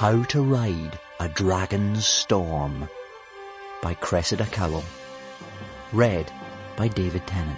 How to Ride a Dragon's Storm by Cressida Cowell. Read by David Tennant.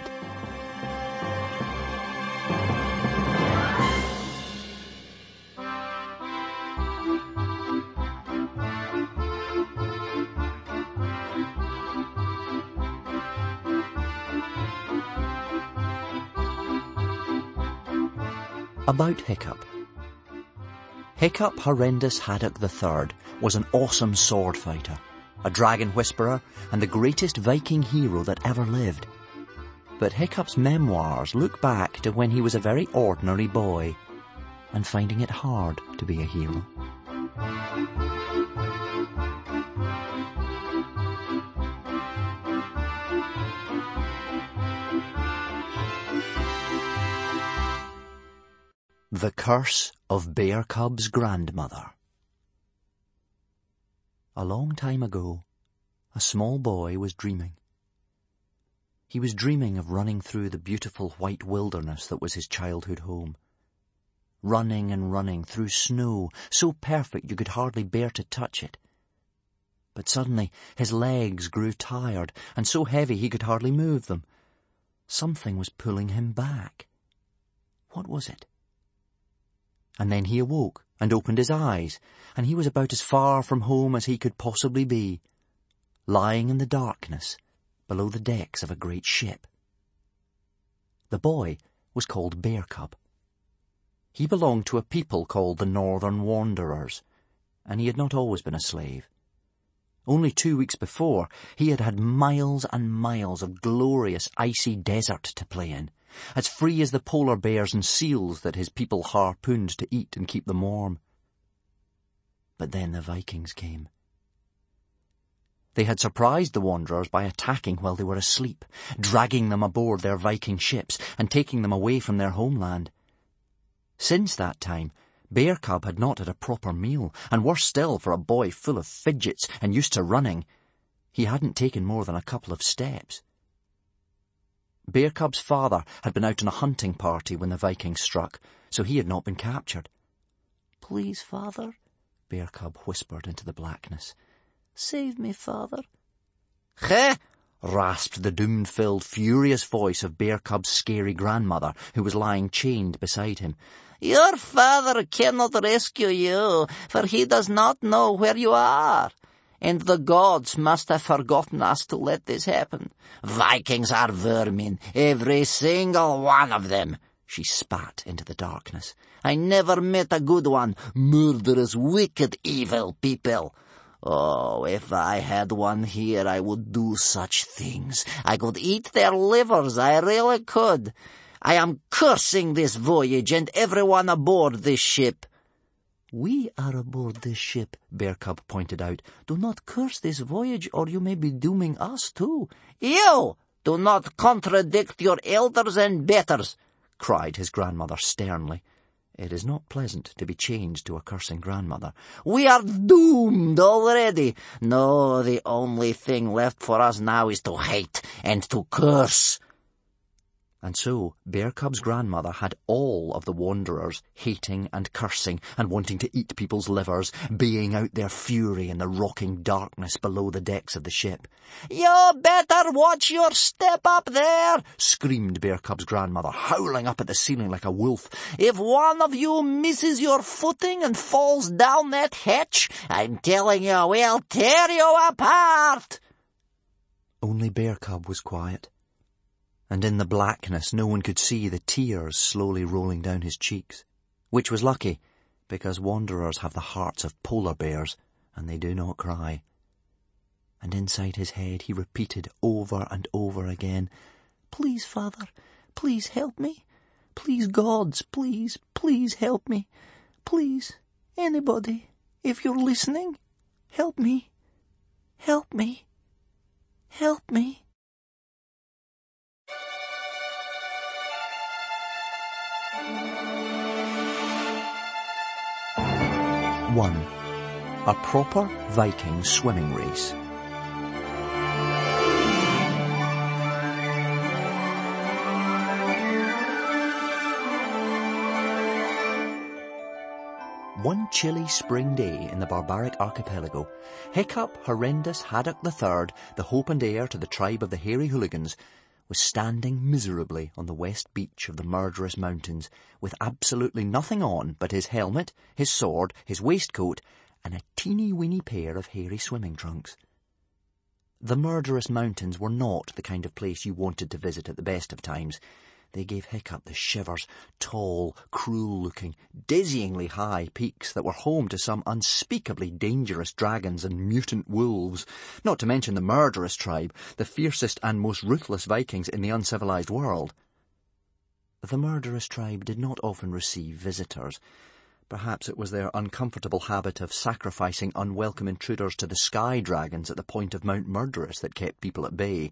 About Hiccup. Hiccup Horrendous Haddock III was an awesome sword fighter, a dragon whisperer, and the greatest Viking hero that ever lived. But Hiccup's memoirs look back to when he was a very ordinary boy, and finding it hard to be a hero. The Curse of Bear Cub's Grandmother. A long time ago, a small boy was dreaming. He was dreaming of running through the beautiful white wilderness that was his childhood home. Running and running through snow, so perfect you could hardly bear to touch it. But suddenly his legs grew tired, and so heavy he could hardly move them. Something was pulling him back. What was it? And then he awoke and opened his eyes, and he was about as far from home as he could possibly be, lying in the darkness below the decks of a great ship. The boy was called Bear Cub. He belonged to a people called the Northern Wanderers, and he had not always been a slave. Only 2 weeks before, he had had miles and miles of glorious icy desert to play in, as free as the polar bears and seals that his people harpooned to eat and keep them warm. But then the Vikings came. They had surprised the wanderers by attacking while they were asleep, dragging them aboard their Viking ships and taking them away from their homeland. Since that time, Bear Cub had not had a proper meal, and worse still for a boy full of fidgets and used to running, he hadn't taken more than a couple of steps. Bear Cub's father had been out on a hunting party when the Vikings struck, so he had not been captured. "Please, father," Bear Cub whispered into the blackness. "Save me, father." "Heh!" rasped the doom-filled, furious voice of Bear Cub's scary grandmother, who was lying chained beside him. "Your father cannot rescue you, for he does not know where you are. And the gods must have forgotten us to let this happen. Vikings are vermin, every single one of them." She spat into the darkness. "I never met a good one. Murderous, wicked, evil people. Oh, if I had one here, I would do such things. I could eat their livers, I really could. I am cursing this voyage and everyone aboard this ship." "We are aboard this ship," Bear Cub pointed out. "Do not curse this voyage, or you may be dooming us too." "You do not contradict your elders and betters," cried his grandmother sternly. It is not pleasant to be chained to a cursing grandmother. "We are doomed already. No, the only thing left for us now is to hate and to curse." And so Bear Cub's grandmother had all of the wanderers hating and cursing and wanting to eat people's livers, baying out their fury in the rocking darkness below the decks of the ship. "You better watch your step up there," screamed Bear Cub's grandmother, howling up at the ceiling like a wolf. "If one of you misses your footing and falls down that hatch, I'm telling you, we'll tear you apart." Only Bear Cub was quiet. And in the blackness no one could see the tears slowly rolling down his cheeks, which was lucky, because wanderers have the hearts of polar bears, and they do not cry. And inside his head he repeated over and over again, "Please, father, please help me. Please, gods, please, please help me. Please, anybody, if you're listening, help me, help me, help me." 1. A proper Viking swimming race. One chilly spring day in the barbaric archipelago, Hiccup Horrendous Haddock III, the hope and heir to the tribe of the Hairy Hooligans, was standing miserably on the west beach of the murderous mountains, with absolutely nothing on but his helmet, his sword, his waistcoat, and a teeny-weeny pair of hairy swimming trunks. The murderous mountains were not the kind of place you wanted to visit at the best of times. They gave Hiccup the shivers, tall, cruel-looking, dizzyingly high peaks that were home to some unspeakably dangerous dragons and mutant wolves, not to mention the murderous tribe, the fiercest and most ruthless Vikings in the uncivilized world. The murderous tribe did not often receive visitors. Perhaps it was their uncomfortable habit of sacrificing unwelcome intruders to the sky dragons at the point of Mount Murderous that kept people at bay.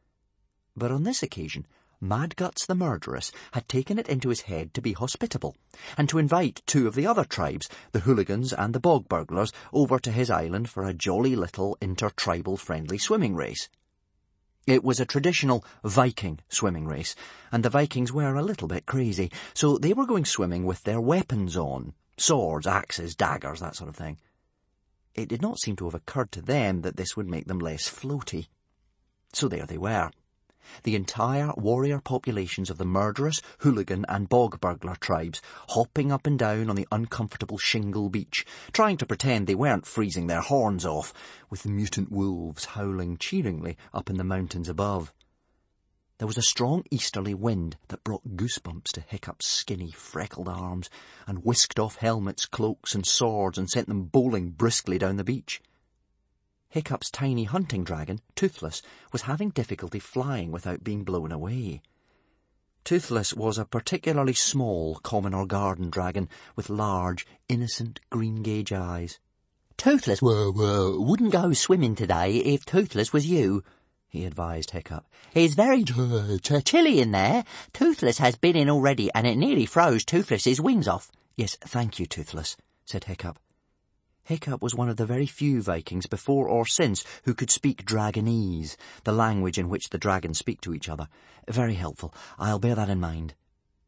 But on this occasion, Madguts the Murderous had taken it into his head to be hospitable, and to invite two of the other tribes, the Hooligans and the Bog Burglars, over to his island for a jolly little inter-tribal friendly swimming race. It was a traditional Viking swimming race, and the Vikings were a little bit crazy, so they were going swimming with their weapons on, swords, axes, daggers, that sort of thing. It did not seem to have occurred to them that this would make them less floaty. So there they were. The entire warrior populations of the murderous, hooligan and bog burglar tribes, hopping up and down on the uncomfortable shingle beach, trying to pretend they weren't freezing their horns off, with the mutant wolves howling cheeringly up in the mountains above. There was a strong easterly wind that brought goosebumps to Hiccup's skinny, freckled arms, and whisked off helmets, cloaks and swords and sent them bowling briskly down the beach. Hiccup's tiny hunting dragon, Toothless, was having difficulty flying without being blown away. Toothless was a particularly small common or garden dragon with large, innocent, green-gauge eyes. "Toothless wouldn't go swimming today if Toothless was you," he advised Hiccup. "It's very chilly in there. Toothless has been in already, and it nearly froze Toothless's wings off." "Yes, thank you, Toothless," said Hiccup. Hiccup was one of the very few Vikings before or since who could speak Dragonese, the language in which the dragons speak to each other. Very helpful. I'll bear that in mind.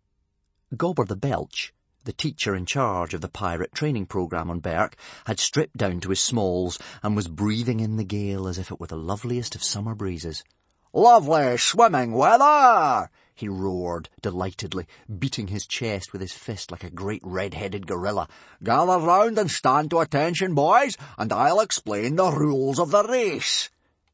Gobber the Belch, the teacher in charge of the pirate training program on Berk, had stripped down to his smalls and was breathing in the gale as if it were the loveliest of summer breezes. "Lovely swimming weather!" he roared delightedly, beating his chest with his fist like a great red-headed gorilla. "Gather round and stand to attention, boys, and I'll explain the rules of the race."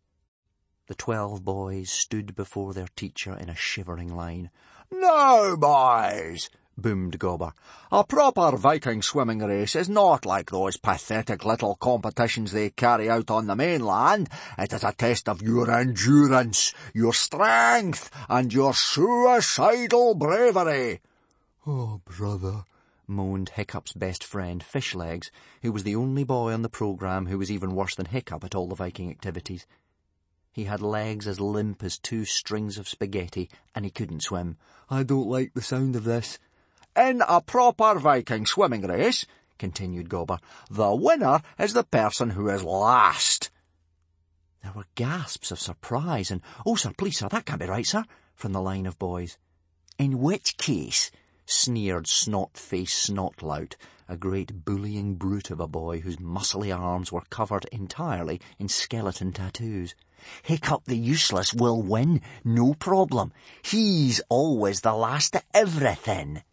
The 12 boys stood before their teacher in a shivering line. "Now, boys," boomed Gobber, "a proper Viking swimming race is not like those pathetic little competitions they carry out on the mainland. It is a test of your endurance, your strength, and your suicidal bravery." "Oh, brother," moaned Hiccup's best friend, Fishlegs, who was the only boy on the programme who was even worse than Hiccup at all the Viking activities. He had legs as limp as 2 strings of spaghetti, and he couldn't swim. "I don't like the sound of this." "In a proper Viking swimming race," continued Gobber, "the winner is the person who is last." There were gasps of surprise and, "Oh, sir, please, sir, that can't be right, sir," from the line of boys. "In which case," sneered Snot-Face Snotlout, a great bullying brute of a boy whose muscly arms were covered entirely in skeleton tattoos, "Hiccup the Useless will win, no problem. He's always the last at everything."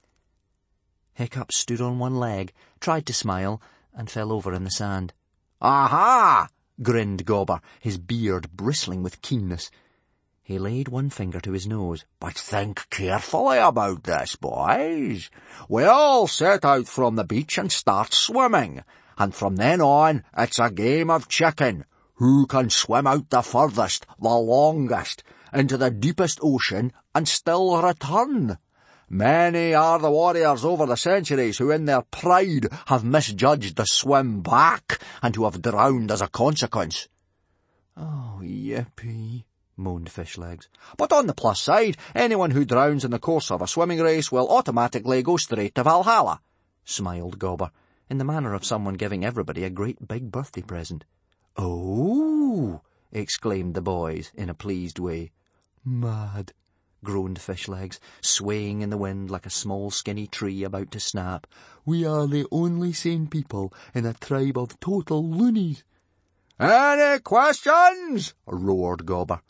Hiccup stood on one leg, tried to smile, and fell over in the sand. "Aha!" grinned Gobber, his beard bristling with keenness. He laid one finger to his nose. "But think carefully about this, boys. We all set out from the beach and start swimming, and from then on it's a game of chicken. Who can swim out the furthest, the longest, into the deepest ocean and still return? Many are the warriors over the centuries who in their pride have misjudged the swim back and who have drowned as a consequence." "Oh, yippee," moaned Fishlegs. "But on the plus side, anyone who drowns in the course of a swimming race will automatically go straight to Valhalla," smiled Gobber, in the manner of someone giving everybody a great big birthday present. "Oh!" exclaimed the boys in a pleased way. "Mad," groaned Fishlegs, swaying in the wind like a small skinny tree about to snap. "We are the only sane people in a tribe of total loonies." "Any questions?" roared Gobber.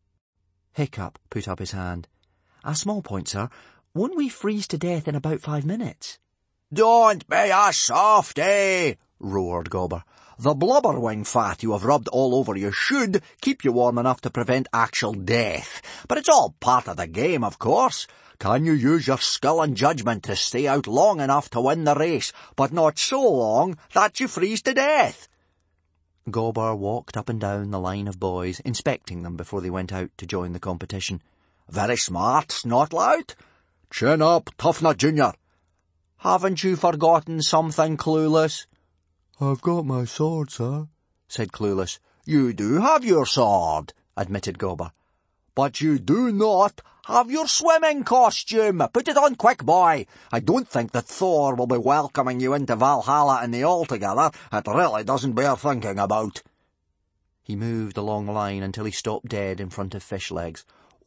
Hiccup put up his hand. "A small point, sir. Won't we freeze to death in about 5 minutes? "Don't be a softy," roared Gobber. "The blubberwing fat you have rubbed all over you should keep you warm enough to prevent actual death. But it's all part of the game, of course. Can you use your skill and judgment to stay out long enough to win the race, but not so long that you freeze to death?" Gobber walked up and down the line of boys, inspecting them before they went out to join the competition. "Very smart, Snotlout. Chin up, Toughnut Junior. Haven't you forgotten something, Clueless?" "I've got my sword, sir," said Clueless. "You do have your sword," admitted Gobber. "But you do not have your swimming costume. Put it on quick, boy. I don't think that Thor will be welcoming you into Valhalla in the Altogether. It really doesn't bear thinking about." He moved along the line until he stopped dead in front of Fishlegs.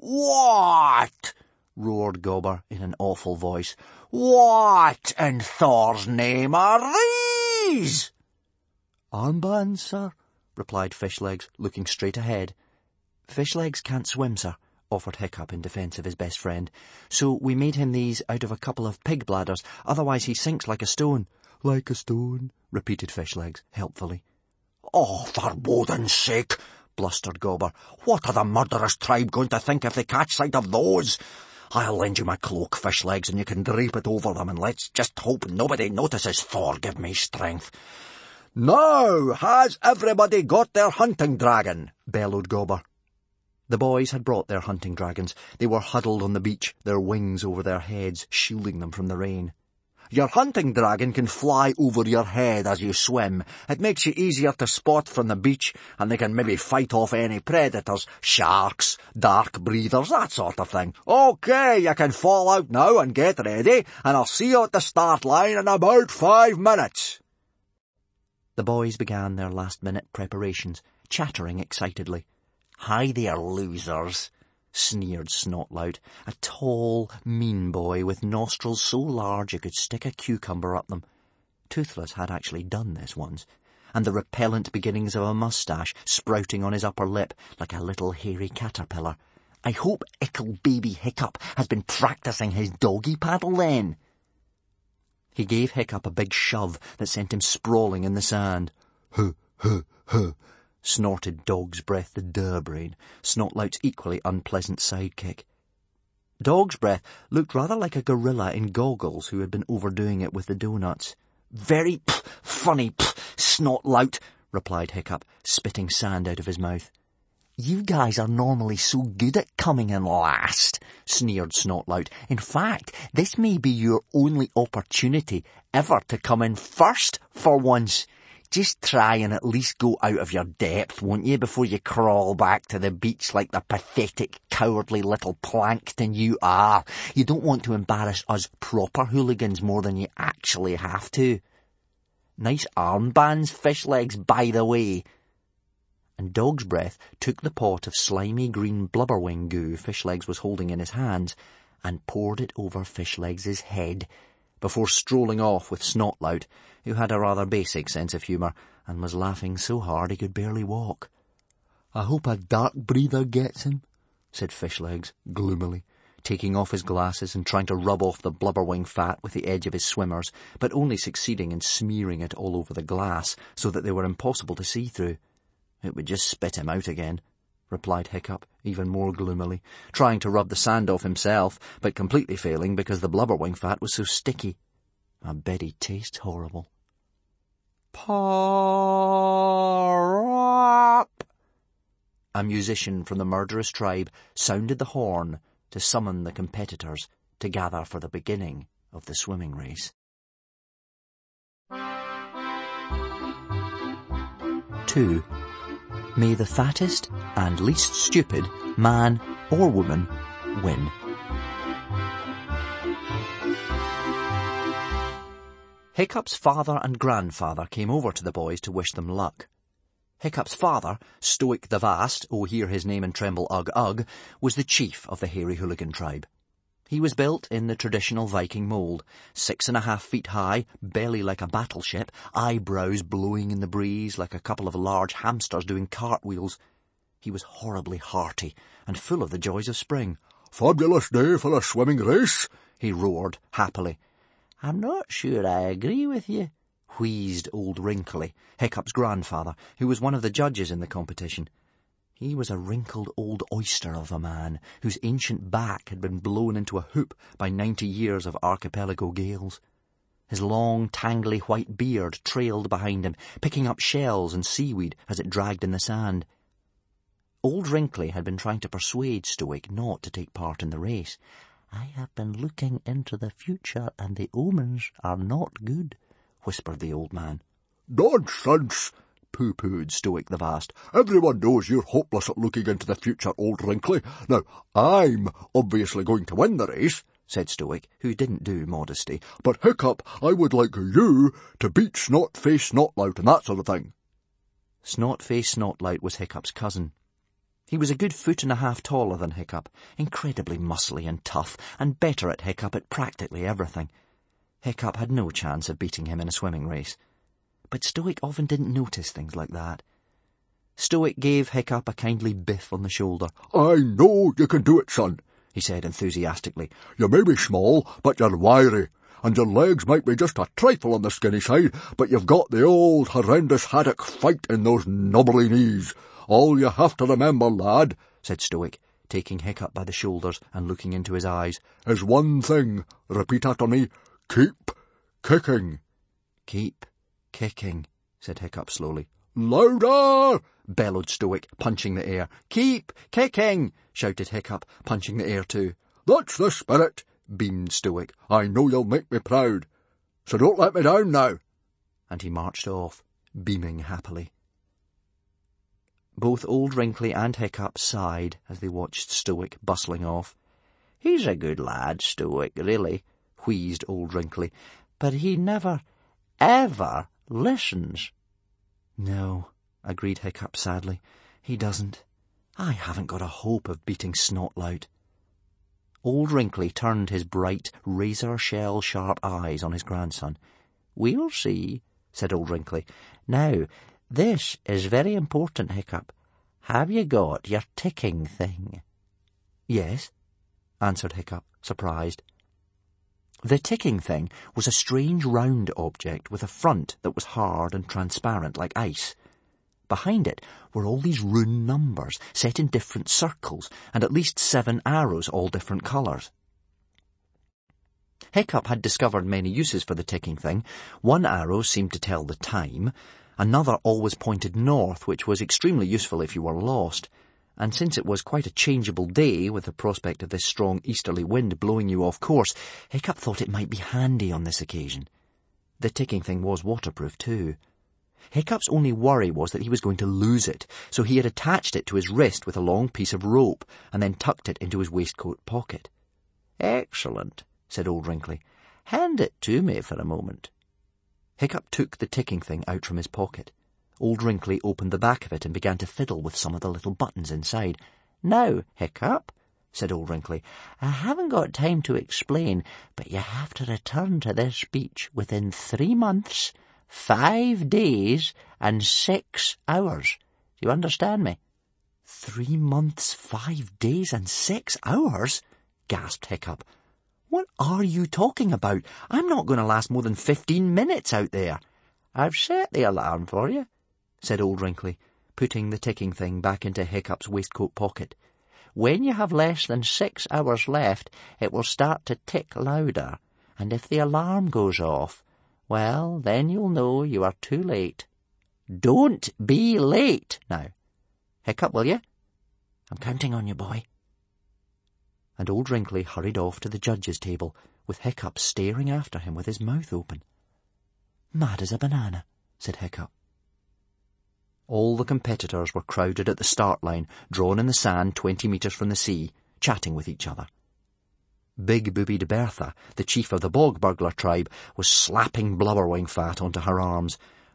"What?" roared Gobber in an awful voice. "What in Thor's name are these?" "Armbands, sir," replied Fishlegs, looking straight ahead. "Fishlegs can't swim, sir," offered Hiccup in defence of his best friend. "So we made him these out of a couple of pig bladders, otherwise he sinks like a stone." "Like a stone," repeated Fishlegs helpfully. "Oh, for Woden's sake," blustered Gobber. "What are the murderous tribe going to think if they catch sight of those? I'll lend you my cloak, Fishlegs, and you can drape it over them, and let's just hope nobody notices Thor give me strength." "Now, has everybody got their hunting dragon?" bellowed Gobber. The boys had brought their hunting dragons. They were huddled on the beach, their wings over their heads, shielding them from the rain. "Your hunting dragon can fly over your head as you swim. It makes you easier to spot from the beach, and they can maybe fight off any predators, sharks, dark breathers, that sort of thing. OK, you can fall out now and get ready, and I'll see you at the start line in about 5 minutes. The boys began their last-minute preparations, chattering excitedly. "Hi there, losers," sneered Snotlout, a tall, mean boy with nostrils so large you could stick a cucumber up them. Toothless had actually done this once, and the repellent beginnings of a moustache sprouting on his upper lip like a little hairy caterpillar. "I hope Ickle Baby Hiccup has been practising his doggy paddle then." He gave Hiccup a big shove that sent him sprawling in the sand. "Huh, huh, huh," snorted Dog's Breath the Durbrain, Snotlout's equally unpleasant sidekick. Dog's Breath looked rather like a gorilla in goggles who had been overdoing it with the doughnuts. "Very funny, Snotlout," replied Hiccup, spitting sand out of his mouth. "You guys are normally so good at coming in last," sneered Snotlout. "In fact, this may be your only opportunity ever to come in first for once. Just try and at least go out of your depth, won't you, before you crawl back to the beach like the pathetic, cowardly little plankton you are. You don't want to embarrass us proper hooligans more than you actually have to. Nice armbands, Fishlegs, by the way." And Dog's Breath took the pot of slimy green blubberwing goo Fishlegs was holding in his hands and poured it over Fishlegs's head, before strolling off with Snotlout, who had a rather basic sense of humour and was laughing so hard he could barely walk. "I hope a dark breather gets him," said Fishlegs gloomily, taking off his glasses and trying to rub off the blubberwing fat with the edge of his swimmers, but only succeeding in smearing it all over the glass so that they were impossible to see through. "It would just spit him out again," replied Hiccup, even more gloomily, trying to rub the sand off himself, but completely failing because the blubberwing fat was so sticky. I bet he tastes horrible. "Pour-up!" A musician from the murderous tribe sounded the horn to summon the competitors to gather for the beginning of the swimming race. 2. May the fattest and least stupid man or woman win. Hiccup's father and grandfather came over to the boys to wish them luck. Hiccup's father, Stoic the Vast, oh hear his name and tremble ugh ugh, was the chief of the hairy hooligan tribe. He was built in the traditional Viking mould, 6.5 feet high, belly like a battleship, eyebrows blowing in the breeze like a couple of large hamsters doing cartwheels. He was horribly hearty and full of the joys of spring. "Fabulous day for a swimming race," he roared happily. "I'm not sure I agree with you," wheezed old Wrinkly, Hiccup's grandfather, who was one of the judges in the competition. He was a wrinkled old oyster of a man, whose ancient back had been blown into a hoop by 90 years of archipelago gales. His long, tangly white beard trailed behind him, picking up shells and seaweed as it dragged in the sand. Old Wrinkly had been trying to persuade Stoic not to take part in the race. "I have been looking into the future, and the omens are not good," whispered the old man. "Nonsense," pooh-poohed Stoic the Vast. "Everyone knows you're hopeless at looking into the future, old Wrinkly. Now, I'm obviously going to win the race," said Stoic, who didn't do modesty. "But Hiccup, I would like you to beat Snot-Face Snotlout and that sort of thing." Snot-Face Snotlout was Hiccup's cousin. He was a good 1.5 feet taller than Hiccup, incredibly muscly and tough, and better at Hiccup at practically everything. Hiccup had no chance of beating him in a swimming race. But Stoic often didn't notice things like that. Stoic gave Hiccup a kindly biff on the shoulder. "I know you can do it, son," he said enthusiastically. "You may be small, but you're wiry, and your legs might be just a trifle on the skinny side, but you've got the old horrendous haddock fight in those knobbly knees. All you have to remember, lad," said Stoic, taking Hiccup by the shoulders and looking into his eyes, "is one thing. Repeat after me. Keep kicking." "Keep kicking," said Hiccup slowly. "Louder!" bellowed Stoic, punching the air. "Keep kicking!" shouted Hiccup, punching the air too. "That's the spirit," beamed Stoic. "I know you'll make me proud. So don't let me down now." And he marched off, beaming happily. Both old Wrinkly and Hiccup sighed as they watched Stoic bustling off. "He's a good lad, Stoic, really," wheezed old Wrinkly. "But he never, ever listens." "No," agreed Hiccup sadly. "He doesn't. I haven't got a hope of beating Snotlout." Old Wrinkly turned his bright, razor-shell-sharp eyes on his grandson. "We'll see," said old Wrinkly. "Now, this is very important, Hiccup. Have you got your ticking thing?" "Yes," answered Hiccup, surprised. The ticking thing was a strange round object with a front that was hard and transparent like ice. Behind it were all these rune numbers set in different circles and at least 7 arrows, all different colours. Hiccup had discovered many uses for the ticking thing. One arrow seemed to tell the time, another always pointed north, which was extremely useful if you were lost. And since it was quite a changeable day, with the prospect of this strong easterly wind blowing you off course, Hiccup thought it might be handy on this occasion. The ticking thing was waterproof too. Hiccup's only worry was that he was going to lose it, so he had attached it to his wrist with a long piece of rope, and then tucked it into his waistcoat pocket. "Excellent," said old Wrinkly. "Hand it to me for a moment." Hiccup took the ticking thing out from his pocket. Old Wrinkly opened the back of it and began to fiddle with some of the little buttons inside. "Now, Hiccup," said old Wrinkly, "I haven't got time to explain, but you have to return to this beach within 3 months, 5 days, and 6 hours. Do you understand me?" 3 months, 5 days, and 6 hours? Gasped Hiccup. "What are you talking about? I'm not going to last more than 15 minutes out there." "I've set the alarm for you," said old Wrinkly, putting the ticking thing back into Hiccup's waistcoat pocket. "When you have less than 6 hours left, it will start to tick louder, and if the alarm goes off, well, then you'll know you are too late. Don't be late now. Hiccup, will you? I'm counting on you, boy." And old Wrinkly hurried off to the judges' table, with Hiccup staring after him with his mouth open. "Mad as a banana," said Hiccup. All the competitors were crowded at the start line, drawn in the sand 20 metres from the sea, chatting with each other. Big-boobied Bertha, the chief of the bog burglar tribe, was slapping Blubberwing Fat onto her arms,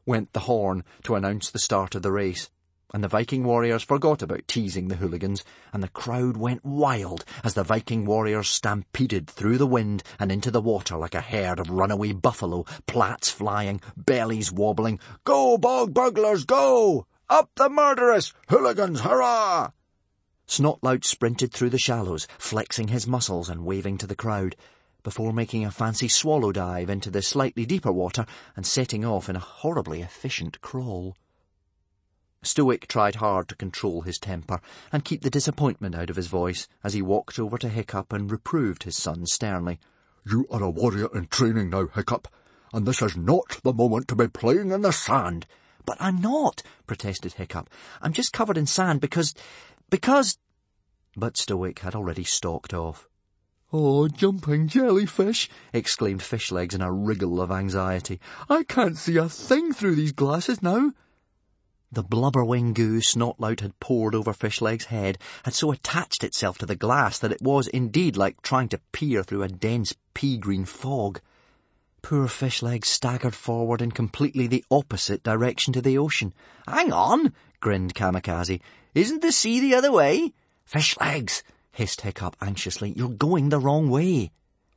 went the horn to announce the start of the race, and the Viking warriors forgot about teasing the hooligans, and the crowd went wild as the Viking warriors stampeded through the wind and into the water like a herd of runaway buffalo, plats flying, bellies wobbling. Go, bog burglars, go! Up the murderous! Hooligans, hurrah! Snotlout sprinted through the shallows, flexing his muscles and waving to the crowd, before making a fancy swallow dive into the slightly deeper water and setting off in a horribly efficient crawl. Stoic tried hard to control his temper and keep the disappointment out of his voice as he walked over to Hiccup and reproved his son sternly. You are a warrior in training now, Hiccup, and this is not the moment to be playing in the sand. But I'm not, protested Hiccup. I'm just covered in sand because... But Stoic had already stalked off. Oh, jumping jellyfish, exclaimed Fishlegs in a wriggle of anxiety. I can't see a thing through these glasses now. The blubberwing goo Snotlout had poured over Fishlegs' head had so attached itself to the glass that it was indeed like trying to peer through a dense pea-green fog. Poor Fishlegs staggered forward in completely the opposite direction to the ocean. Hang on, grinned Kamikaze. Isn't the sea the other way? Fishlegs, hissed Hiccup anxiously, you're going the wrong way.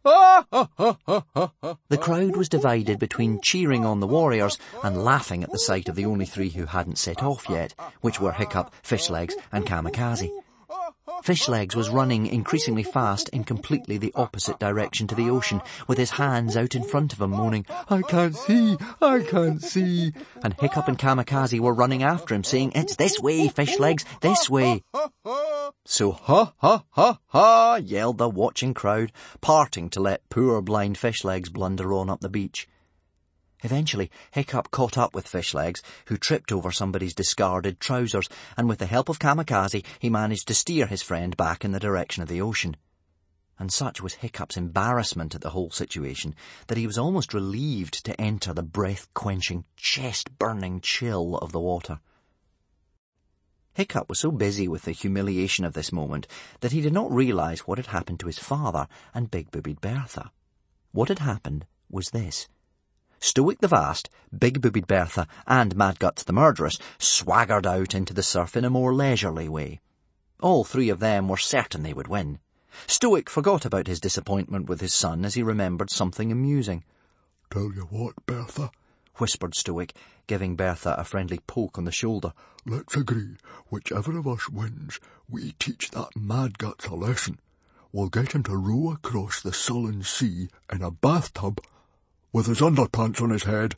The crowd was divided between cheering on the warriors and laughing at the sight of the only three who hadn't set off yet, which were Hiccup, Fishlegs, and Kamikaze. Fishlegs was running increasingly fast in completely the opposite direction to the ocean, with his hands out in front of him, moaning, I can't see, I can't see. And Hiccup and Kamikaze were running after him, saying, It's this way, Fishlegs, this way. So ha ha ha ha, yelled the watching crowd, parting to let poor blind Fishlegs blunder on up the beach. Eventually, Hiccup caught up with Fishlegs, who tripped over somebody's discarded trousers, and with the help of Kamikaze, he managed to steer his friend back in the direction of the ocean. And such was Hiccup's embarrassment at the whole situation that he was almost relieved to enter the breath-quenching, chest-burning chill of the water. Hiccup was so busy with the humiliation of this moment that he did not realize what had happened to his father and big-boobied Bertha. What had happened was this. Stoic the Vast, big-boobied Bertha, and Madguts the Murderous swaggered out into the surf in a more leisurely way. All three of them were certain they would win. Stoic forgot about his disappointment with his son as he remembered something amusing. Tell you what, Bertha, whispered Stoic, giving Bertha a friendly poke on the shoulder. Let's agree, whichever of us wins, we teach that Madguts a lesson. We'll get him to row across the sullen sea in a bathtub with his underpants on his head.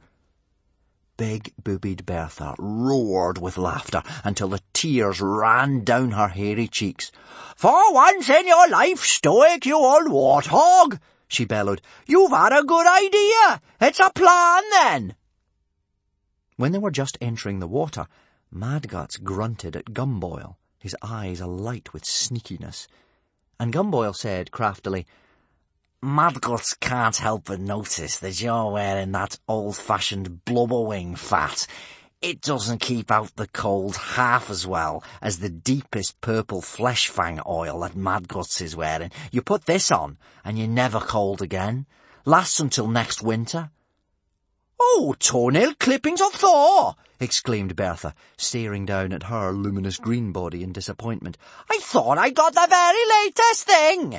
Big-boobied Bertha roared with laughter until the tears ran down her hairy cheeks. For once in your life, Stoic, you old warthog, she bellowed, you've had a good idea. It's a plan, then. When they were just entering the water, Madguts grunted at Gumboil, his eyes alight with sneakiness. And Gumboil said craftily, Madguts can't help but notice that you're wearing that old-fashioned blubberwing fat. It doesn't keep out the cold half as well as the deepest purple flesh fang oil that Madguts is wearing. You put this on, and you're never cold again. Lasts until next winter. Oh, toenail clippings of Thor! exclaimed Bertha, staring down at her luminous green body in disappointment. I thought I got the very latest thing!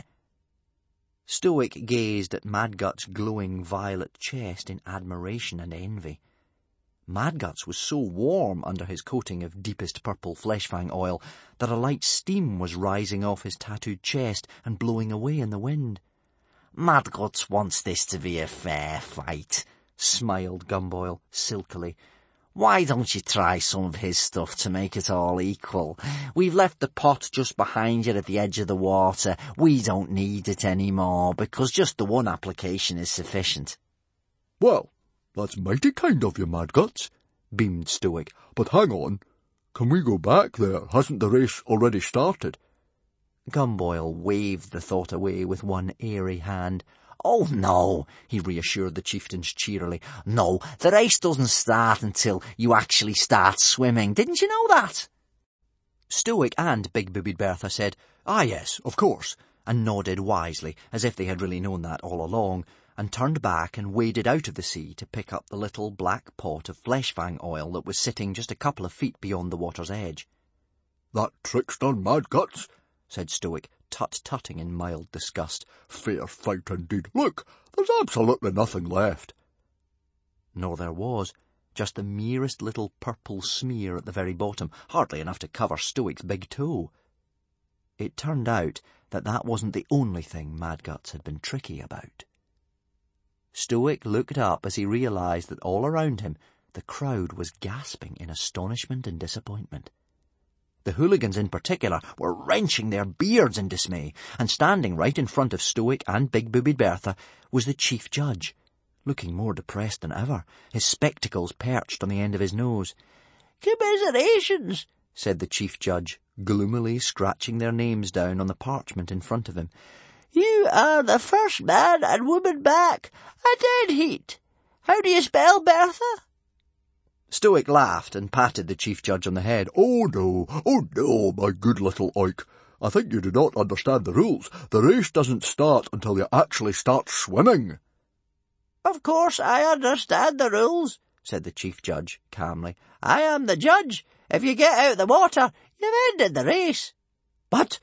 Stoic gazed at Madgut's glowing violet chest in admiration and envy. Madgut's was so warm under his coating of deepest purple fleshfang oil that a light steam was rising off his tattooed chest and blowing away in the wind. Madguts wants this to be a fair fight, smiled Gumboil silkily. Why don't you try some of his stuff to make it all equal? We've left the pot just behind you at the edge of the water. We don't need it anymore, because just the one application is sufficient. Well, that's mighty kind of you, Madguts, beamed Stoic. But hang on. Can we go back there? Hasn't the race already started? Gumboil waved the thought away with one airy hand. Oh, no, he reassured the chieftains cheerily. No, the race doesn't start until you actually start swimming. Didn't you know that? Stoic and big-boobied Bertha said, "Ah, yes, of course," and nodded wisely, as if they had really known that all along, and turned back and waded out of the sea to pick up the little black pot of fleshfang oil that was sitting just a couple of feet beyond the water's edge. "That trickster Madguts," said Stoic, tut-tutting in mild disgust. "Fair fight indeed. Look, there's absolutely nothing left." Nor there was, just the merest little purple smear at the very bottom, hardly enough to cover Stoic's big toe. It turned out that wasn't the only thing Madguts had been tricky about. Stoic looked up as he realized that all around him the crowd was gasping in astonishment and disappointment. The hooligans in particular were wrenching their beards in dismay, and standing right in front of Stoic and big-boobied Bertha was the chief judge, looking more depressed than ever, his spectacles perched on the end of his nose. "Commiserations," said the chief judge, gloomily scratching their names down on the parchment in front of him. "You are the first man and woman back. A dead heat. How do you spell Bertha?" Stoic laughed and patted the chief judge on the head. Oh no, my good little Oik. I think you do not understand the rules. The race doesn't start until you actually start swimming." "Of course I understand the rules," said the chief judge calmly. "I am the judge. If you get out of the water, you've ended the race." But,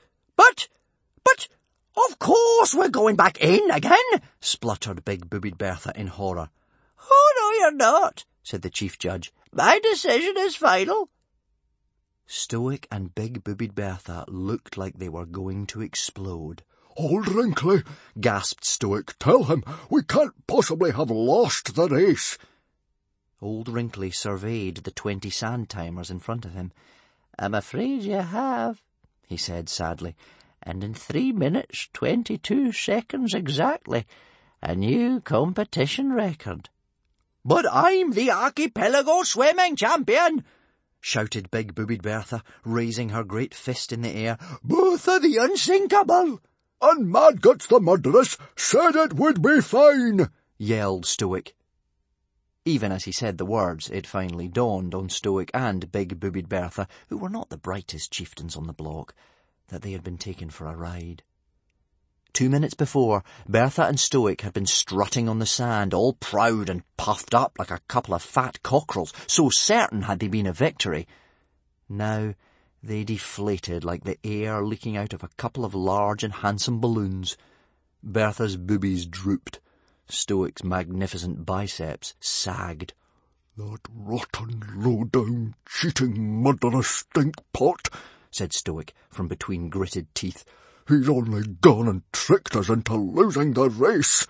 of course we're going back in again," spluttered big-boobied Bertha in horror. "Oh, no, you're not," said the chief judge. "My decision is final." Stoic and big-boobied Bertha looked like they were going to explode. "Old Wrinkly," gasped Stoic, "tell him we can't possibly have lost the race." Old Wrinkly surveyed the 20 sand-timers in front of him. "I'm afraid you have," he said sadly, "and in 3 minutes, 22 seconds exactly. A new competition record." "But I'm the archipelago swimming champion," shouted big-boobied Bertha, raising her great fist in the air. "Bertha the unsinkable." "And Madguts the murderess said it would be fine," yelled Stoic. Even as he said the words, it finally dawned on Stoic and big-boobied Bertha, who were not the brightest chieftains on the block, that they had been taken for a ride. 2 minutes before, Bertha and Stoic had been strutting on the sand, all proud and puffed up like a couple of fat cockerels, so certain had they been of victory. Now they deflated like the air leaking out of a couple of large and handsome balloons. Bertha's boobies drooped. Stoic's magnificent biceps sagged. "That rotten, low-down, cheating, murderous stinkpot," said Stoic from between gritted teeth. "He's only gone and tricked us into losing the race."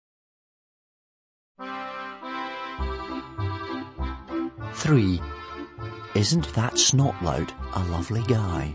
Three. Isn't that Snotlout a lovely guy?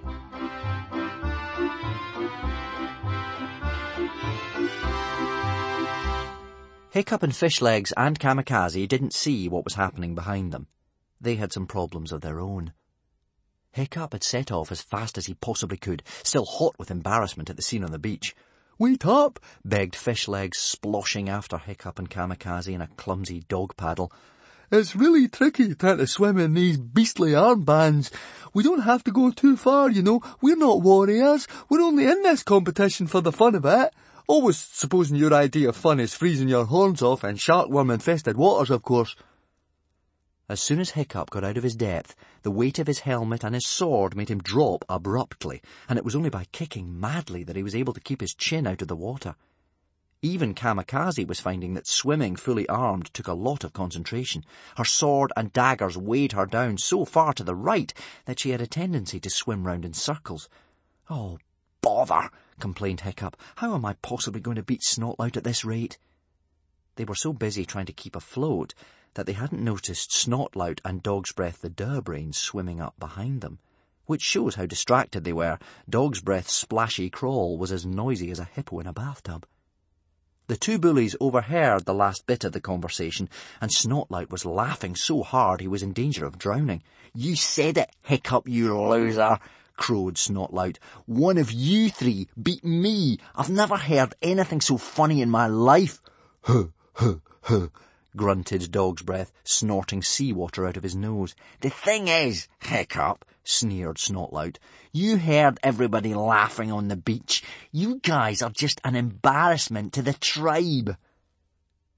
Hiccup and Fishlegs and Kamikaze didn't see what was happening behind them. They had some problems of their own. Hiccup had set off as fast as he possibly could, still hot with embarrassment at the scene on the beach. "Wait up," begged Fishlegs, sploshing after Hiccup and Kamikaze in a clumsy dog paddle. "It's really tricky trying to swim in these beastly armbands. We don't have to go too far, you know. We're not warriors. We're only in this competition for the fun of it. Always supposing your idea of fun is freezing your horns off in sharkworm-infested waters, of course." As soon as Hiccup got out of his depth, the weight of his helmet and his sword made him drop abruptly, and it was only by kicking madly that he was able to keep his chin out of the water. Even Kamikaze was finding that swimming fully armed took a lot of concentration. Her sword and daggers weighed her down so far to the right that she had a tendency to swim round in circles. "Oh, bother," complained Hiccup. "How am I possibly going to beat Snotlout at this rate?" They were so busy trying to keep afloat that they hadn't noticed Snotlout and Dog's Breath the Durbrain swimming up behind them, which shows how distracted they were. Dog's Breath's splashy crawl was as noisy as a hippo in a bathtub. The two bullies overheard the last bit of the conversation, and Snotlout was laughing so hard he was in danger of drowning. "You said it, Hiccup, you loser," crowed Snotlout. "One of you three beat me. I've never heard anything so funny in my life." "Huh, huh, huh," grunted Dog's Breath, snorting seawater out of his nose. "The thing is, Hiccup," sneered Snotlout, "you heard everybody laughing on the beach. You guys are just an embarrassment to the tribe."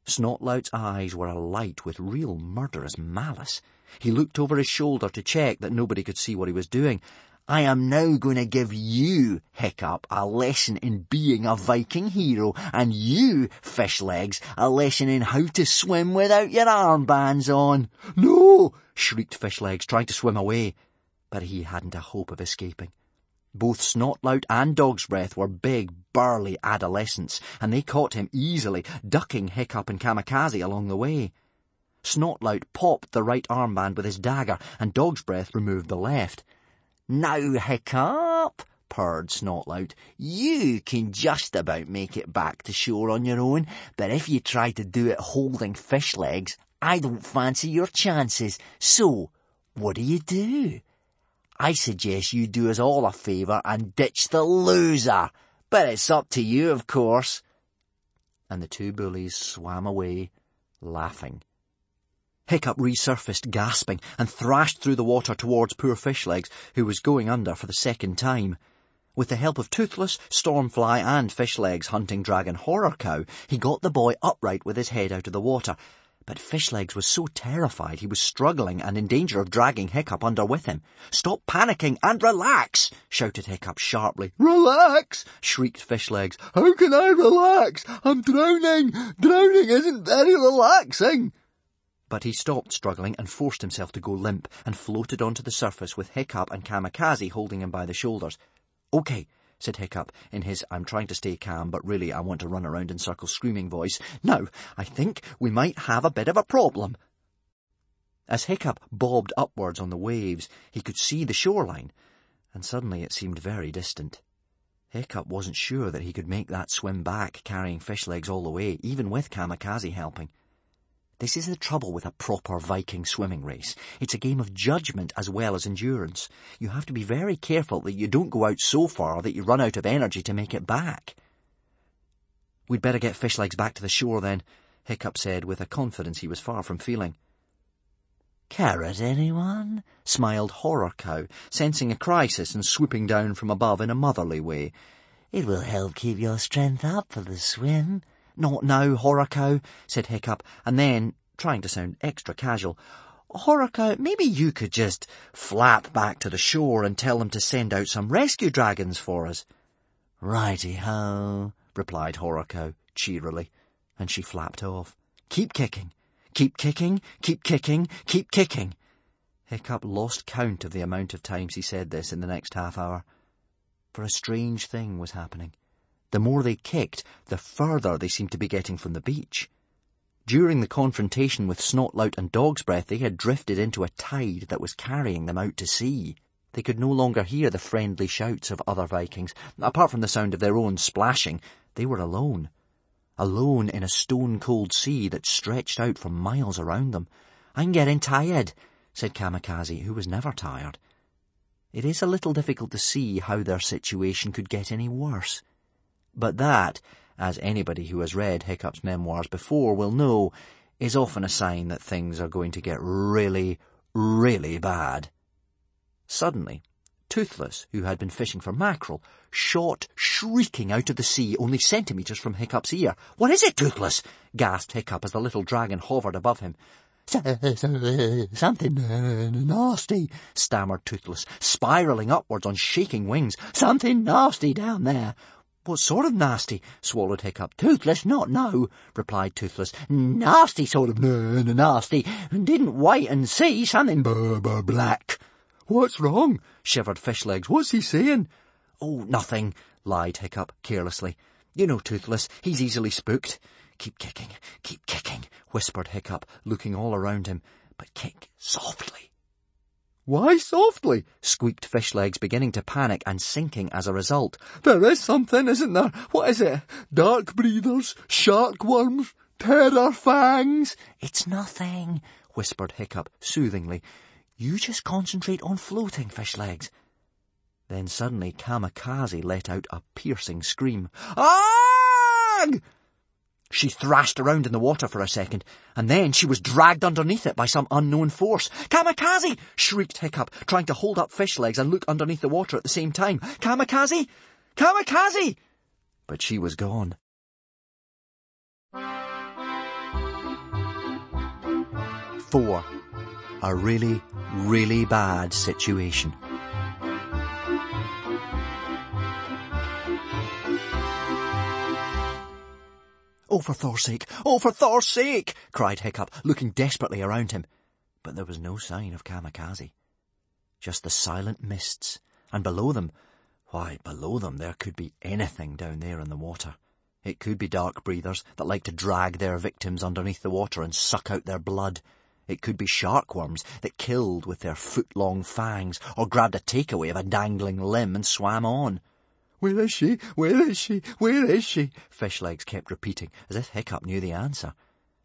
Snotlout's eyes were alight with real murderous malice. He looked over his shoulder to check that nobody could see what he was doing. I am now going to give you, Hiccup, a lesson in being a Viking hero, and you, Fishlegs, a lesson in how to swim without your armbands on. No! Shrieked Fishlegs, trying to swim away. But he hadn't a hope of escaping. Both Snotlout and Dog's Breath were big, burly adolescents, and they caught him easily, ducking Hiccup and Kamikaze along the way. Snotlout popped the right armband with his dagger, and Dog's Breath removed the left. Now, Hiccup, purred Snotlout, you can just about make it back to shore on your own, but if you try to do it holding Fishlegs, I don't fancy your chances. So, what do? I suggest you do us all a favour and ditch the loser. But it's up to you, of course. And the two bullies swam away, laughing. Hiccup resurfaced, gasping, and thrashed through the water towards poor Fishlegs, who was going under for the second time. With the help of Toothless, Stormfly, and Fishlegs' hunting dragon Horrorcow, he got the boy upright with his head out of the water. But Fishlegs was so terrified he was struggling and in danger of dragging Hiccup under with him. "Stop panicking and relax!" shouted Hiccup sharply. "Relax!" shrieked Fishlegs. "How can I relax? I'm drowning! Drowning isn't very relaxing!" But he stopped struggling and forced himself to go limp and floated onto the surface with Hiccup and Kamikaze holding him by the shoulders. "Okay," said Hiccup in his "I'm trying to stay calm, but really I want to run around in circles" screaming voice. "Now, I think we might have a bit of a problem." As Hiccup bobbed upwards on the waves, he could see the shoreline, and suddenly it seemed very distant. Hiccup wasn't sure that he could make that swim back, carrying Fishlegs all the way, even with Kamikaze helping. This is the trouble with a proper Viking swimming race. It's a game of judgment as well as endurance. You have to be very careful that you don't go out so far that you run out of energy to make it back. "We'd better get Fishlegs back to the shore then," Hiccup said with a confidence he was far from feeling. "Carrot, anyone?" smiled Horrorcow, sensing a crisis and swooping down from above in a motherly way. "It will help keep your strength up for the swim." "Not now, Horrorcow," said Hiccup, and then, trying to sound extra casual, "Horrorcow, maybe you could just flap back to the shore and tell them to send out some rescue dragons for us." "Righty-ho," replied Horrorcow cheerily, and she flapped off. "Keep kicking, keep kicking, keep kicking, keep kicking." Hiccup lost count of the amount of times he said this in the next half hour. For a strange thing was happening. The more they kicked, the further they seemed to be getting from the beach. During the confrontation with Snotlout and Dog's Breath, they had drifted into a tide that was carrying them out to sea. They could no longer hear the friendly shouts of other Vikings. Apart from the sound of their own splashing, they were alone. Alone in a stone-cold sea that stretched out for miles around them. "I'm getting tired," said Kamikaze, who was never tired. It is a little difficult to see how their situation could get any worse. But that, as anybody who has read Hiccup's memoirs before will know, is often a sign that things are going to get really, really bad. Suddenly, Toothless, who had been fishing for mackerel, shot shrieking out of the sea only centimetres from Hiccup's ear. "What is it, Toothless?" gasped Hiccup as the little dragon hovered above him. "Something nasty," stammered Toothless, spiralling upwards on shaking wings. "Something nasty down there." "What sort of nasty?" swallowed Hiccup. "Toothless, not know," replied Toothless. "Nasty sort of nasty. Didn't wait and see, something black." "What's wrong?" shivered Fishlegs. "What's he saying?" "Oh, nothing," lied Hiccup carelessly. "You know Toothless, he's easily spooked." keep kicking," whispered Hiccup, looking all around him. "But kick softly." "Why softly?" squeaked Fishlegs, beginning to panic and sinking as a result. "There is something, isn't there? What is it? Dark breathers? Shark worms? Terror fangs?" "It's nothing," whispered Hiccup soothingly. "You just concentrate on floating, Fishlegs." Then suddenly Kamikaze let out a piercing scream. "Aaagh!" She thrashed around in the water for a second, and then she was dragged underneath it by some unknown force. "Kamikaze!" shrieked Hiccup, trying to hold up Fishlegs and look underneath the water at the same time. "Kamikaze! Kamikaze!" But she was gone. 4. A really, really bad situation. "Oh, for Thor's sake! Oh, for Thor's sake!" cried Hiccup, looking desperately around him. But there was no sign of Kamikaze. Just the silent mists, and below them, why, below them there could be anything down there in the water. It could be dark breathers that like to drag their victims underneath the water and suck out their blood. It could be shark worms that killed with their foot-long fangs, or grabbed a takeaway of a dangling limb and swam on. "Where is she? Where is she? Where is she?" Fishlegs kept repeating, as if Hiccup knew the answer.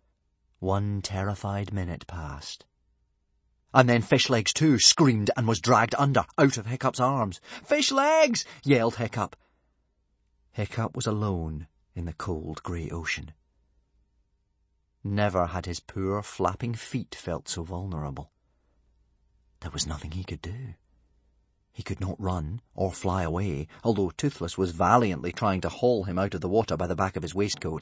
1 terrified minute passed. And then Fishlegs too screamed and was dragged under, out of Hiccup's arms. "Fishlegs!" yelled Hiccup. Hiccup was alone in the cold grey ocean. Never had his poor flapping feet felt so vulnerable. There was nothing he could do. He could not run or fly away, although Toothless was valiantly trying to haul him out of the water by the back of his waistcoat.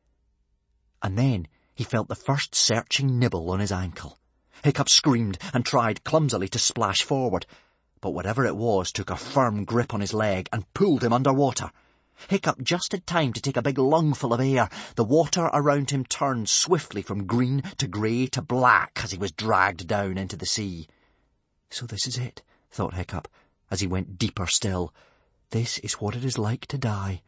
And then he felt the first searching nibble on his ankle. Hiccup screamed and tried clumsily to splash forward, but whatever it was took a firm grip on his leg and pulled him under water. Hiccup just had time to take a big lungful of air. The water around him turned swiftly from green to grey to black as he was dragged down into the sea. So this is it, thought Hiccup, as he went deeper still. This is what it is like to die.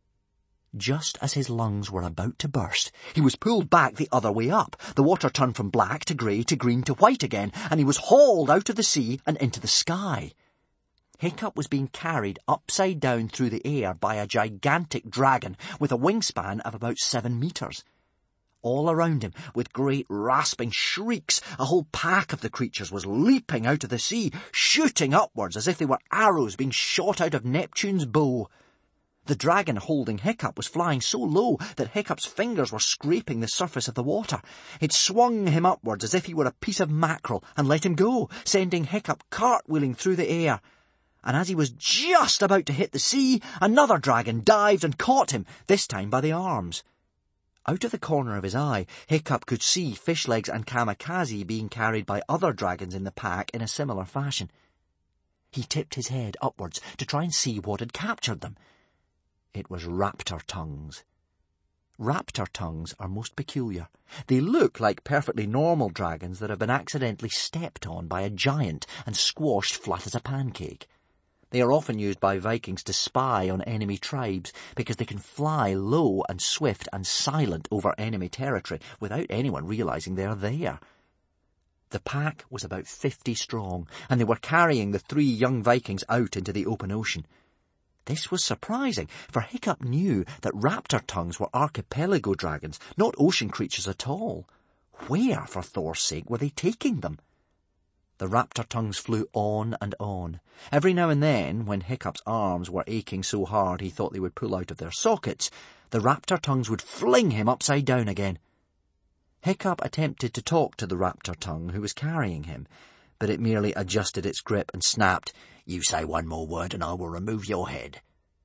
Just as his lungs were about to burst, he was pulled back the other way up. The water turned from black to grey to green to white again, and he was hauled out of the sea and into the sky. Hiccup was being carried upside down through the air by a gigantic dragon with a wingspan of about 7 meters. All around him, with great rasping shrieks, a whole pack of the creatures was leaping out of the sea, shooting upwards as if they were arrows being shot out of Neptune's bow. The dragon holding Hiccup was flying so low that Hiccup's fingers were scraping the surface of the water. It swung him upwards as if he were a piece of mackerel and let him go, sending Hiccup cartwheeling through the air. And as he was just about to hit the sea, another dragon dived and caught him, this time by the arms. Out of the corner of his eye, Hiccup could see Fishlegs and Kamikaze being carried by other dragons in the pack in a similar fashion. He tipped his head upwards to try and see what had captured them. It was raptor tongues. Raptor tongues are most peculiar. They look like perfectly normal dragons that have been accidentally stepped on by a giant and squashed flat as a pancake. They are often used by Vikings to spy on enemy tribes because they can fly low and swift and silent over enemy territory without anyone realizing they are there. The pack was about 50 strong, and they were carrying the 3 young Vikings out into the open ocean. This was surprising, for Hiccup knew that raptor tongues were archipelago dragons, not ocean creatures at all. Where, for Thor's sake, were they taking them? The raptor tongues flew on and on. Every now and then, when Hiccup's arms were aching so hard he thought they would pull out of their sockets, the raptor tongues would fling him upside down again. Hiccup attempted to talk to the raptor tongue who was carrying him, but it merely adjusted its grip and snapped, "You say one more word and I will remove your head."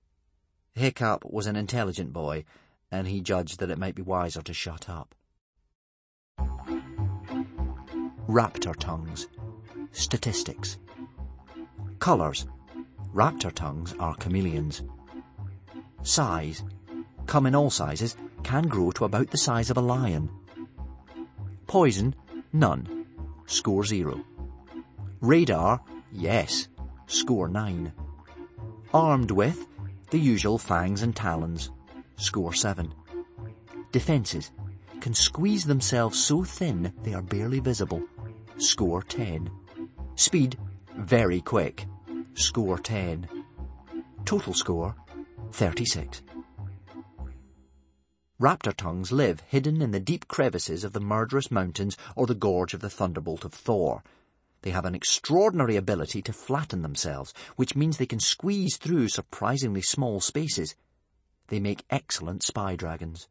Hiccup was an intelligent boy, and he judged that it might be wiser to shut up. Raptor tongues. Statistics. Colours. Raptor tongues are chameleons. Size. Come in all sizes, can grow to about the size of a lion. Poison. None. Score 0. Radar. Yes. Score 9. Armed with the usual fangs and talons. Score 7. Defences. Can squeeze themselves so thin they are barely visible. Score 10. Speed, very quick. Score 10. Total score, 36. Raptor tongues live hidden in the deep crevices of the murderous mountains or the gorge of the thunderbolt of Thor. They have an extraordinary ability to flatten themselves, which means they can squeeze through surprisingly small spaces. They make excellent spy dragons.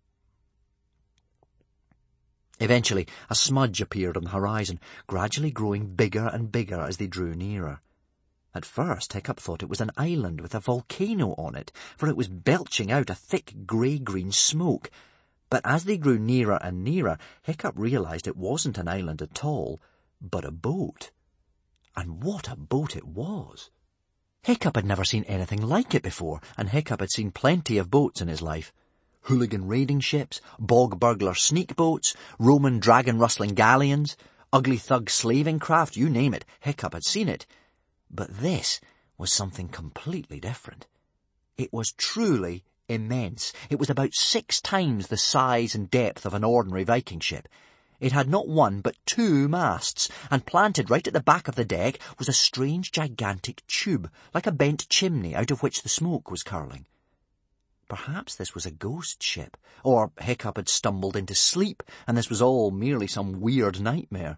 Eventually, a smudge appeared on the horizon, gradually growing bigger and bigger as they drew nearer. At first, Hiccup thought it was an island with a volcano on it, for it was belching out a thick grey-green smoke. But as they grew nearer and nearer, Hiccup realised it wasn't an island at all, but a boat. And what a boat it was! Hiccup had never seen anything like it before, and Hiccup had seen plenty of boats in his life. Hooligan raiding ships, bog burglar sneak boats, Roman dragon-rustling galleons, ugly thug slaving craft, you name it, Hiccup had seen it. But this was something completely different. It was truly immense. It was about 6 times the size and depth of an ordinary Viking ship. It had not one but 2 masts, and planted right at the back of the deck was a strange gigantic tube, like a bent chimney out of which the smoke was curling. Perhaps this was a ghost ship, or Hiccup had stumbled into sleep, and this was all merely some weird nightmare.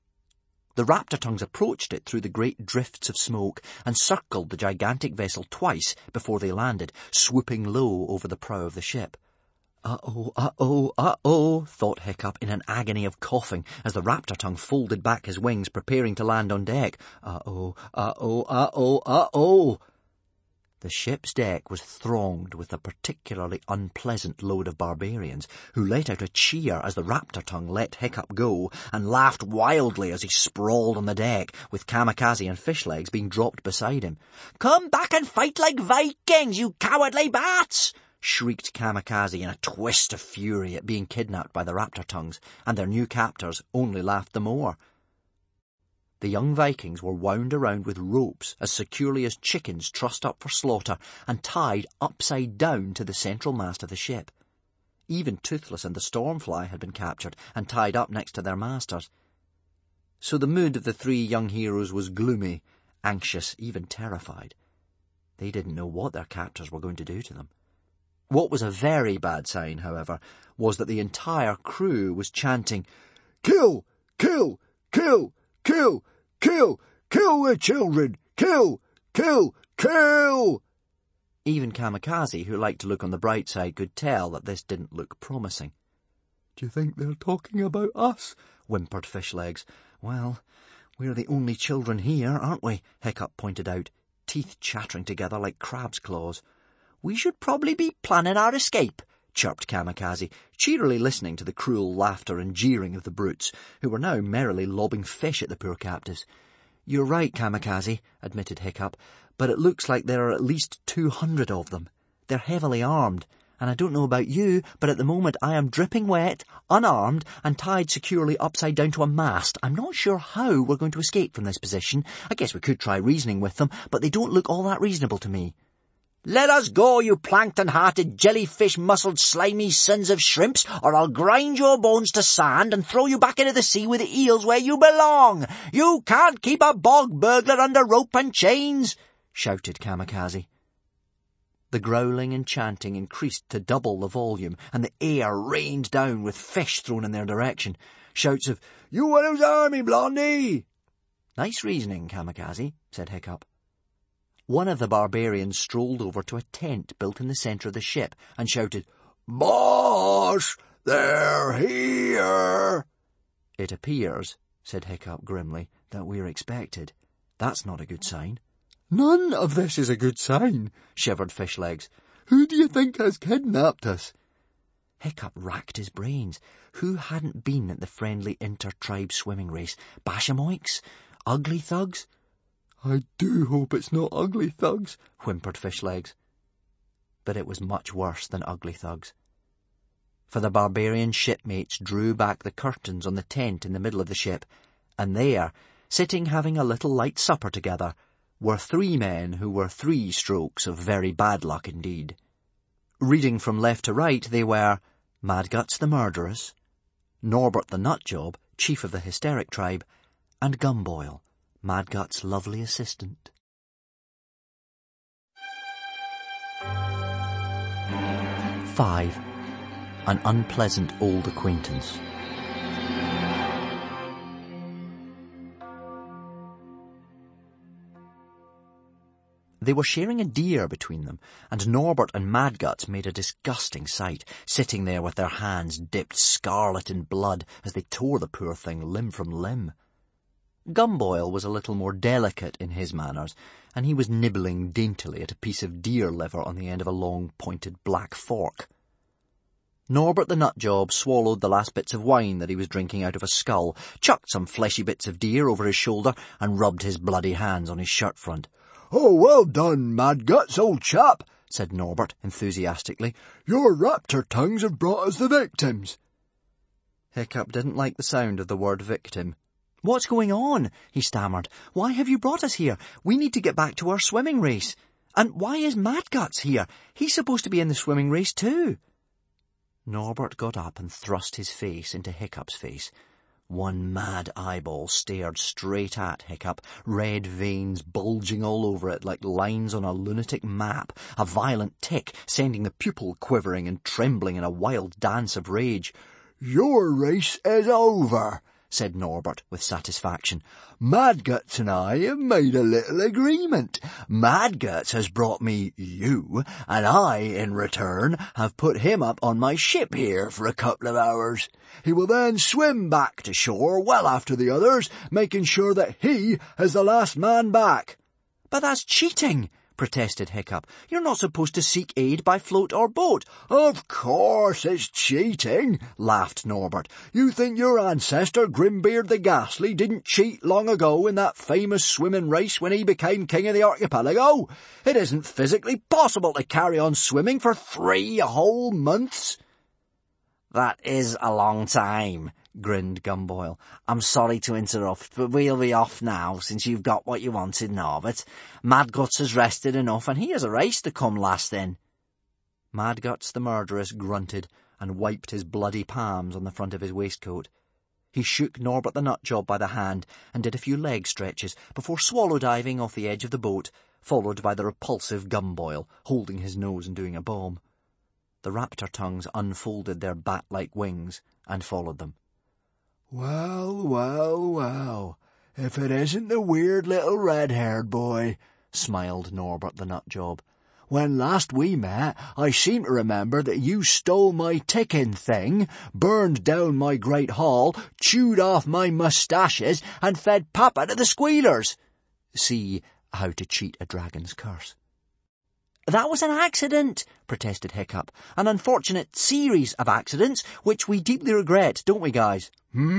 The raptor tongues approached it through the great drifts of smoke and circled the gigantic vessel twice before they landed, swooping low over the prow of the ship. Uh-oh, uh-oh, uh-oh, thought Hiccup in an agony of coughing as the raptor tongue folded back his wings, preparing to land on deck. Uh-oh, uh-oh, uh-oh, uh-oh. The ship's deck was thronged with a particularly unpleasant load of barbarians, who let out a cheer as the raptor tongue let Hiccup go, and laughed wildly as he sprawled on the deck, with Kamikaze and Fishlegs being dropped beside him. "Come back and fight like Vikings, you cowardly bats!" shrieked Kamikaze in a twist of fury at being kidnapped by the raptor tongues, and their new captors only laughed the more. The young Vikings were wound around with ropes as securely as chickens trussed up for slaughter and tied upside down to the central mast of the ship. Even Toothless and the Stormfly had been captured and tied up next to their masters. So the mood of the 3 young heroes was gloomy, anxious, even terrified. They didn't know what their captors were going to do to them. What was a very bad sign, however, was that the entire crew was chanting, "Kill! Kill! Kill! Kill! Kill! Kill the children! Kill! Kill! Kill!" Even Kamikaze, who liked to look on the bright side, could tell that this didn't look promising. "Do you think they're talking about us?" whimpered Fishlegs. "Well, we're the only children here, aren't we?" Hiccup pointed out, teeth chattering together like crab's claws. "We should probably be planning our escape," chirped Kamikaze, cheerily listening to the cruel laughter and jeering of the brutes, who were now merrily lobbing fish at the poor captives. "You're right, Kamikaze," admitted Hiccup, "but it looks like there are at least 200 of them. They're heavily armed, and I don't know about you, but at the moment I am dripping wet, unarmed, and tied securely upside down to a mast. I'm not sure how we're going to escape from this position. I guess we could try reasoning with them, but they don't look all that reasonable to me." "Let us go, you plankton-hearted, jellyfish-muscled, slimy sons of shrimps, or I'll grind your bones to sand and throw you back into the sea with the eels where you belong. You can't keep a bog burglar under rope and chains," shouted Kamikaze. The growling and chanting increased to double the volume, and the air rained down with fish thrown in their direction. Shouts of, "You want whose army, Blondie?" "Nice reasoning, Kamikaze," said Hiccup. One of the barbarians strolled over to a tent built in the centre of the ship and shouted, "Boss, they're here!" "It appears," said Hiccup grimly, "that we're expected. That's not a good sign." "None of this is a good sign," shivered Fishlegs. "Who do you think has kidnapped us?" Hiccup racked his brains. Who hadn't been at the friendly inter-tribe swimming race? Bashamoiks? Ugly thugs? "I do hope it's not ugly thugs," whimpered Fishlegs. But it was much worse than ugly thugs. For the barbarian shipmates drew back the curtains on the tent in the middle of the ship, and there, sitting having a little light supper together, were 3 men who were 3 strokes of very bad luck indeed. Reading from left to right, they were Madguts the murderess, Norbert the nutjob, chief of the hysteric tribe, and Gumboil, Madgut's lovely assistant. "5. An unpleasant old acquaintance." They were sharing a deer between them, and Norbert and Madguts made a disgusting sight, sitting there with their hands dipped scarlet in blood as they tore the poor thing limb from limb. Gumboil was a little more delicate in his manners, and he was nibbling daintily at a piece of deer liver on the end of a long, pointed black fork. Norbert the Nutjob swallowed the last bits of wine that he was drinking out of a skull, chucked some fleshy bits of deer over his shoulder, and rubbed his bloody hands on his shirt front. "Oh, well done, Madguts, old chap," said Norbert enthusiastically. "Your raptor tongues have brought us the victims." Hiccup didn't like the sound of the word victim. "What's going on?" he stammered. "Why have you brought us here? We need to get back to our swimming race. And why is Madguts here? He's supposed to be in the swimming race too." Norbert got up and thrust his face into Hiccup's face. One mad eyeball stared straight at Hiccup, red veins bulging all over it like lines on a lunatic map, a violent tic sending the pupil quivering and trembling in a wild dance of rage. "Your race is over," said Norbert with satisfaction. "Madguts and I have made a little agreement. Madguts has brought me you, and I, in return, have put him up on my ship here for a couple of hours. He will then swim back to shore well after the others, making sure that he is the last man back." "But that's cheating," protested Hiccup. "You're not supposed to seek aid by float or boat." "Of course it's cheating," laughed Norbert. "You think your ancestor Grimbeard the Ghastly didn't cheat long ago in that famous swimming race when he became king of the archipelago? It isn't physically possible to carry on swimming for 3 whole months." "That is a long time," grinned Gumboil. "I'm sorry to interrupt, but we'll be off now, since you've got what you wanted, Norbert. Madguts has rested enough, and he has a race to come last then." Madguts the murderess grunted and wiped his bloody palms on the front of his waistcoat. He shook Norbert the Nutjob by the hand and did a few leg stretches before swallow-diving off the edge of the boat, followed by the repulsive Gumboil, holding his nose and doing a bomb. The raptor tongues unfolded their bat-like wings and followed them. "Well, well, well, if it isn't the weird little red-haired boy," smiled Norbert the Nutjob. "When last we met, I seem to remember that you stole my ticking thing, burned down my great hall, chewed off my moustaches, and fed Papa to the squealers." See How to Cheat a Dragon's Curse. "That was an accident," protested Hiccup. "An unfortunate series of accidents, which we deeply regret, don't we, guys?"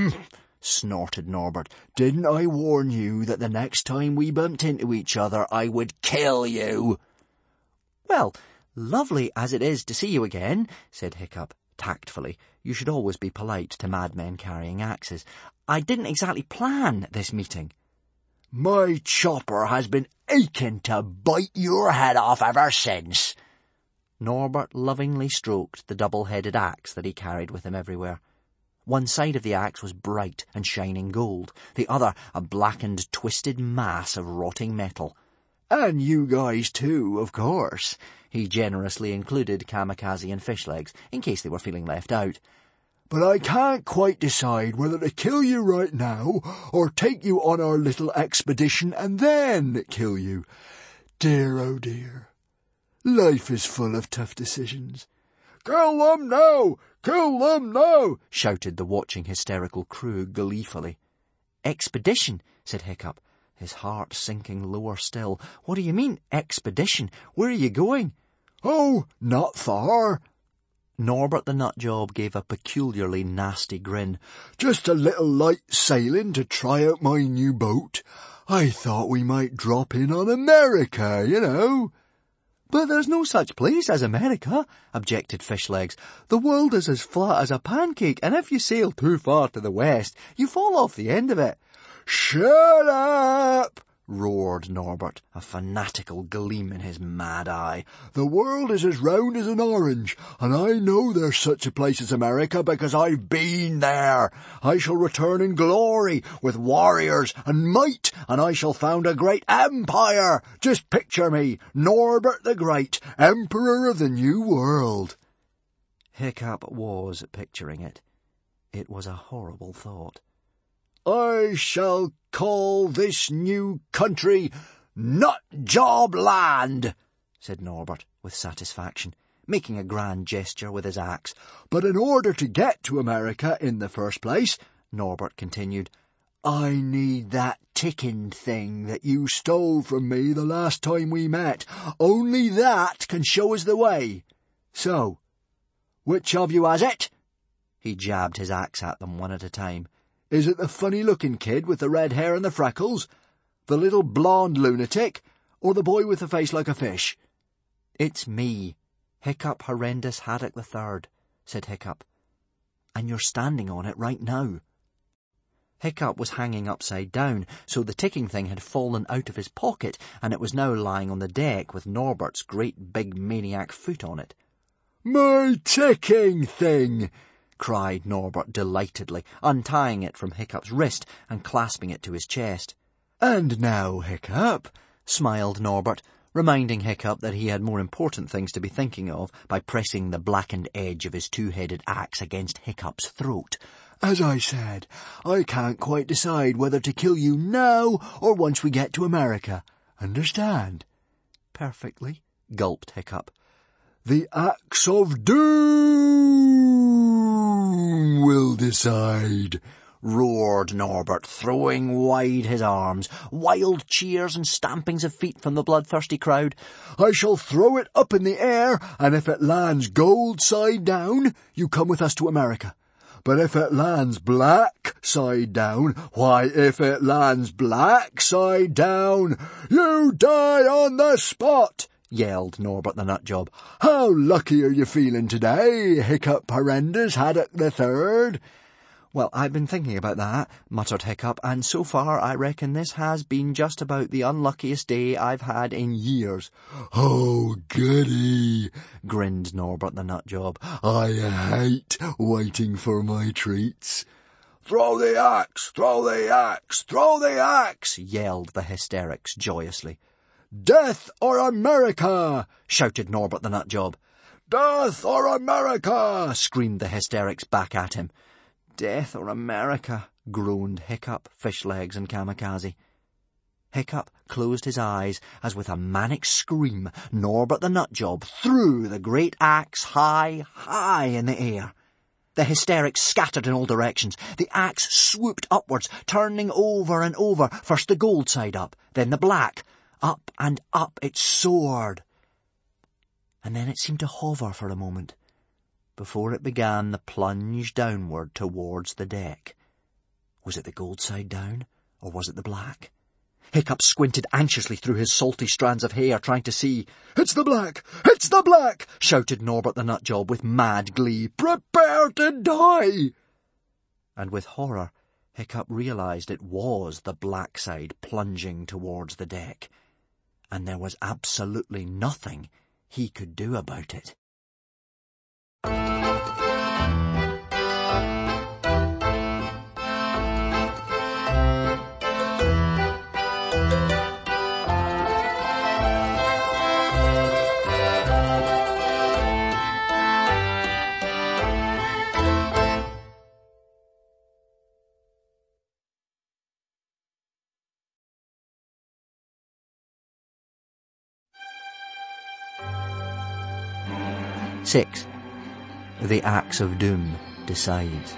Snorted Norbert. "Didn't I warn you that the next time we bumped into each other I would kill you?" "Well, lovely as it is to see you again," said Hiccup, tactfully. You should always be polite to madmen carrying axes. "I didn't exactly plan this meeting." "My chopper has been aching to bite your head off ever since." Norbert lovingly stroked the double-headed axe that he carried with him everywhere. One side of the axe was bright and shining gold, the other a blackened, twisted mass of rotting metal. "And you guys too, of course." He generously included Kamikaze and Fishlegs, in case they were feeling left out. "But I can't quite decide whether to kill you right now, or take you on our little expedition and then kill you. Dear, oh dear. Life is full of tough decisions." "Kill them now! Kill them now!" shouted the watching hysterical crew gleefully. "Expedition," said Hiccup, his heart sinking lower still. "What do you mean, expedition? Where are you going?" "Oh, not far." Norbert the Nutjob gave a peculiarly nasty grin. "Just a little light sailing to try out my new boat. I thought we might drop in on America, you know." "But there's no such place as America," objected Fishlegs. "The world is as flat as a pancake, and if you sail too far to the west, you fall off the end of it." "Shut up!" roared Norbert, a fanatical gleam in his mad eye. "The world is as round as an orange, and I know there's such a place as America because I've been there. I shall return in glory, with warriors and might, and I shall found a great empire. Just picture me, Norbert the Great, Emperor of the New World." Hiccup was picturing it. It was a horrible thought. "I shall call this new country Nutjob Land," said Norbert with satisfaction, making a grand gesture with his axe. "But in order to get to America in the first place," Norbert continued, "I need that ticking thing that you stole from me the last time we met. Only that can show us the way. So, Which of you has it? He jabbed his axe at them one at a time. Is it the funny-looking kid with the red hair and the freckles? The little blonde lunatic? Or the boy with the face like a fish? It's me, Hiccup Horrendous Haddock III, said Hiccup. And you're standing on it right now. Hiccup was hanging upside down, so the ticking thing had fallen out of his pocket, and it was now lying on the deck with Norbert's great big maniac foot on it. My ticking thing! Cried Norbert delightedly, untying it from Hiccup's wrist and clasping it to his chest. And now, Hiccup, smiled Norbert, reminding Hiccup that he had more important things to be thinking of by pressing the blackened edge of his two-headed axe against Hiccup's throat. As I said, I can't quite decide whether to kill you now or once we get to America. Understand? Perfectly, gulped Hiccup. The axe of doom will decide, roared Norbert, throwing wide his arms. Wild cheers and stampings of feet from the bloodthirsty crowd. I shall throw it up in the air, and if it lands gold side down, you come with us to America. But if it lands black side down, why, if it lands black side down, you die on the spot, yelled Norbert the Nutjob. How lucky are you feeling today, Hiccup Horrendous Haddock III? Well, I've been thinking about that, muttered Hiccup, and so far I reckon this has been just about the unluckiest day I've had in years. Oh, goody, grinned Norbert the Nutjob. I hate waiting for my treats. Throw the axe, throw the axe, throw the axe, yelled the hysterics joyously. Death or America, shouted Norbert the Nutjob. Death or America, screamed the hysterics back at him. Death or America, groaned Hiccup, Fishlegs and Kamikaze. Hiccup closed his eyes as with a manic scream Norbert the Nutjob threw the great axe high, high in the air. The hysterics scattered in all directions. The axe swooped upwards, turning over and over, first the gold side up, then the black. Up and up it soared. And then it seemed to hover for a moment, before it began the plunge downward towards the deck. Was it the gold side down, or was it the black? Hiccup squinted anxiously through his salty strands of hair, trying to see. It's the black! It's the black! shouted Norbert the Nutjob with mad glee. Prepare to die! And with horror, Hiccup realised it was the black side plunging towards the deck, and there was absolutely nothing he could do about it. Six. The Axe of Doom decides.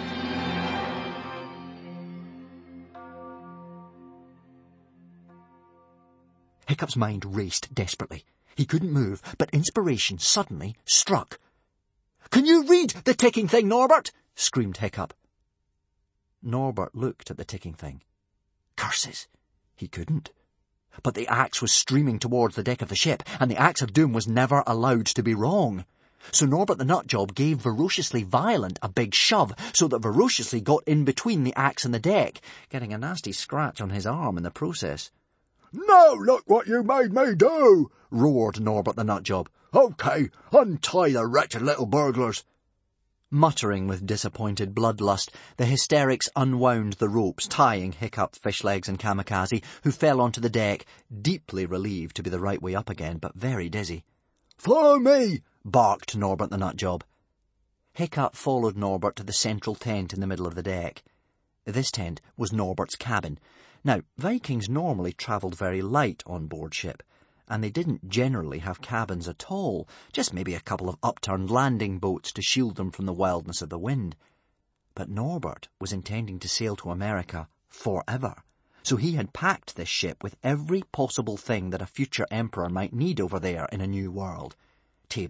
Hiccup's mind raced desperately. He couldn't move, but inspiration suddenly struck. "Can you read the ticking thing, Norbert?" screamed Hiccup. Norbert looked at the ticking thing. Curses! He couldn't. But the axe was streaming towards the deck of the ship, and the Axe of Doom was never allowed to be wrong. So Norbert the Nutjob gave Ferociously Violent a big shove, so that Ferociously got in between the axe and the deck, getting a nasty scratch on his arm in the process. "Now look what you made me do!" roared Norbert the Nutjob. "OK, untie the wretched little burglars." Muttering with disappointed bloodlust, the hysterics unwound the ropes tying Hiccup, Fishlegs and Kamikaze, who fell onto the deck, deeply relieved to be the right way up again, but very dizzy. "Follow me!" barked Norbert the Nutjob. Hiccup followed Norbert to the central tent in the middle of the deck. This tent was Norbert's cabin. Now, Vikings normally travelled very light on board ship, and they didn't generally have cabins at all, just maybe a couple of upturned landing boats to shield them from the wildness of the wind. But Norbert was intending to sail to America forever, so he had packed this ship with every possible thing that a future emperor might need over there in a new world. Tables,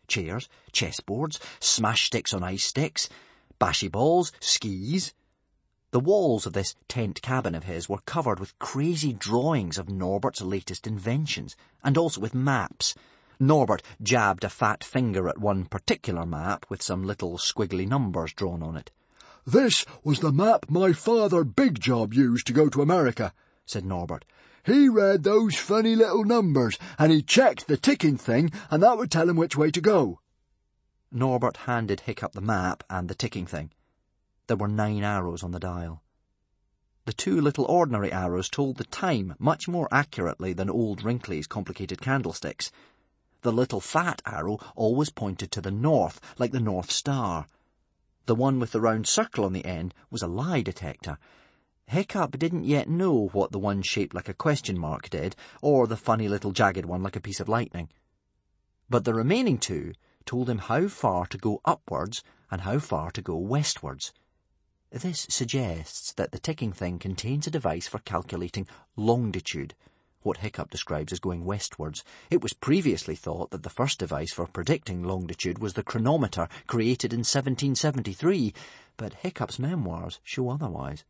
chairs, chessboards, smash sticks on ice sticks, bashy balls, skis. The walls of this tent cabin of his were covered with crazy drawings of Norbert's latest inventions, and also with maps. Norbert jabbed a fat finger at one particular map with some little squiggly numbers drawn on it. "This was the map my father Big Job used to go to America," said Norbert. "He read those funny little numbers, and he checked the ticking thing, and that would tell him which way to go." Norbert handed Hiccup the map and the ticking thing. There were 9 arrows on the dial. The 2 little ordinary arrows told the time much more accurately than old Wrinkly's complicated candlesticks. The little fat arrow always pointed to the north, like the North Star. The one with the round circle on the end was a lie detector. Hiccup didn't yet know what the one shaped like a question mark did, or the funny little jagged one like a piece of lightning. But the remaining 2 told him how far to go upwards and how far to go westwards. This suggests that the ticking thing contains a device for calculating longitude, what Hiccup describes as going westwards. It was previously thought that the first device for predicting longitude was the chronometer created in 1773, but Hiccup's memoirs show otherwise.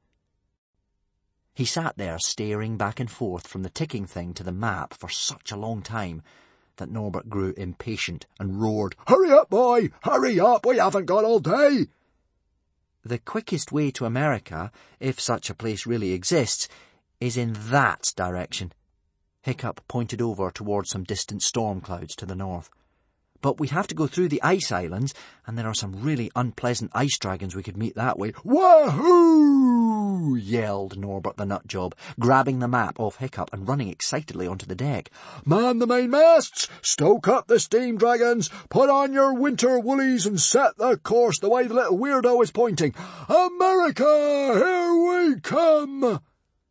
He sat there staring back and forth from the ticking thing to the map for such a long time that Norbert grew impatient and roared, "Hurry up, boy! Hurry up! We haven't got all day!" The quickest way to America, if such a place really exists, is in that direction. Hiccup pointed over towards some distant storm clouds to the north. "But we have to go through the ice islands, and there are some really unpleasant ice dragons we could meet that way." "Wahoo!" yelled Norbert the Nutjob, grabbing the map off Hiccup and running excitedly onto the deck. "Man the mainmasts! Stoke up the steam dragons! Put on your winter woolies and set the course the way the little weirdo is pointing! America! Here we come!"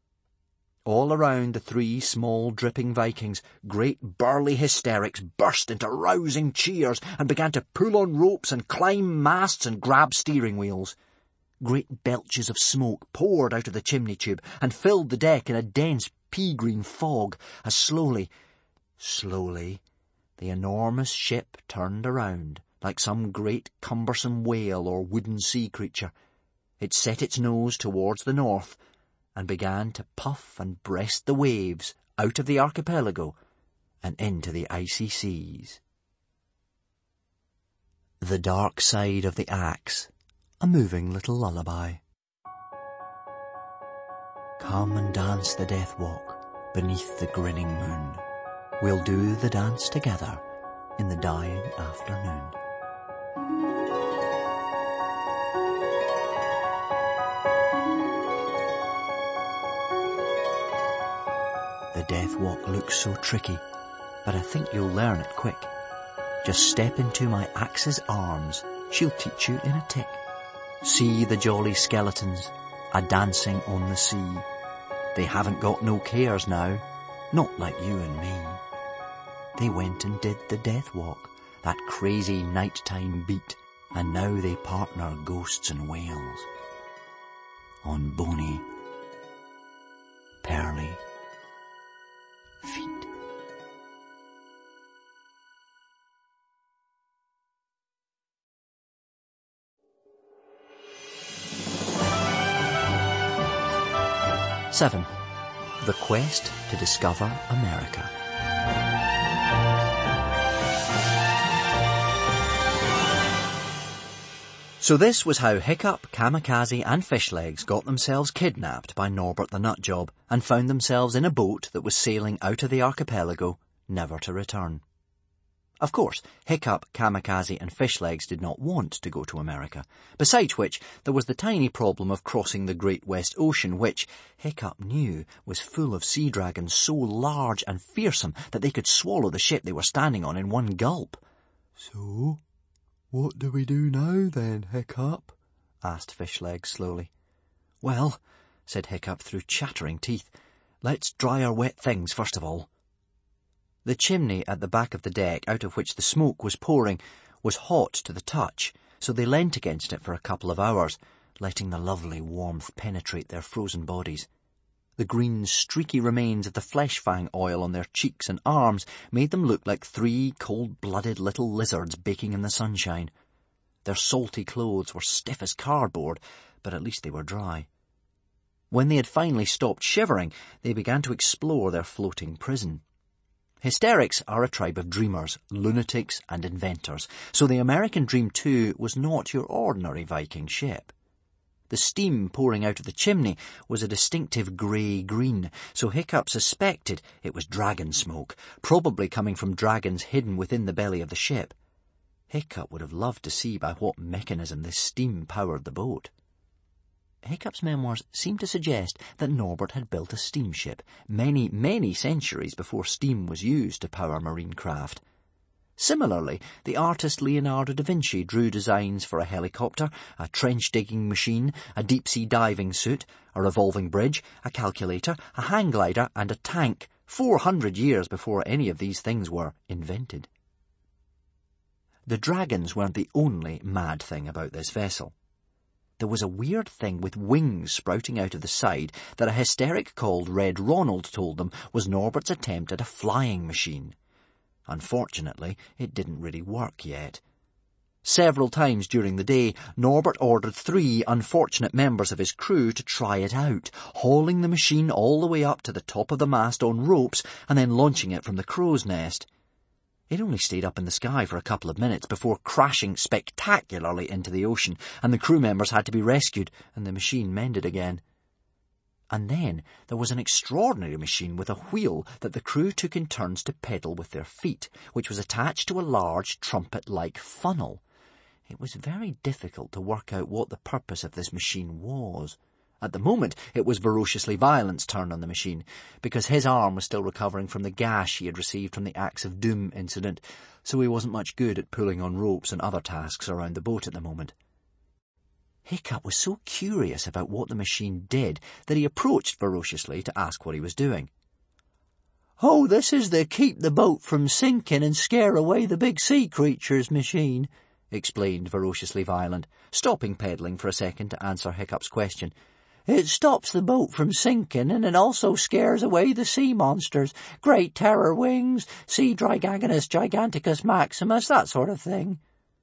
All around the 3 small dripping Vikings, great burly hysterics burst into rousing cheers and began to pull on ropes and climb masts and grab steering wheels. Great belches of smoke poured out of the chimney tube and filled the deck in a dense pea-green fog as slowly, the enormous ship turned around like some great cumbersome whale or wooden sea creature. It set its nose towards the north and began to puff and breast the waves out of the archipelago and into the icy seas. The Dark Side of the Axe, a moving little lullaby. Come and dance the death walk beneath the grinning moon. We'll do the dance together in the dying afternoon. The death walk looks so tricky, but I think you'll learn it quick. Just step into my axe's arms, she'll teach you in a tick. See the jolly skeletons a-dancing on the sea. They haven't got no cares now, not like you and me. They went and did the death walk, that crazy nighttime beat, and now they partner ghosts and whales on bony, pearly feet. Seven. The Quest to Discover America. So this was how Hiccup, Kamikaze and Fishlegs got themselves kidnapped by Norbert the Nutjob and found themselves in a boat that was sailing out of the archipelago, never to return. Of course, Hiccup, Kamikaze and Fishlegs did not want to go to America, besides which there was the tiny problem of crossing the Great West Ocean, which, Hiccup knew, was full of sea dragons so large and fearsome that they could swallow the ship they were standing on in one gulp. "So, what do we do now then, Hiccup?" asked Fishlegs slowly. "Well," said Hiccup through chattering teeth, "let's dry our wet things first of all." The chimney at the back of the deck, out of which the smoke was pouring, was hot to the touch, so they leant against it for a couple of hours, letting the lovely warmth penetrate their frozen bodies. The green, streaky remains of the flesh fang oil on their cheeks and arms made them look like 3 cold-blooded little lizards baking in the sunshine. Their salty clothes were stiff as cardboard, but at least they were dry. When they had finally stopped shivering, they began to explore their floating prison. Hysterics are a tribe of dreamers, lunatics and inventors, so the American Dream 2 was not your ordinary Viking ship. The steam pouring out of the chimney was a distinctive grey-green, so Hiccup suspected it was dragon smoke, probably coming from dragons hidden within the belly of the ship. Hiccup would have loved to see by what mechanism this steam powered the boat. Hiccup's memoirs seem to suggest that Norbert had built a steamship many, many centuries before steam was used to power marine craft. Similarly, the artist Leonardo da Vinci drew designs for a helicopter, a trench-digging machine, a deep-sea diving suit, a revolving bridge, a calculator, a hang glider, and a tank 400 years before any of these things were invented. The dragons weren't the only mad thing about this vessel. There was a weird thing with wings sprouting out of the side that a hysteric called Red Ronald told them was Norbert's attempt at a flying machine. Unfortunately, it didn't really work yet. Several times during the day, Norbert ordered 3 unfortunate members of his crew to try it out, hauling the machine all the way up to the top of the mast on ropes and then launching it from the crow's nest. It only stayed up in the sky for a couple of minutes before crashing spectacularly into the ocean, and the crew members had to be rescued and the machine mended again. And then there was an extraordinary machine with a wheel that the crew took in turns to pedal with their feet, which was attached to a large trumpet-like funnel. It was very difficult to work out what the purpose of this machine was. At the moment, it was Ferociously Violent's turn on the machine, because his arm was still recovering from the gash he had received from the Axe of Doom incident, so he wasn't much good at pulling on ropes and other tasks around the boat at the moment. Hiccup was so curious about what the machine did that he approached Ferociously to ask what he was doing. "Oh, this is the keep the boat from sinking and scare away the big sea creatures machine," explained Ferociously Violent, stopping pedalling for a second to answer Hiccup's question. "It stops the boat from sinking, and it also scares away the sea monsters, Great Terror Wings, Sea Dragagonus Giganticus Maximus, that sort of thing."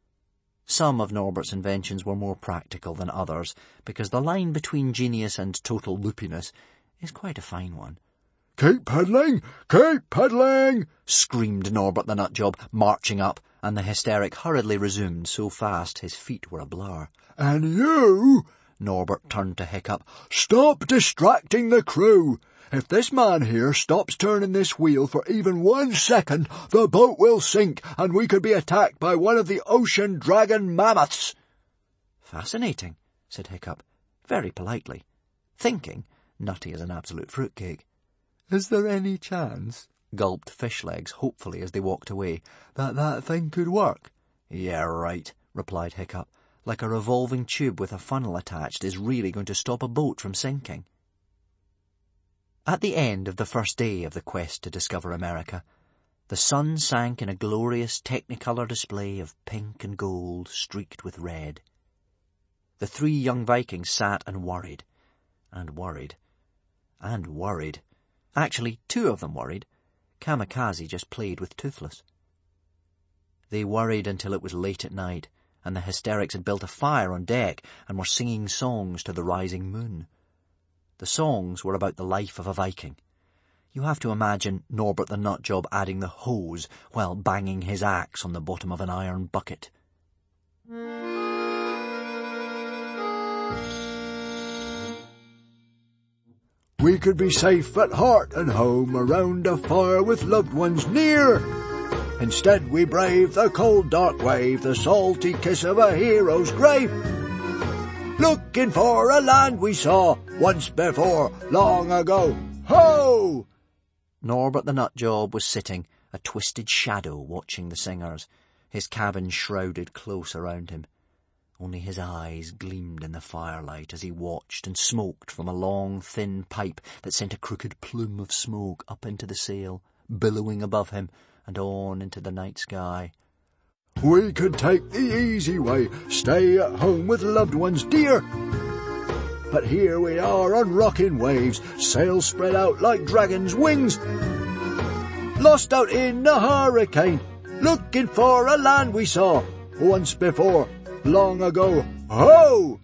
Some of Norbert's inventions were more practical than others, because the line between genius and total loopiness is quite a fine one. "Keep pedalling! Keep pedalling!" screamed Norbert the Nutjob, marching up, and the hysteric hurriedly resumed so fast his feet were a blur. "And you," Norbert turned to Hiccup, "stop distracting the crew. If this man here stops turning this wheel for even 1 second, the boat will sink, and we could be attacked by one of the ocean dragon mammoths." "Fascinating," said Hiccup, very politely, thinking, nutty as an absolute fruitcake. "Is there any chance," gulped Fishlegs hopefully as they walked away, that thing could work?" "Yeah, right," replied Hiccup, like a revolving tube with a funnel attached is really going to stop a boat from sinking. At the end of the first day of the quest to discover America, the sun sank in a glorious technicolor display of pink and gold streaked with red. The 3 young Vikings sat and worried, and worried, and worried. Actually, 2 of them worried. Kamikaze just played with Toothless. They worried until it was late at night, and the hysterics had built a fire on deck and were singing songs to the rising moon. The songs were about the life of a Viking. You have to imagine Norbert the Nutjob adding the hose while banging his axe on the bottom of an iron bucket. "We could be safe at heart and home around a fire with loved ones near. Instead we brave the cold dark wave, the salty kiss of a hero's grave. Looking for a land we saw once before, long ago. Ho!" Norbert the Nutjob was sitting, a twisted shadow, watching the singers, his cabin shrouded close around him. Only his eyes gleamed in the firelight as he watched and smoked from a long, thin pipe that sent a crooked plume of smoke up into the sail, billowing above him and on into the night sky. "We could take the easy way, stay at home with loved ones dear. but here we are on rocking waves, sails spread out like dragons' wings, lost out in a hurricane, looking for a land we saw once before, long ago. Ho!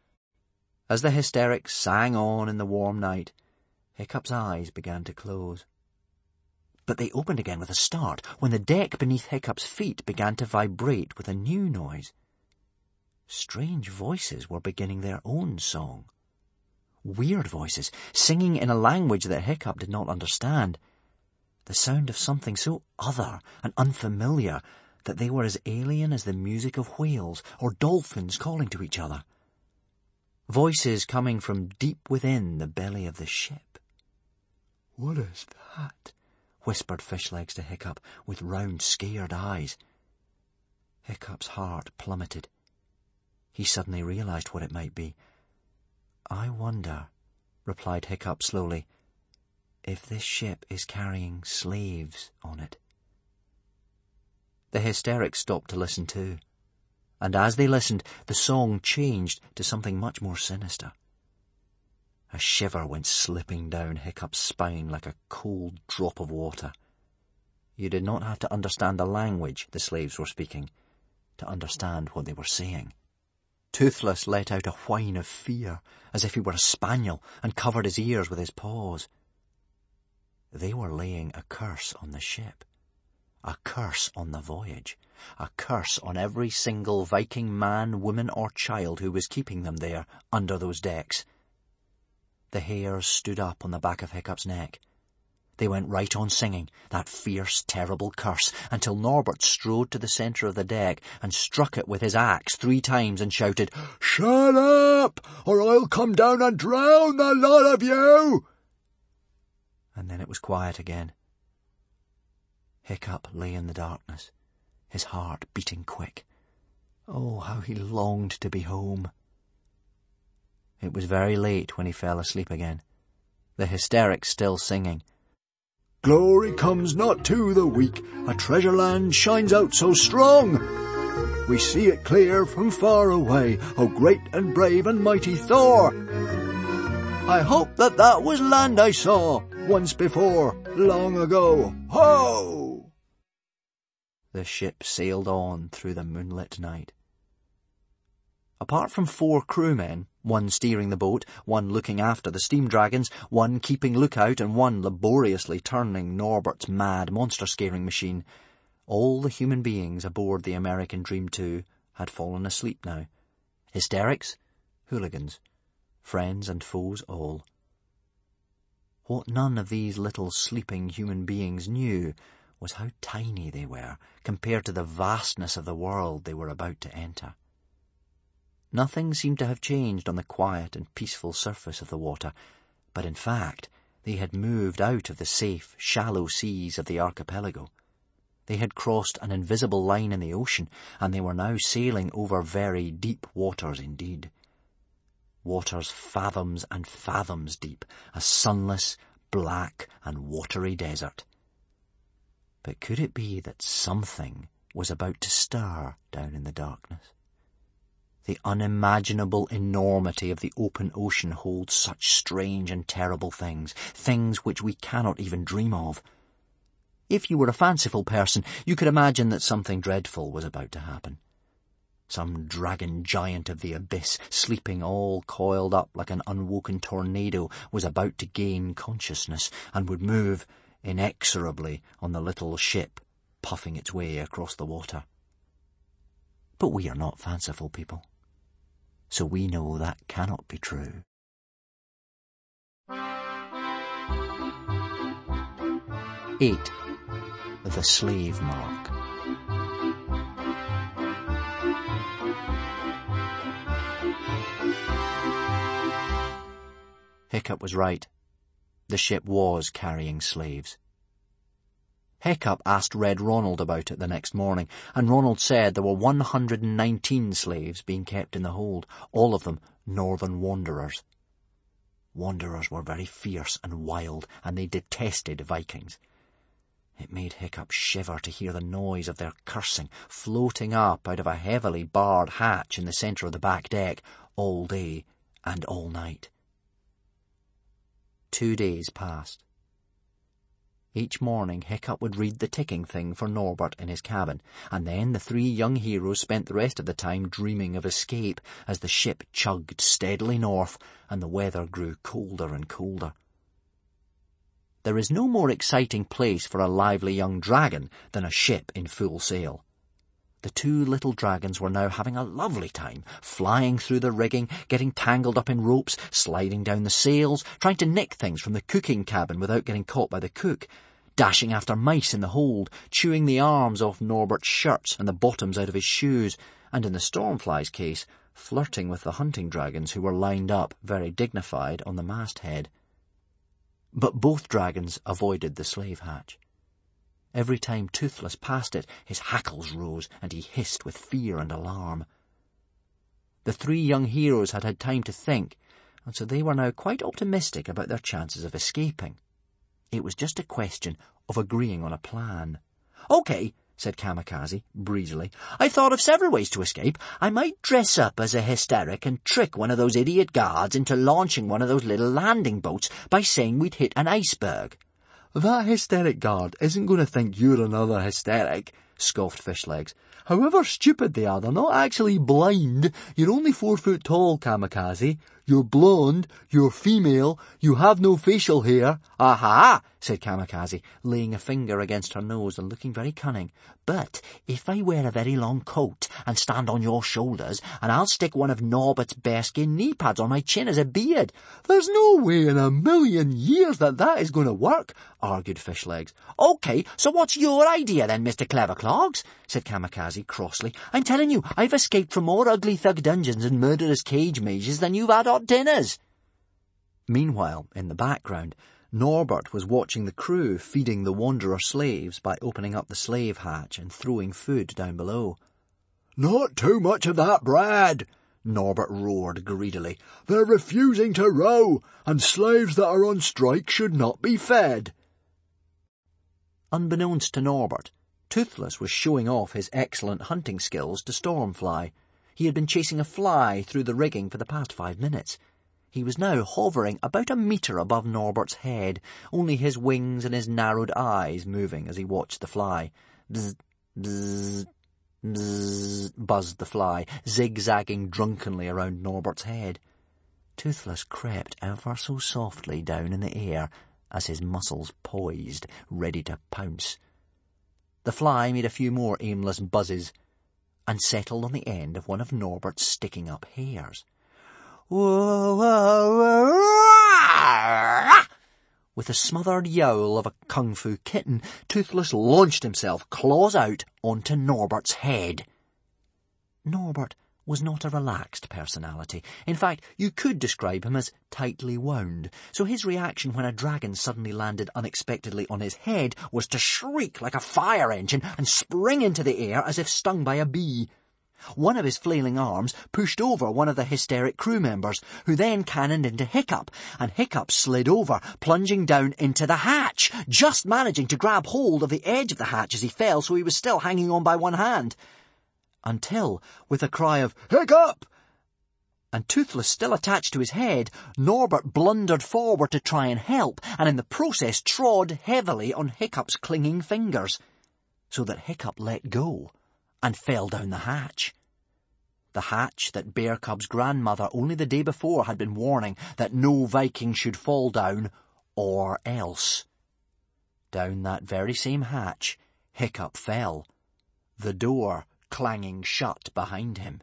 As the hysterics sang on in the warm night, Hiccup's eyes began to close. But they opened again with a start when the deck beneath Hiccup's feet began to vibrate with a new noise. Strange voices were beginning their own song. Weird voices, singing in a language that Hiccup did not understand. The sound of something so other and unfamiliar that they were as alien as the music of whales or dolphins calling to each other. Voices coming from deep within the belly of the ship. "What is that?" whispered Fishlegs to Hiccup with round, scared eyes. Hiccup's heart plummeted. He suddenly realized what it might be. "I wonder," replied Hiccup slowly, "if this ship is carrying slaves on it." The hysterics stopped to listen too, and as they listened, the song changed to something much more sinister. A shiver went slipping down Hiccup's spine like a cold drop of water. You did not have to understand the language the slaves were speaking to understand what they were saying. Toothless let out a whine of fear, as if he were a spaniel, and covered his ears with his paws. They were laying a curse on the ship, a curse on the voyage, a curse on every single Viking man, woman, or child who was keeping them there under those decks. The hairs stood up on the back of Hiccup's neck. They went right on singing that fierce, terrible curse until Norbert strode to the centre of the deck and struck it with his axe 3 times and shouted, "Shut up, or I'll come down and drown the lot of you!" And then it was quiet again. Hiccup lay in the darkness, his heart beating quick. Oh, how he longed to be home. It was very late when he fell asleep again, the hysterics still singing. "Glory comes not to the weak, a treasure land shines out so strong. We see it clear from far away, O great and brave and mighty Thor. I hope that was land I saw once before, long ago. Ho!" The ship sailed on through the moonlit night. Apart from 4 crewmen, one steering the boat, one looking after the steam dragons, one keeping lookout, and one laboriously turning Norbert's mad monster-scaring machine, all the human beings aboard the American Dream 2 had fallen asleep now. Hysterics, hooligans, friends and foes all. What none of these little sleeping human beings knew was how tiny they were compared to the vastness of the world they were about to enter. Nothing seemed to have changed on the quiet and peaceful surface of the water, but in fact they had moved out of the safe, shallow seas of the archipelago. They had crossed an invisible line in the ocean, and they were now sailing over very deep waters indeed. Waters fathoms and fathoms deep, a sunless, black and watery desert. But could it be that something was about to stir down in the darkness? The unimaginable enormity of the open ocean holds such strange and terrible things, things which we cannot even dream of. If you were a fanciful person, you could imagine that something dreadful was about to happen. Some dragon giant of the abyss, sleeping all coiled up like an unwoken tornado, was about to gain consciousness and would move inexorably on the little ship, puffing its way across the water. But we are not fanciful people, so we know that cannot be true. Eight. The Slave Mark. Hiccup was right. The ship was carrying slaves. Hiccup asked Red Ronald about it the next morning, and Ronald said there were 119 slaves being kept in the hold, all of them northern wanderers. Wanderers were very fierce and wild, and they detested Vikings. It made Hiccup shiver to hear the noise of their cursing floating up out of a heavily barred hatch in the centre of the back deck all day and all night. 2 days passed. Each morning Hiccup would read the ticking thing for Norbert in his cabin, and then the 3 young heroes spent the rest of the time dreaming of escape as the ship chugged steadily north and the weather grew colder and colder. There is no more exciting place for a lively young dragon than a ship in full sail. The 2 little dragons were now having a lovely time, flying through the rigging, getting tangled up in ropes, sliding down the sails, trying to nick things from the cooking cabin without getting caught by the cook, dashing after mice in the hold, chewing the arms off Norbert's shirts and the bottoms out of his shoes, and in the Stormfly's case, flirting with the hunting dragons who were lined up, very dignified, on the masthead. But both dragons avoided the slave hatch. Every time Toothless passed it, his hackles rose, and he hissed with fear and alarm. The 3 young heroes had had time to think, and so they were now quite optimistic about their chances of escaping. It was just a question of agreeing on a plan. "Okay," said Kamikaze, breezily. "I thought of several ways to escape. I might dress up as a hysteric and trick one of those idiot guards into launching one of those little landing boats by saying we'd hit an iceberg." "That hysteric guard isn't going to think you're another hysteric," scoffed Fishlegs. "However stupid they are, they're not actually blind. You're only 4 foot tall, Kamikaze. You're blonde, you're female, you have no facial hair." "Aha!" said Kamikaze, laying a finger against her nose and looking very cunning. "But if I wear a very long coat and stand on your shoulders, and I'll stick one of Norbert's bearskin knee pads on my chin as a beard." "There's no way in a million years that is going to work," argued Fishlegs. "OK, so what's your idea then, Mr. Cleverclogs?" said Kamikaze crossly. "I'm telling you, I've escaped from more ugly thug dungeons and murderous cage mazes than you've had hot dinners." Meanwhile, in the background, Norbert was watching the crew feeding the wanderer slaves by opening up the slave hatch and throwing food down below. "Not too much of that bread," Norbert roared greedily. "They're refusing to row, and slaves that are on strike should not be fed." Unbeknownst to Norbert, Toothless was showing off his excellent hunting skills to Stormfly. He had been chasing a fly through the rigging for the past 5 minutes. He was now hovering about a metre above Norbert's head, only his wings and his narrowed eyes moving as he watched the fly. Bzz, bzz, bzz, buzzed the fly, zigzagging drunkenly around Norbert's head. Toothless crept ever so softly down in the air as his muscles poised, ready to pounce. The fly made a few more aimless buzzes and settled on the end of one of Norbert's sticking-up hairs. With a smothered yowl of a kung fu kitten, Toothless launched himself, claws out, onto Norbert's head. Norbert was not a relaxed personality. In fact, you could describe him as tightly wound, so his reaction when a dragon suddenly landed unexpectedly on his head was to shriek like a fire engine and spring into the air as if stung by a bee. One of his flailing arms pushed over one of the hysteric crew members, who then cannoned into Hiccup, and Hiccup slid over, plunging down into the hatch, just managing to grab hold of the edge of the hatch as he fell, so he was still hanging on by one hand. Until, with a cry of "Hiccup!" and Toothless still attached to his head, Norbert blundered forward to try and help, and in the process trod heavily on Hiccup's clinging fingers, so that Hiccup let go and fell down the hatch. The hatch that Bear Cub's grandmother only the day before had been warning that no Viking should fall down, or else. Down that very same hatch, Hiccup fell, the door clanging shut behind him.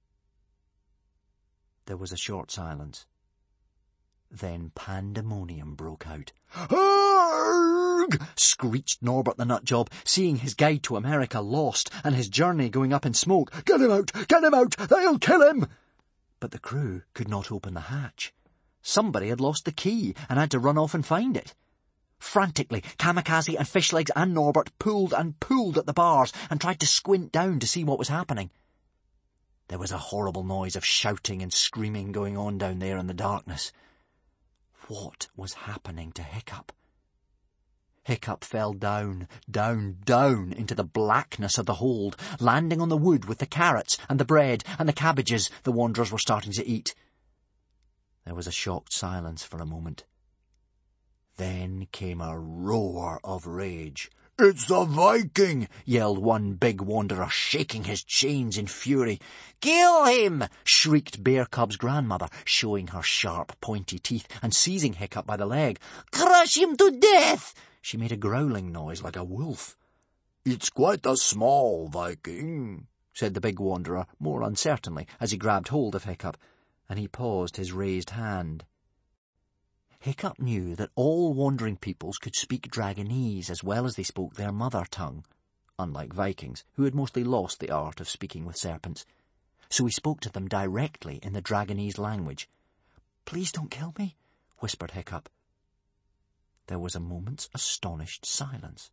There was a short silence. Then pandemonium broke out. "Arrgh!" screeched Norbert the Nutjob, seeing his guide to America lost and his journey going up in smoke. Get him out! Get him out! They'll kill him!" But the crew could not open the hatch. Somebody had lost the key and had to run off and find it. Frantically, Kamikaze and Fishlegs and Norbert pulled and pulled at the bars and tried to squint down to see what was happening. There was a horrible noise of shouting and screaming going on down there in the darkness. What was happening to Hiccup? Hiccup fell down, down, down into the blackness of the hold, landing on the wood with the carrots and the bread and the cabbages the wanderers were starting to eat. There was a shocked silence for a moment. Then came a roar of rage. "It's the Viking!" yelled one big wanderer, shaking his chains in fury. "Kill him!" shrieked Bear Cub's grandmother, showing her sharp, pointy teeth and seizing Hiccup by the leg. "Crush him to death!" She made a growling noise like a wolf. "It's quite a small Viking," said the big wanderer more uncertainly as he grabbed hold of Hiccup, and he paused his raised hand. Hiccup knew that all wandering peoples could speak Dragonese as well as they spoke their mother tongue, unlike Vikings, who had mostly lost the art of speaking with serpents. So he spoke to them directly in the Dragonese language. "Please don't kill me," whispered Hiccup. There was a moment's astonished silence.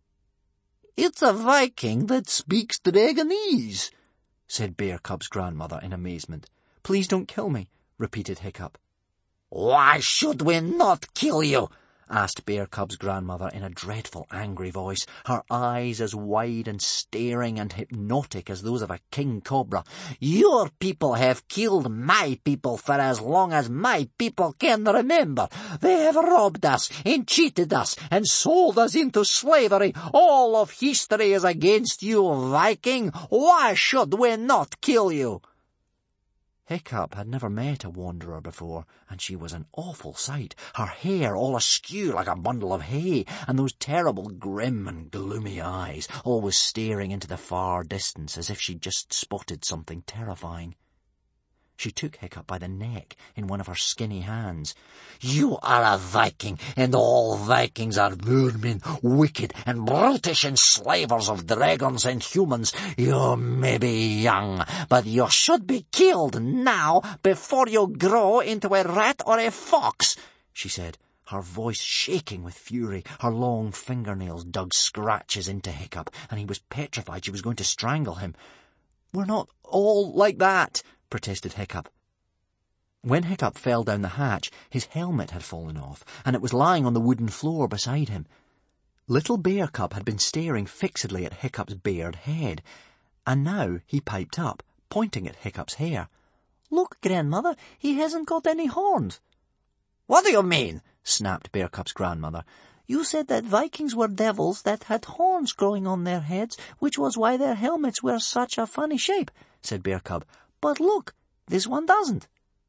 "It's a Viking that speaks Dragonese," said Bear Cub's grandmother in amazement. "Please don't kill me," repeated Hiccup. "Why should we not kill you?" asked Bear Cub's grandmother in a dreadful, angry voice, her eyes as wide and staring and hypnotic as those of a king cobra. "Your people have killed my people for as long as my people can remember. They have robbed us and cheated us and sold us into slavery. All of history is against you, Viking. Why should we not kill you?" Hiccup had never met a wanderer before, and she was an awful sight, her hair all askew like a bundle of hay, and those terrible grim and gloomy eyes, always staring into the far distance as if she'd just spotted something terrifying. She took Hiccup by the neck in one of her skinny hands. "You are a Viking, and all Vikings are vermin, wicked and brutish enslavers of dragons and humans. You may be young, but you should be killed now before you grow into a rat or a fox," she said, her voice shaking with fury. Her long fingernails dug scratches into Hiccup, and he was petrified she was going to strangle him. "We're not all like that," protested Hiccup. When Hiccup fell down the hatch, his helmet had fallen off, and it was lying on the wooden floor beside him. Little Bear Cub had been staring fixedly at Hiccup's bared head, and now he piped up, pointing at Hiccup's hair. "Look, grandmother, he hasn't got any horns." "What do you mean?" snapped Bear Cub's grandmother. "You said that Vikings were devils that had horns growing on their heads, which was why their helmets were such a funny shape," said Bear Cub. "But look, this one doesn't."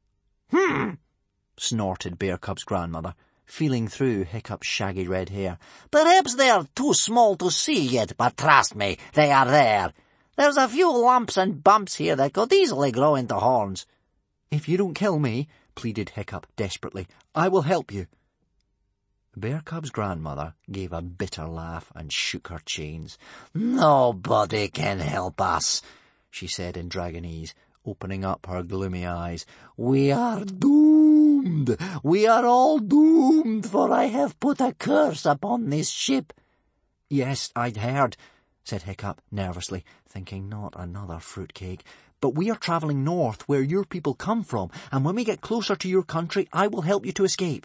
Snorted Bear Cub's grandmother, feeling through Hiccup's shaggy red hair. "Perhaps they are too small to see yet, but trust me, they are there. There's a few lumps and bumps here that could easily grow into horns." "If you don't kill me," pleaded Hiccup desperately, "I will help you." Bear Cub's grandmother gave a bitter laugh and shook her chains. "Nobody can help us," she said in Dragonese, opening up her gloomy eyes. "We are doomed. We are all doomed, for I have put a curse upon this ship." "Yes, I'd heard," said Hiccup nervously, thinking not another fruitcake. "But we are travelling north, where your people come from, and when we get closer to your country, I will help you to escape."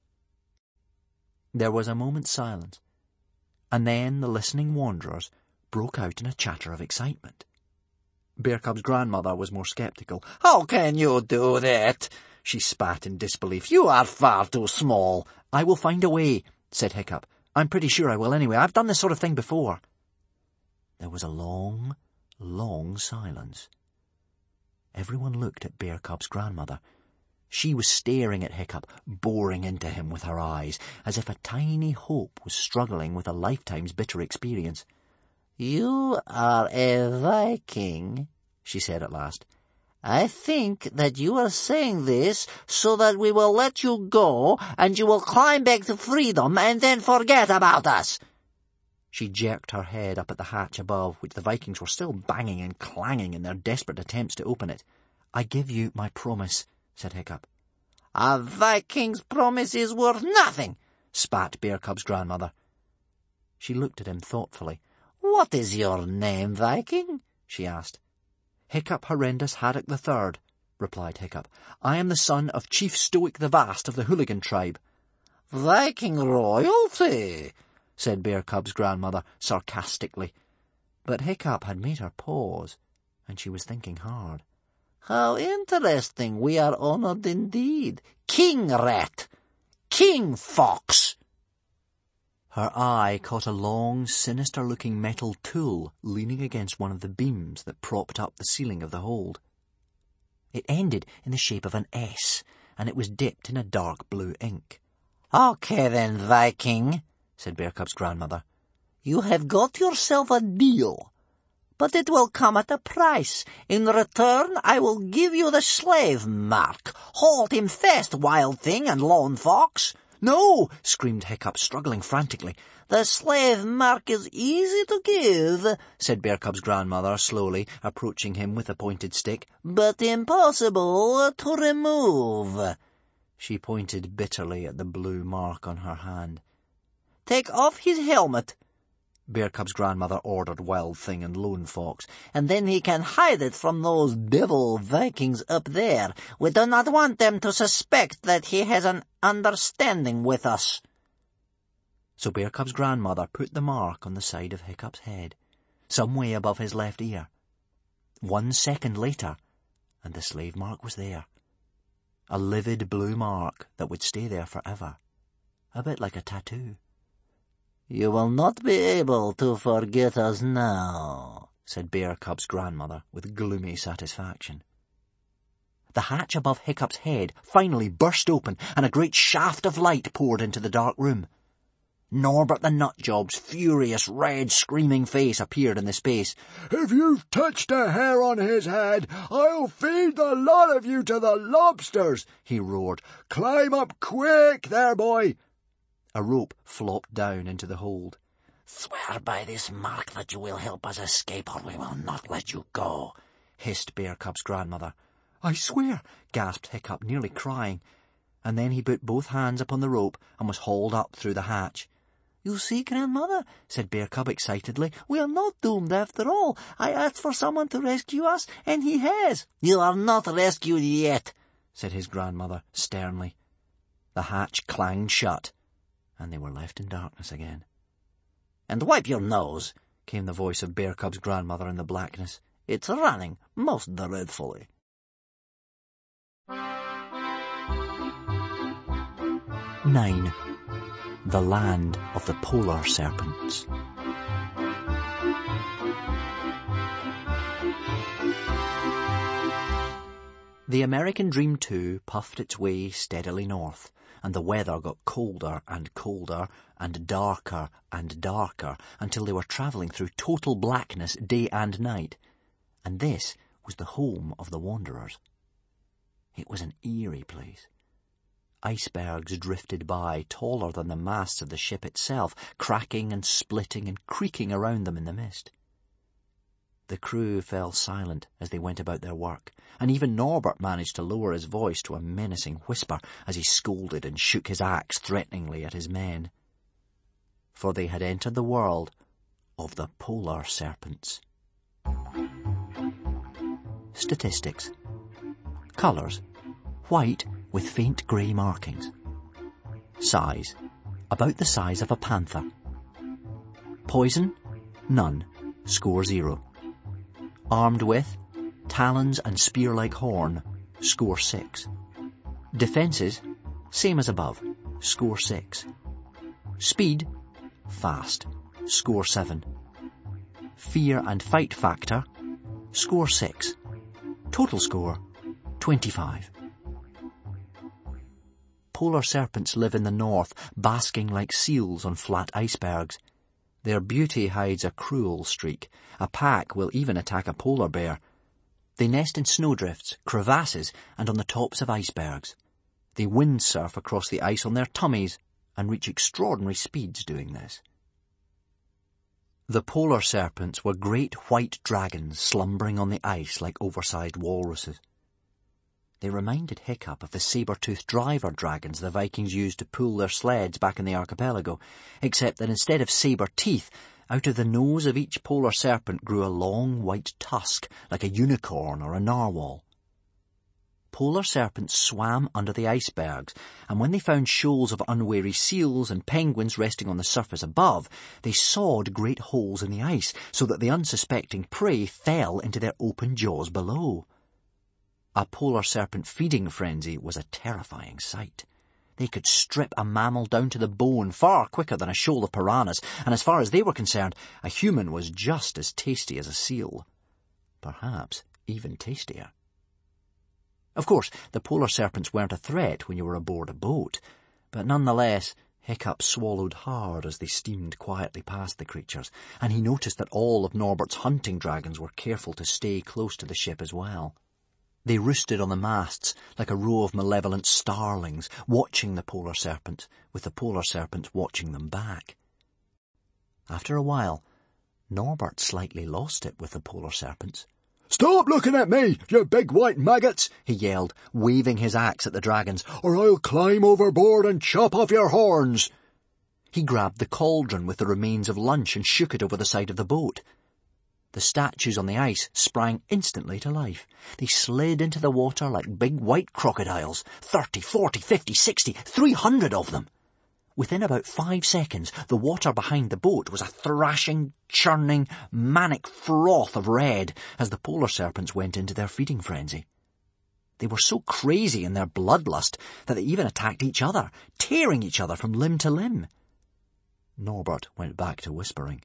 There was a moment's silence, and then the listening wanderers broke out in a chatter of excitement. Bear Cub's grandmother was more sceptical. "How can you do that?" she spat in disbelief. "You are far too small." "I will find a way," said Hiccup. "I'm pretty sure I will anyway. I've done this sort of thing before." There was a long, long silence. Everyone looked at Bear Cub's grandmother. She was staring at Hiccup, boring into him with her eyes, as if a tiny hope was struggling with a lifetime's bitter experience. "You are a Viking," she said at last. "I think that you are saying this so that we will let you go and you will climb back to freedom and then forget about us." She jerked her head up at the hatch above, which the Vikings were still banging and clanging in their desperate attempts to open it. "I give you my promise," said Hiccup. "A Viking's promise is worth nothing," spat Bear Cub's grandmother. She looked at him thoughtfully. "What is your name, Viking?" she asked. "Hiccup Horrendous Haddock III," replied Hiccup. "I am the son of Chief Stoic the Vast of the Hooligan tribe." "Viking royalty," said Bear Cub's grandmother sarcastically. But Hiccup had made her pause, and she was thinking hard. How interesting. We are honored indeed. King Rat! King Fox! Her eye caught a long, sinister-looking metal tool leaning against one of the beams that propped up the ceiling of the hold. It ended in the shape of an S, and it was dipped in a dark blue ink. Okay then, Viking, said Bear Cub's grandmother. You have got yourself a deal. But it will come at a price. In return, I will give you the slave mark. Hold him fast, Wild Thing and Lone Fox. No! Screamed Hiccup, struggling frantically. The slave mark is easy to give, said Bear Cub's grandmother slowly, approaching him with a pointed stick, but impossible to remove. She pointed bitterly at the blue mark on her hand. Take off his helmet, Bear Cub's grandmother ordered Wild Thing and Lone Fox, and then he can hide it from those devil Vikings up there. We do not want them to suspect that he has an understanding with us. So Bear Cub's grandmother put the mark on the side of Hiccup's head, some way above his left ear. 1 second later, and the slave mark was there. A livid blue mark that would stay there forever, a bit like a tattoo. You will not be able to forget us now, said Bear Cub's grandmother with gloomy satisfaction. The hatch above Hiccup's head finally burst open, and a great shaft of light poured into the dark room. Norbert the Nutjob's furious, red, screaming face appeared in the space. If you've touched a hair on his head, I'll feed the lot of you to the lobsters, he roared. Climb up quick there, boy. A rope flopped down into the hold. Swear by this mark that you will help us escape, or we will not let you go, hissed Bear Cub's grandmother. I swear, gasped Hiccup, nearly crying, and then he put both hands upon the rope and was hauled up through the hatch. You see, grandmother, said Bear Cub excitedly, we are not doomed after all. I asked for someone to rescue us, and he has. You are not rescued yet, said his grandmother sternly. The hatch clanged shut, and they were left in darkness again. And wipe your nose, came the voice of Bear Cub's grandmother in the blackness. It's running most dreadfully. 9. The Land of the Polar Serpents. The American Dream 2 puffed its way steadily north, and the weather got colder and colder and darker until they were travelling through total blackness day and night. And this was the home of the wanderers. It was an eerie place. Icebergs drifted by, taller than the masts of the ship itself, cracking and splitting and creaking around them in the mist. The crew fell silent as they went about their work, and even Norbert managed to lower his voice to a menacing whisper as he scolded and shook his axe threateningly at his men. For they had entered the world of the polar serpents. Statistics. Colours: white with faint grey markings. Size: about the size of a panther. Poison: none, score 0. Armed with talons and spear-like horn, score 6. Defences: same as above, score 6. Speed: fast, score 7. Fear and fight factor, score 6. Total score, 25. Polar serpents live in the north, basking like seals on flat icebergs. Their beauty hides a cruel streak. A pack will even attack a polar bear. They nest in snowdrifts, crevasses, and on the tops of icebergs. They windsurf across the ice on their tummies and reach extraordinary speeds doing this. The polar serpents were great white dragons slumbering on the ice like oversized walruses. They reminded Hiccup of the saber-toothed driver dragons the Vikings used to pull their sleds back in the archipelago, except that instead of saber teeth, out of the nose of each polar serpent grew a long white tusk, like a unicorn or a narwhal. Polar serpents swam under the icebergs, and when they found shoals of unwary seals and penguins resting on the surface above, they sawed great holes in the ice so that the unsuspecting prey fell into their open jaws below. A polar serpent feeding frenzy was a terrifying sight. They could strip a mammal down to the bone far quicker than a shoal of piranhas, and as far as they were concerned, a human was just as tasty as a seal. Perhaps even tastier. Of course, the polar serpents weren't a threat when you were aboard a boat, but nonetheless, Hiccup swallowed hard as they steamed quietly past the creatures, and he noticed that all of Norbert's hunting dragons were careful to stay close to the ship as well. They roosted on the masts like a row of malevolent starlings, watching the polar serpents, with the polar serpents watching them back. After a while, Norbert slightly lost it with the polar serpents. "Stop looking at me, you big white maggots," he yelled, waving his axe at the dragons, "or I'll climb overboard and chop off your horns." He grabbed the cauldron with the remains of lunch and shook it over the side of the boat. The statues on the ice sprang instantly to life. They slid into the water like big white crocodiles, 30, 40, 50, 60, 300 of them. Within about 5 seconds, the water behind the boat was a thrashing, churning, manic froth of red as the polar serpents went into their feeding frenzy. They were so crazy in their bloodlust that they even attacked each other, tearing each other from limb to limb. Norbert went back to whispering.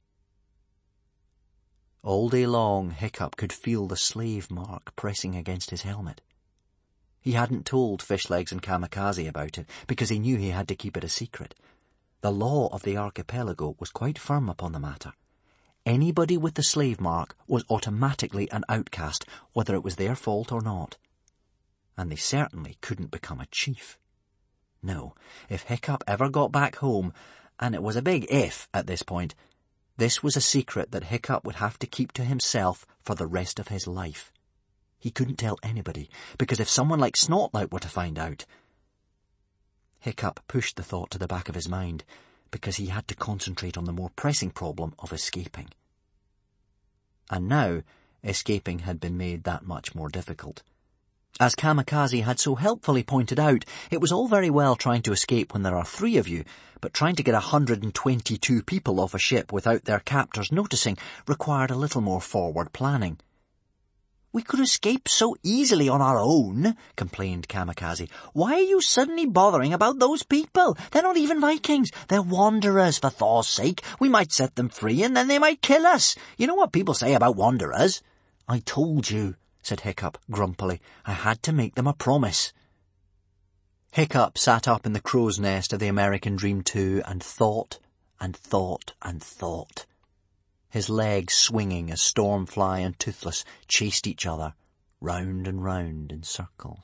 All day long, Hiccup could feel the slave mark pressing against his helmet. He hadn't told Fishlegs and Kamikaze about it, because he knew he had to keep it a secret. The law of the archipelago was quite firm upon the matter. Anybody with the slave mark was automatically an outcast, whether it was their fault or not. And they certainly couldn't become a chief. No, if Hiccup ever got back home, and it was a big if at this point, this was a secret that Hiccup would have to keep to himself for the rest of his life. He couldn't tell anybody, because if someone like Snortlout were to find out... Hiccup pushed the thought to the back of his mind, because he had to concentrate on the more pressing problem of escaping. And now, escaping had been made that much more difficult. As Kamikaze had so helpfully pointed out, it was all very well trying to escape when there are 3 of you, but trying to get 122 people off a ship without their captors noticing required a little more forward planning. "We could escape so easily on our own," complained Kamikaze. "Why are you suddenly bothering about those people? They're not even Vikings. They're wanderers, for Thor's sake. We might set them free and then they might kill us. You know what people say about wanderers." "I told you," said Hiccup grumpily. "I had to make them a promise." Hiccup sat up in the crow's nest of the American Dream 2 and thought and thought and thought. His legs swinging as Stormfly and Toothless chased each other, round and round in circles.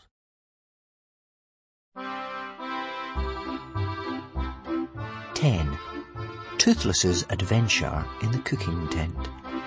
10. Toothless's adventure in the cooking tent.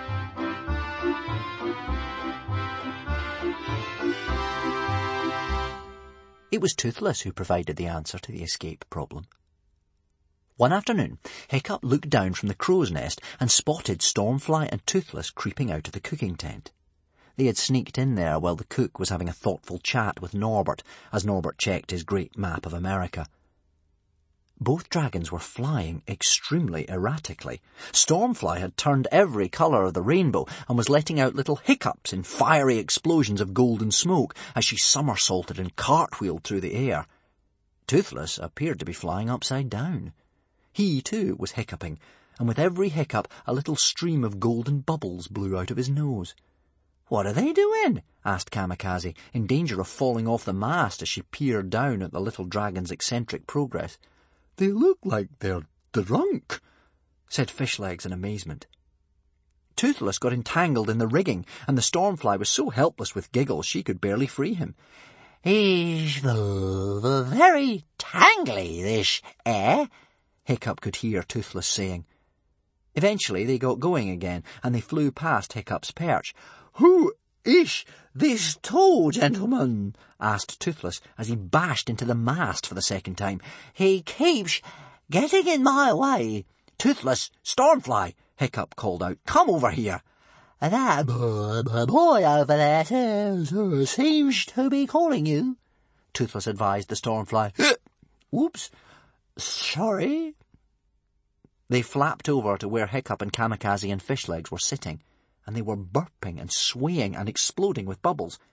It was Toothless who provided the answer to the escape problem. One afternoon, Hiccup looked down from the crow's nest and spotted Stormfly and Toothless creeping out of the cooking tent. They had sneaked in there while the cook was having a thoughtful chat with Norbert, as Norbert checked his great map of America. Both dragons were flying extremely erratically. Stormfly had turned every colour of the rainbow and was letting out little hiccups in fiery explosions of golden smoke as she somersaulted and cartwheeled through the air. Toothless appeared to be flying upside down. He, too, was hiccuping, and with every hiccup a little stream of golden bubbles blew out of his nose. "What are they doing?" asked Kamikaze, in danger of falling off the mast as she peered down at the little dragon's eccentric progress. "They look like they're drunk," said Fishlegs in amazement. Toothless got entangled in the rigging, and the Stormfly was so helpless with giggles she could barely free him. "He's very tangly, this air," Hiccup could hear Toothless saying. Eventually they got going again, and they flew past Hiccup's perch. "Who is this tall gentleman?" asked Toothless as he bashed into the mast for the second time. "He keeps getting in my way." "Toothless, Stormfly," Hiccup called out. "Come over here." "That boy over there seems to be calling you," Toothless advised the Stormfly. "Whoops. Sorry." They flapped over to where Hiccup and Kamikaze and Fishlegs were sitting, and they were burping and swaying and exploding with bubbles.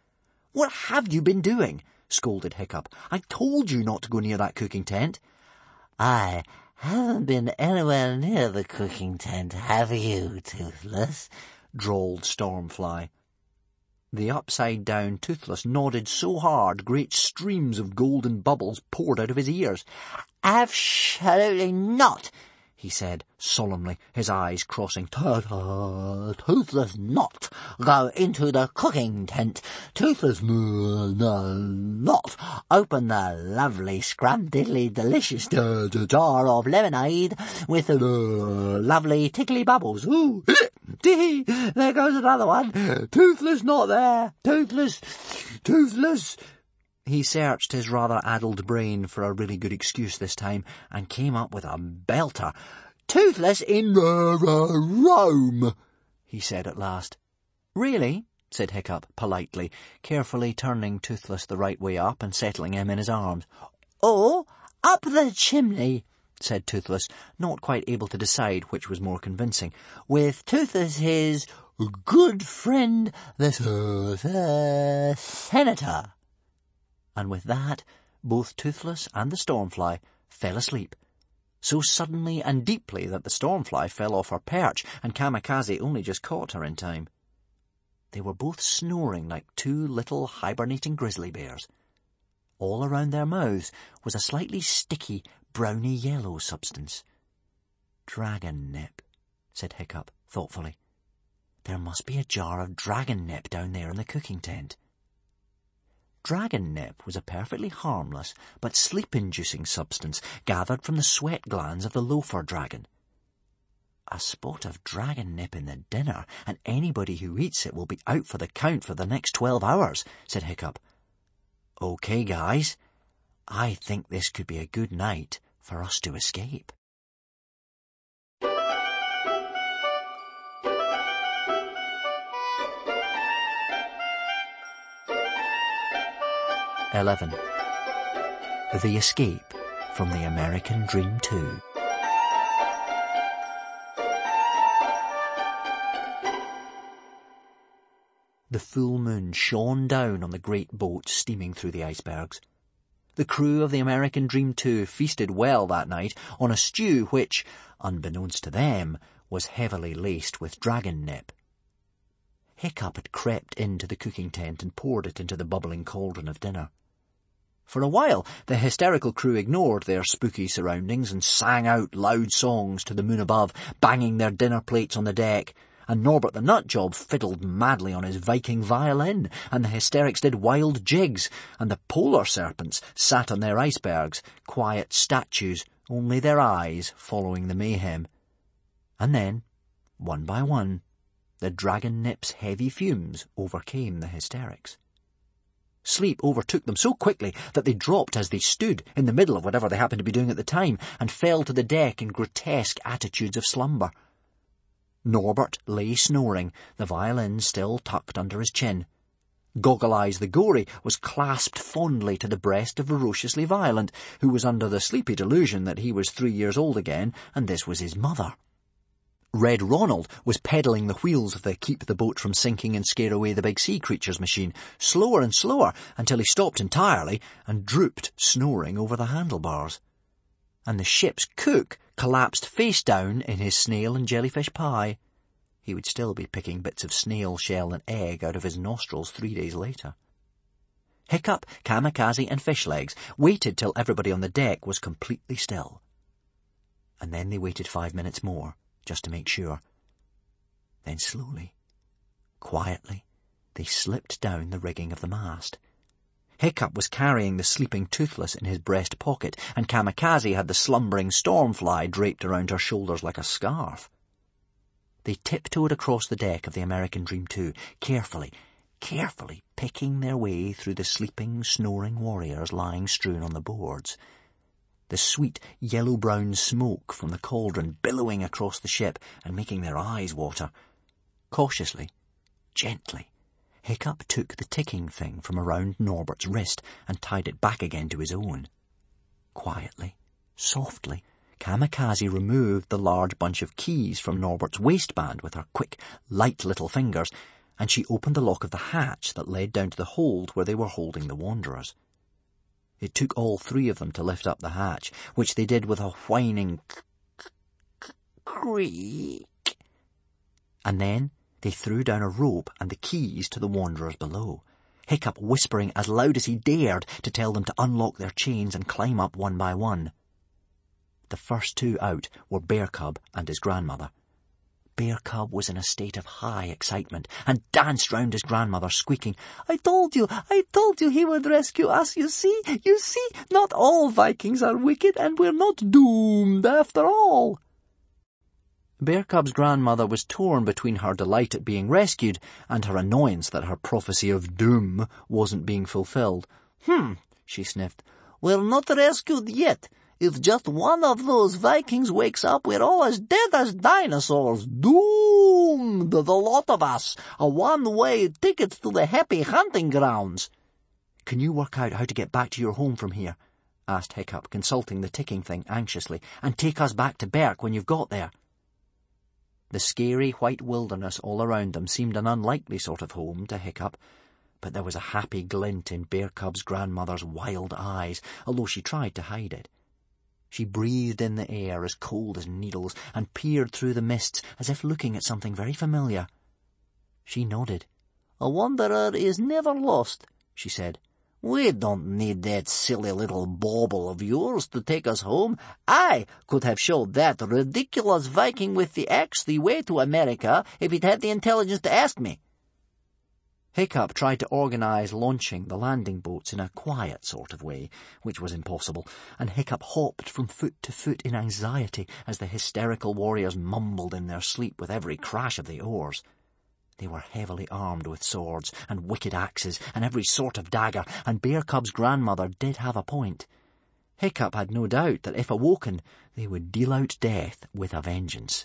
What have you been doing? Scolded Hiccup. I told you not to go near that cooking tent. I haven't been anywhere near the cooking tent, have you, Toothless? Drawled Stormfly. The upside-down Toothless nodded so hard great streams of golden bubbles poured out of his ears. Absolutely not, he said solemnly, his eyes crossing. Toothless not go into the cooking tent. Toothless not open the lovely scrum-diddly delicious jar of lemonade with the lovely tickly bubbles. Ooh, tee, there goes another one. Toothless not there. Toothless. He searched his rather addled brain for a really good excuse this time and came up with a belter. Toothless in Rome, he said at last. Really? Said Hiccup politely, carefully turning Toothless the right way up and settling him in his arms. Or up the chimney, said Toothless, not quite able to decide which was more convincing. With Toothless his good friend, the Senator. And with that, both Toothless and the Stormfly fell asleep, so suddenly and deeply that the Stormfly fell off her perch and Kamikaze only just caught her in time. They were both snoring like two little hibernating grizzly bears. All around their mouths was a slightly sticky, browny-yellow substance. Dragon nip, said Hiccup thoughtfully. There must be a jar of dragon nip down there in the cooking tent. Dragon nip was a perfectly harmless but sleep-inducing substance gathered from the sweat glands of the loafer dragon. A spot of dragon nip in the dinner, and anybody who eats it will be out for the count for the next 12 hours, said Hiccup. Okay, guys, I think this could be a good night for us to escape. (11) The Escape from the American Dream 2. The full moon shone down on the great boat steaming through the icebergs. The crew of the American Dream 2 feasted well that night on a stew which, unbeknownst to them, was heavily laced with dragon nip. Hiccup had crept into the cooking tent and poured it into the bubbling cauldron of dinner. For a while, the hysterical crew ignored their spooky surroundings and sang out loud songs to the moon above, banging their dinner plates on the deck, and Norbert the Nutjob fiddled madly on his Viking violin, and the hysterics did wild jigs, and the polar serpents sat on their icebergs, quiet statues, only their eyes following the mayhem. And then, one by one, the dragon nip's heavy fumes overcame the hysterics. Sleep overtook them so quickly that they dropped as they stood, in the middle of whatever they happened to be doing at the time, and fell to the deck in grotesque attitudes of slumber. Norbert lay snoring, the violin still tucked under his chin. Goggle Eyes the Gory was clasped fondly to the breast of Ferociously Violent, who was under the sleepy delusion that he was 3 years old again, and this was his mother. Red Ronald was pedalling the wheels of the Keep the Boat from Sinking and Scare Away the Big Sea Creatures machine, slower and slower, until he stopped entirely and drooped, snoring, over the handlebars. And the ship's cook collapsed face down in his snail and jellyfish pie. He would still be picking bits of snail shell and egg out of his nostrils 3 days later. Hiccup, Kamikaze, and Fishlegs waited till everybody on the deck was completely still. And then they waited 5 minutes more, just to make sure. Then slowly, quietly, they slipped down the rigging of the mast. Hiccup was carrying the sleeping Toothless in his breast pocket, and Kamikaze had the slumbering Stormfly draped around her shoulders like a scarf. They tiptoed across the deck of the American Dream 2, carefully picking their way through the sleeping, snoring warriors lying strewn on the boards. The sweet, yellow-brown smoke from the cauldron billowing across the ship and making their eyes water. Cautiously, gently, Hiccup took the ticking thing from around Norbert's wrist and tied it back again to his own. Quietly, softly, Kamikaze removed the large bunch of keys from Norbert's waistband with her quick, light little fingers, and she opened the lock of the hatch that led down to the hold where they were holding the wanderers. It took all three of them to lift up the hatch, which they did with a whining creak. And then they threw down a rope and the keys to the wanderers below, Hiccup whispering as loud as he dared to tell them to unlock their chains and climb up one by one. The first two out were Bear Cub and his grandmother. Bear Cub was in a state of high excitement and danced round his grandmother, squeaking, I told you he would rescue us, you see, not all Vikings are wicked and we're not doomed after all. Bear Cub's grandmother was torn between her delight at being rescued and her annoyance that her prophecy of doom wasn't being fulfilled. She sniffed. We're not rescued yet. If just one of those Vikings wakes up, we're all as dead as dinosaurs. Doomed, the lot of us. A one-way ticket to the happy hunting grounds. Can you work out how to get back to your home from here? Asked Hiccup, consulting the ticking thing anxiously. And take us back to Berk when you've got there. The scary white wilderness all around them seemed an unlikely sort of home to Hiccup, but there was a happy glint in Bear Cub's grandmother's wild eyes, although she tried to hide it. She breathed in the air as cold as needles and peered through the mists as if looking at something very familiar. She nodded. A wanderer is never lost, she said. We don't need that silly little bauble of yours to take us home. I could have showed that ridiculous Viking with the axe the way to America if he'd had the intelligence to ask me. Hiccup tried to organise launching the landing boats in a quiet sort of way, which was impossible, and Hiccup hopped from foot to foot in anxiety as the hysterical warriors mumbled in their sleep with every crash of the oars. They were heavily armed with swords and wicked axes and every sort of dagger, and Bear Cub's grandmother did have a point. Hiccup had no doubt that if awoken, they would deal out death with a vengeance.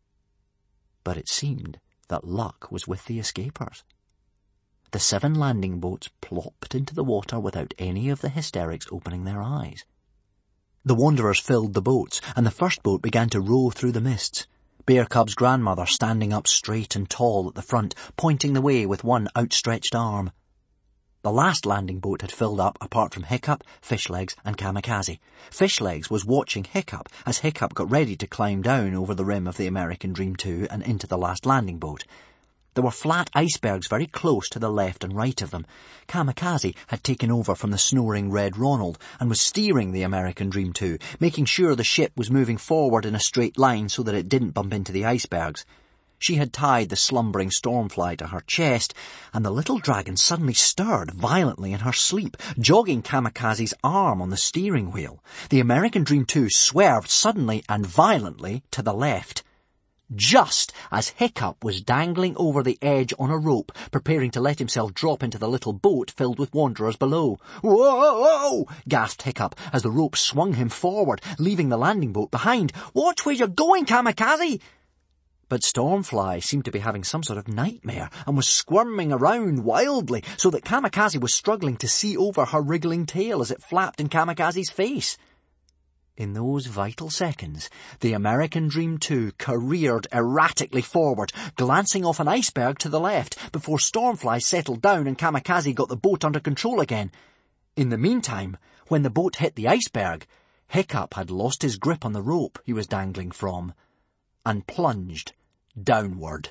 But it seemed that luck was with the escapers. The 7 landing boats plopped into the water without any of the hysterics opening their eyes. The wanderers filled the boats, and the first boat began to row through the mists, Bear Cub's grandmother standing up straight and tall at the front, pointing the way with one outstretched arm. The last landing boat had filled up apart from Hiccup, Fishlegs and Kamikaze. Fishlegs was watching Hiccup as Hiccup got ready to climb down over the rim of the American Dream 2 and into the last landing boat. There were flat icebergs very close to the left and right of them. Kamikaze had taken over from the snoring Red Ronald and was steering the American Dream 2, making sure the ship was moving forward in a straight line so that it didn't bump into the icebergs. She had tied the slumbering Stormfly to her chest, and the little dragon suddenly stirred violently in her sleep, jogging Kamikaze's arm on the steering wheel. The American Dream 2 swerved suddenly and violently to the left. Just as Hiccup was dangling over the edge on a rope, preparing to let himself drop into the little boat filled with wanderers below. "Whoa!" gasped Hiccup as the rope swung him forward, leaving the landing boat behind. "Watch where you're going, Kamikaze!" But Stormfly seemed to be having some sort of nightmare and was squirming around wildly so that Kamikaze was struggling to see over her wriggling tail as it flapped in Kamikaze's face. In those vital seconds, the American Dream 2 careered erratically forward, glancing off an iceberg to the left, before Stormfly settled down and Kamikaze got the boat under control again. In the meantime, when the boat hit the iceberg, Hiccup had lost his grip on the rope he was dangling from, and plunged downward.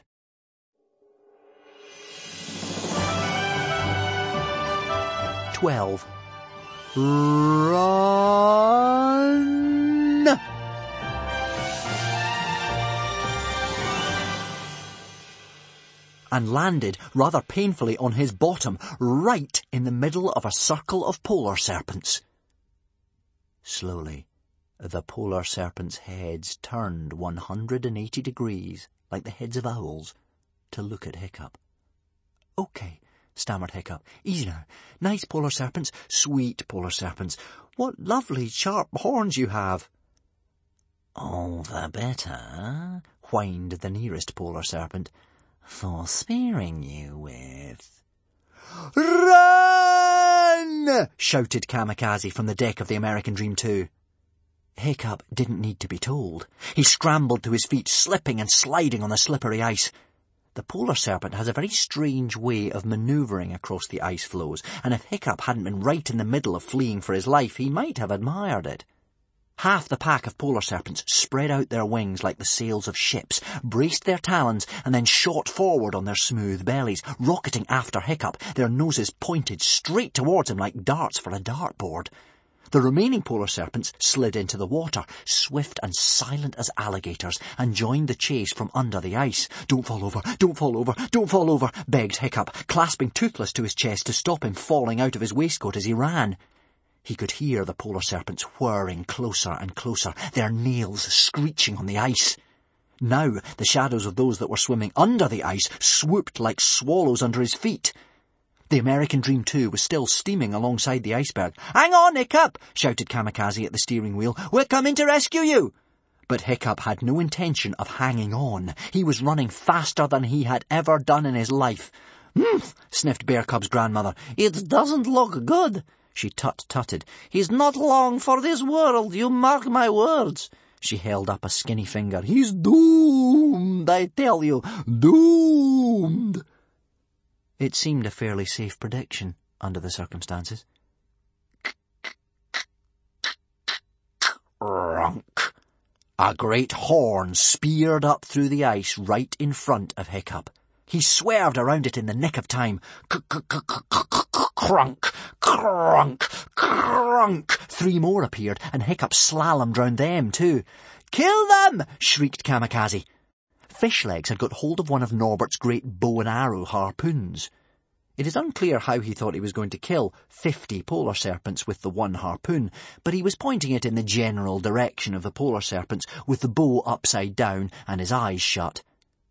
"12. Run! And landed rather painfully on his bottom, right in the middle of a circle of polar serpents. Slowly, the polar serpents' heads turned 180 degrees, like the heads of owls, to look at Hiccup. "Okay," stammered Hiccup. "Easy now. Nice polar serpents, sweet polar serpents. What lovely sharp horns you have." "All the better," whined the nearest polar serpent, "for spearing you with." "Run!" shouted Kamikaze from the deck of the American Dream 2. Hiccup didn't need to be told. He scrambled to his feet, slipping and sliding on the slippery ice. The The polar serpent has a very strange way of manoeuvring across the ice floes, and if Hiccup hadn't been right in the middle of fleeing for his life, he might have admired it. Half the pack of polar serpents spread out their wings like the sails of ships, braced their talons, and then shot forward on their smooth bellies, rocketing after Hiccup, their noses pointed straight towards him like darts for a dartboard. The remaining polar serpents slid into the water, swift and silent as alligators, and joined the chase from under the ice. "Don't fall over, don't fall over, don't fall over," begged Hiccup, clasping Toothless to his chest to stop him falling out of his waistcoat as he ran. He could hear the polar serpents whirring closer and closer, their nails screeching on the ice. Now the shadows of those that were swimming under the ice swooped like swallows under his feet. The American Dream 2 was still steaming alongside the iceberg. "Hang on, Hiccup!" shouted Kamikaze at the steering wheel. "We're coming to rescue you!" But Hiccup had no intention of hanging on. He was running faster than he had ever done in his life. "Humph!" sniffed Bear Cub's grandmother. "It doesn't look good." She tut-tutted. "He's not long for this world, you mark my words." She held up a skinny finger. "He's doomed, I tell you, doomed." It seemed a fairly safe prediction, under the circumstances. Crunk! A great horn speared up through the ice right in front of Hiccup. He swerved around it in the nick of time. Crunk! Crunk! Crunk! 3 more appeared, and Hiccup slalomed round them too. "Kill them!" shrieked Kamikaze. Fishlegs had got hold of one of Norbert's great bow and arrow harpoons. It is unclear how he thought he was going to kill 50 polar serpents with the one harpoon, but he was pointing it in the general direction of the polar serpents with the bow upside down and his eyes shut.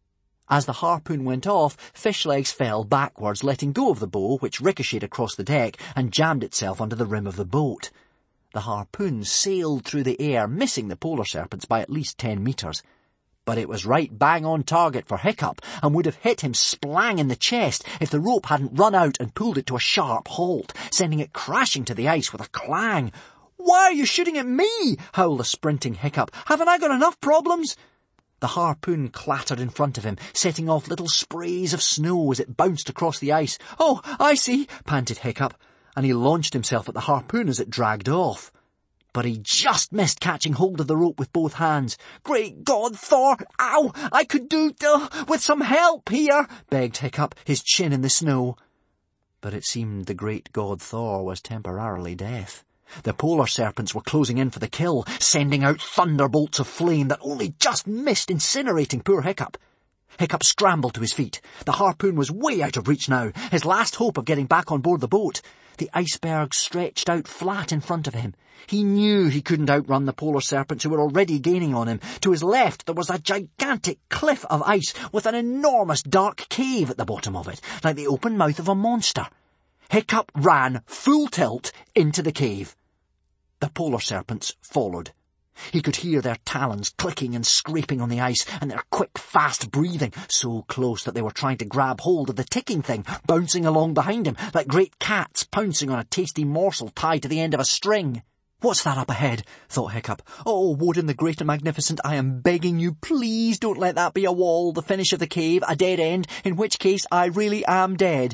As the harpoon went off, Fishlegs fell backwards, letting go of the bow, which ricocheted across the deck and jammed itself under the rim of the boat. The harpoon sailed through the air, missing the polar serpents by at least 10 metres. But it was right bang on target for Hiccup, and would have hit him splang in the chest if the rope hadn't run out and pulled it to a sharp halt, sending it crashing to the ice with a clang. "Why are you shooting at me?" howled the sprinting Hiccup. "Haven't I got enough problems?" The harpoon clattered in front of him, setting off little sprays of snow as it bounced across the ice. "Oh, I see," panted Hiccup, and he launched himself at the harpoon as it dragged off. But he just missed catching hold of the rope with both hands. "Great God, Thor! Ow! I could do with some help here," begged Hiccup, his chin in the snow. But it seemed the great god Thor was temporarily deaf. The polar serpents were closing in for the kill, sending out thunderbolts of flame that only just missed incinerating poor Hiccup. Hiccup scrambled to his feet. The harpoon was way out of reach now, his last hope of getting back on board the boat. The iceberg stretched out flat in front of him. He knew he couldn't outrun the polar serpents who were already gaining on him. To his left there was a gigantic cliff of ice with an enormous dark cave at the bottom of it, like the open mouth of a monster. Hiccup ran full tilt into the cave. The polar serpents followed. He could hear their talons clicking and scraping on the ice, and their quick, fast breathing, so close that they were trying to grab hold of the ticking thing, bouncing along behind him, like great cats pouncing on a tasty morsel tied to the end of a string. "What's that up ahead?" thought Hiccup. "Oh, Woden the Great and Magnificent, I am begging you, please don't let that be a wall, the finish of the cave, a dead end, in which case I really am dead."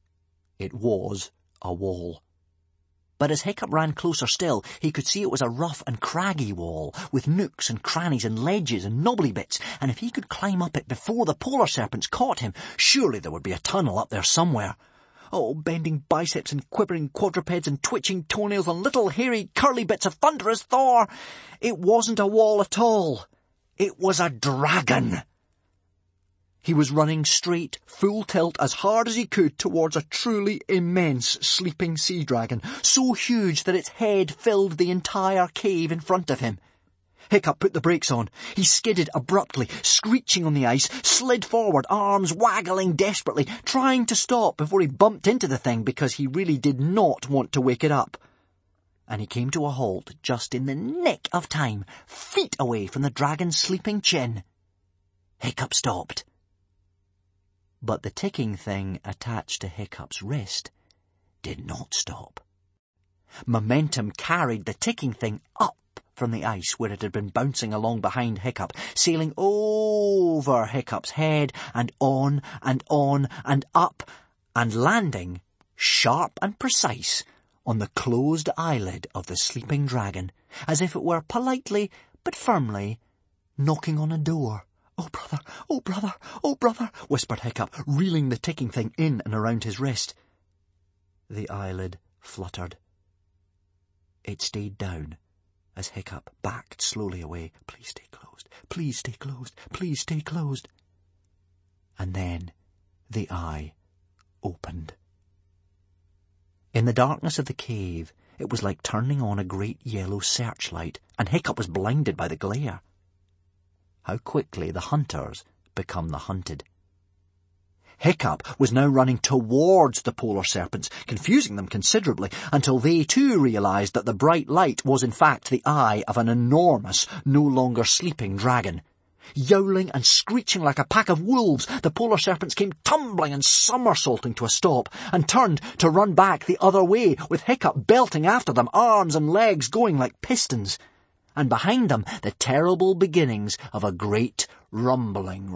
It was a wall. But as Hiccup ran closer still, he could see it was a rough and craggy wall, with nooks and crannies and ledges and knobbly bits, and if he could climb up it before the polar serpents caught him, surely there would be a tunnel up there somewhere. Oh, bending biceps and quivering quadrupeds and twitching toenails and little hairy curly bits of thunderous Thor! It wasn't a wall at all. It was a dragon. He was running straight, full tilt, as hard as he could towards a truly immense sleeping sea dragon, so huge that its head filled the entire cave in front of him. Hiccup put the brakes on. He skidded abruptly, screeching on the ice, slid forward, arms waggling desperately, trying to stop before he bumped into the thing because he really did not want to wake it up. And he came to a halt just in the nick of time, feet away from the dragon's sleeping chin. Hiccup stopped. But the ticking thing attached to Hiccup's wrist did not stop. Momentum carried the ticking thing up from the ice where it had been bouncing along behind Hiccup, sailing over Hiccup's head and on and on and up, and landing, sharp and precise, on the closed eyelid of the sleeping dragon, as if it were politely but firmly knocking on a door. "Oh, brother, oh, brother, oh, brother," whispered Hiccup, reeling the ticking thing in and around his wrist. The eyelid fluttered. It stayed down as Hiccup backed slowly away. "Please stay closed, please stay closed, please stay closed." And then the eye opened. In the darkness of the cave, it was like turning on a great yellow searchlight, and Hiccup was blinded by the glare. How quickly the hunters become the hunted. Hiccup was now running towards the polar serpents, confusing them considerably, until they too realized that the bright light was in fact the eye of an enormous, no longer sleeping dragon. Yowling and screeching like a pack of wolves, the polar serpents came tumbling and somersaulting to a stop, and turned to run back the other way, with Hiccup belting after them, arms and legs going like pistons. And behind them, the terrible beginnings of a great rumbling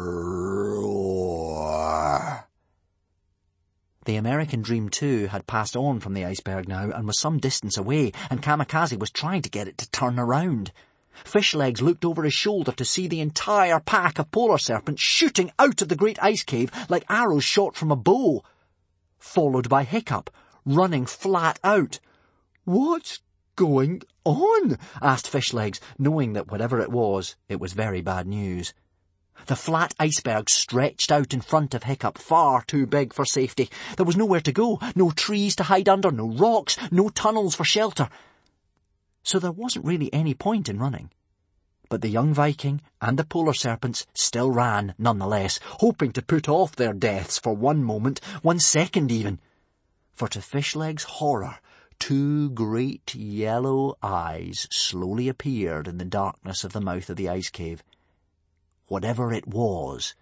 roar. The American Dream 2 had passed on from the iceberg now and was some distance away, and Kamikaze was trying to get it to turn around. Fishlegs looked over his shoulder to see the entire pack of polar serpents shooting out of the great ice cave like arrows shot from a bow, followed by Hiccup, running flat out. "What's going on?" asked Fishlegs, knowing that whatever it was very bad news. The flat iceberg stretched out in front of Hiccup, far too big for safety. There was nowhere to go, no trees to hide under, no rocks, no tunnels for shelter. So there wasn't really any point in running. But the young Viking and the polar serpents still ran nonetheless, hoping to put off their deaths for one moment, 1 second even. For to Fishlegs' horror, 2 great yellow eyes slowly appeared in the darkness of the mouth of the ice cave. Whatever it was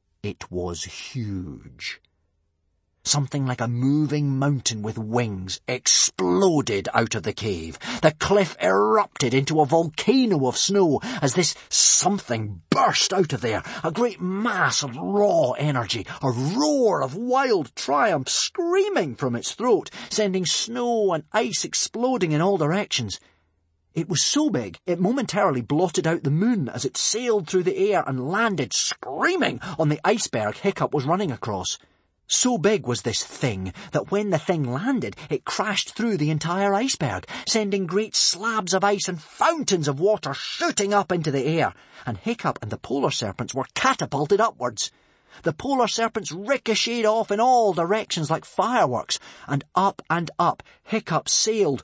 huge. Something like a moving mountain with wings exploded out of the cave. The cliff erupted into a volcano of snow as this something burst out of there, a great mass of raw energy, a roar of wild triumph screaming from its throat, sending snow and ice exploding in all directions. It was so big, it momentarily blotted out the moon as it sailed through the air and landed screaming on the iceberg Hiccup was running across. So big was this thing that when the thing landed, it crashed through the entire iceberg, sending great slabs of ice and fountains of water shooting up into the air, and Hiccup and the polar serpents were catapulted upwards. The polar serpents ricocheted off in all directions like fireworks, and up Hiccup sailed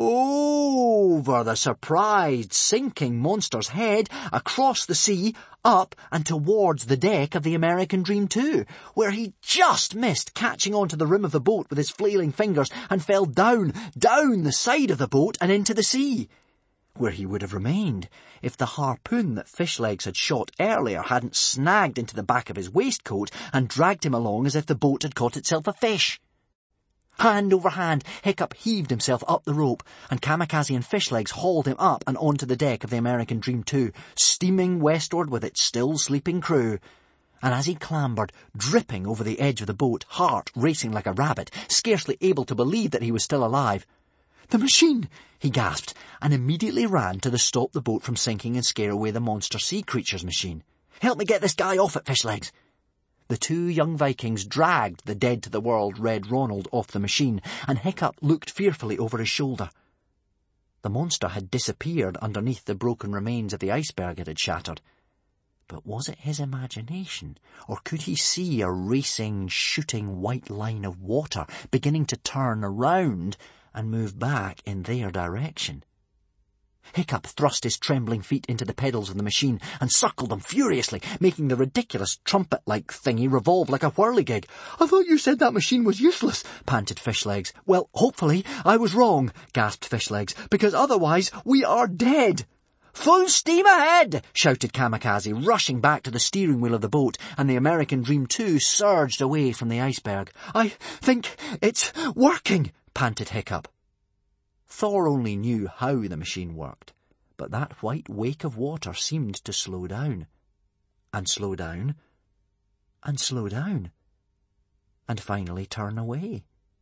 over the surprised sinking monster's head, across the sea, up and towards the deck of the American Dream 2, where he just missed catching onto the rim of the boat with his flailing fingers and fell down the side of the boat and into the sea, where he would have remained if the harpoon that Fishlegs had shot earlier hadn't snagged into the back of his waistcoat and dragged him along as if the boat had caught itself a fish. Hand over hand, Hiccup heaved himself up the rope, and Kamikaze and Fishlegs hauled him up and onto the deck of the American Dream 2, steaming westward with its still sleeping crew. And as he clambered, dripping over the edge of the boat, heart racing like a rabbit, scarcely able to believe that he was still alive, "The machine!" he gasped, and immediately ran to stop the boat from sinking and scare away the monster sea creature's machine. "Help me get this guy off it, Fishlegs." The 2 young Vikings dragged the dead-to-the-world Red Ronald off the machine, and Hiccup looked fearfully over his shoulder. The monster had disappeared underneath the broken remains of the iceberg it had shattered. But was it his imagination, or could he see a racing, shooting white line of water beginning to turn around and move back in their direction? Hiccup thrust his trembling feet into the pedals of the machine and suckled them furiously, making the ridiculous trumpet-like thingy revolve like a whirligig. "I thought you said that machine was useless," panted Fishlegs. "Well, hopefully I was wrong," gasped Fishlegs, "because otherwise we are dead." "Full steam ahead!" shouted Kamikaze, rushing back to the steering wheel of the boat, and the American Dream 2 surged away from the iceberg. "I think it's working," panted Hiccup. Thor only knew how the machine worked, but that white wake of water seemed to slow down, and slow down, and slow down, and finally turn away.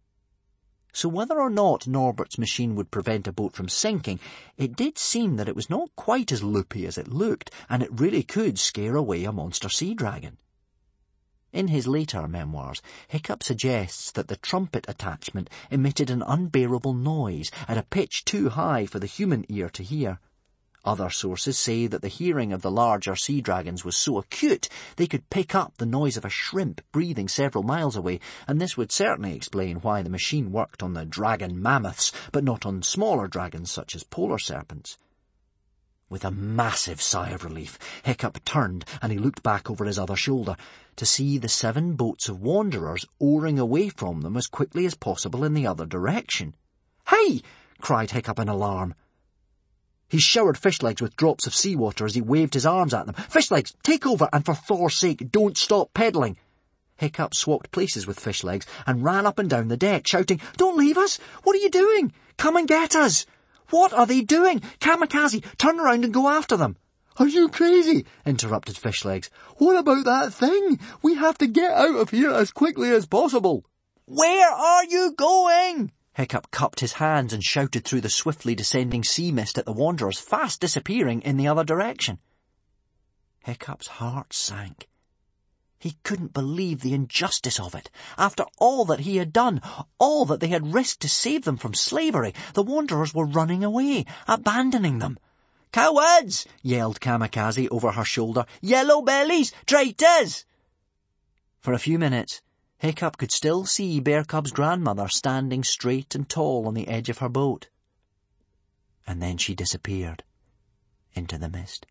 So whether or not Norbert's machine would prevent a boat from sinking, it did seem that it was not quite as loopy as it looked, and it really could scare away a monster sea dragon. In his later memoirs, Hiccup suggests that the trumpet attachment emitted an unbearable noise at a pitch too high for the human ear to hear. Other sources say that the hearing of the larger sea dragons was so acute they could pick up the noise of a shrimp breathing several miles away, and this would certainly explain why the machine worked on the dragon mammoths, but not on smaller dragons such as polar serpents. With a massive sigh of relief, Hiccup turned and he looked back over his other shoulder to see the 7 boats of wanderers oaring away from them as quickly as possible in the other direction. "Hey!" cried Hiccup in alarm. He showered Fishlegs with drops of seawater as he waved his arms at them. "Fishlegs, take over, and for Thor's sake, don't stop pedalling." Hiccup swapped places with Fishlegs and ran up and down the deck, shouting, "Don't leave us! What are you doing? Come and get us! What are they doing? Kamikaze, turn around and go after them!" "Are you crazy?" interrupted Fishlegs. "What about that thing? We have to get out of here as quickly as possible." "Where are you going?" Hiccup cupped his hands and shouted through the swiftly descending sea mist at the wanderers, fast disappearing in the other direction. Hiccup's heart sank. He couldn't believe the injustice of it. After all that he had done, all that they had risked to save them from slavery, the wanderers were running away, abandoning them. "Cowards!" yelled Kamikaze over her shoulder. "Yellow bellies! Traitors!" For a few minutes, Hiccup could still see Bear Cub's grandmother standing straight and tall on the edge of her boat. And then she disappeared into the mist.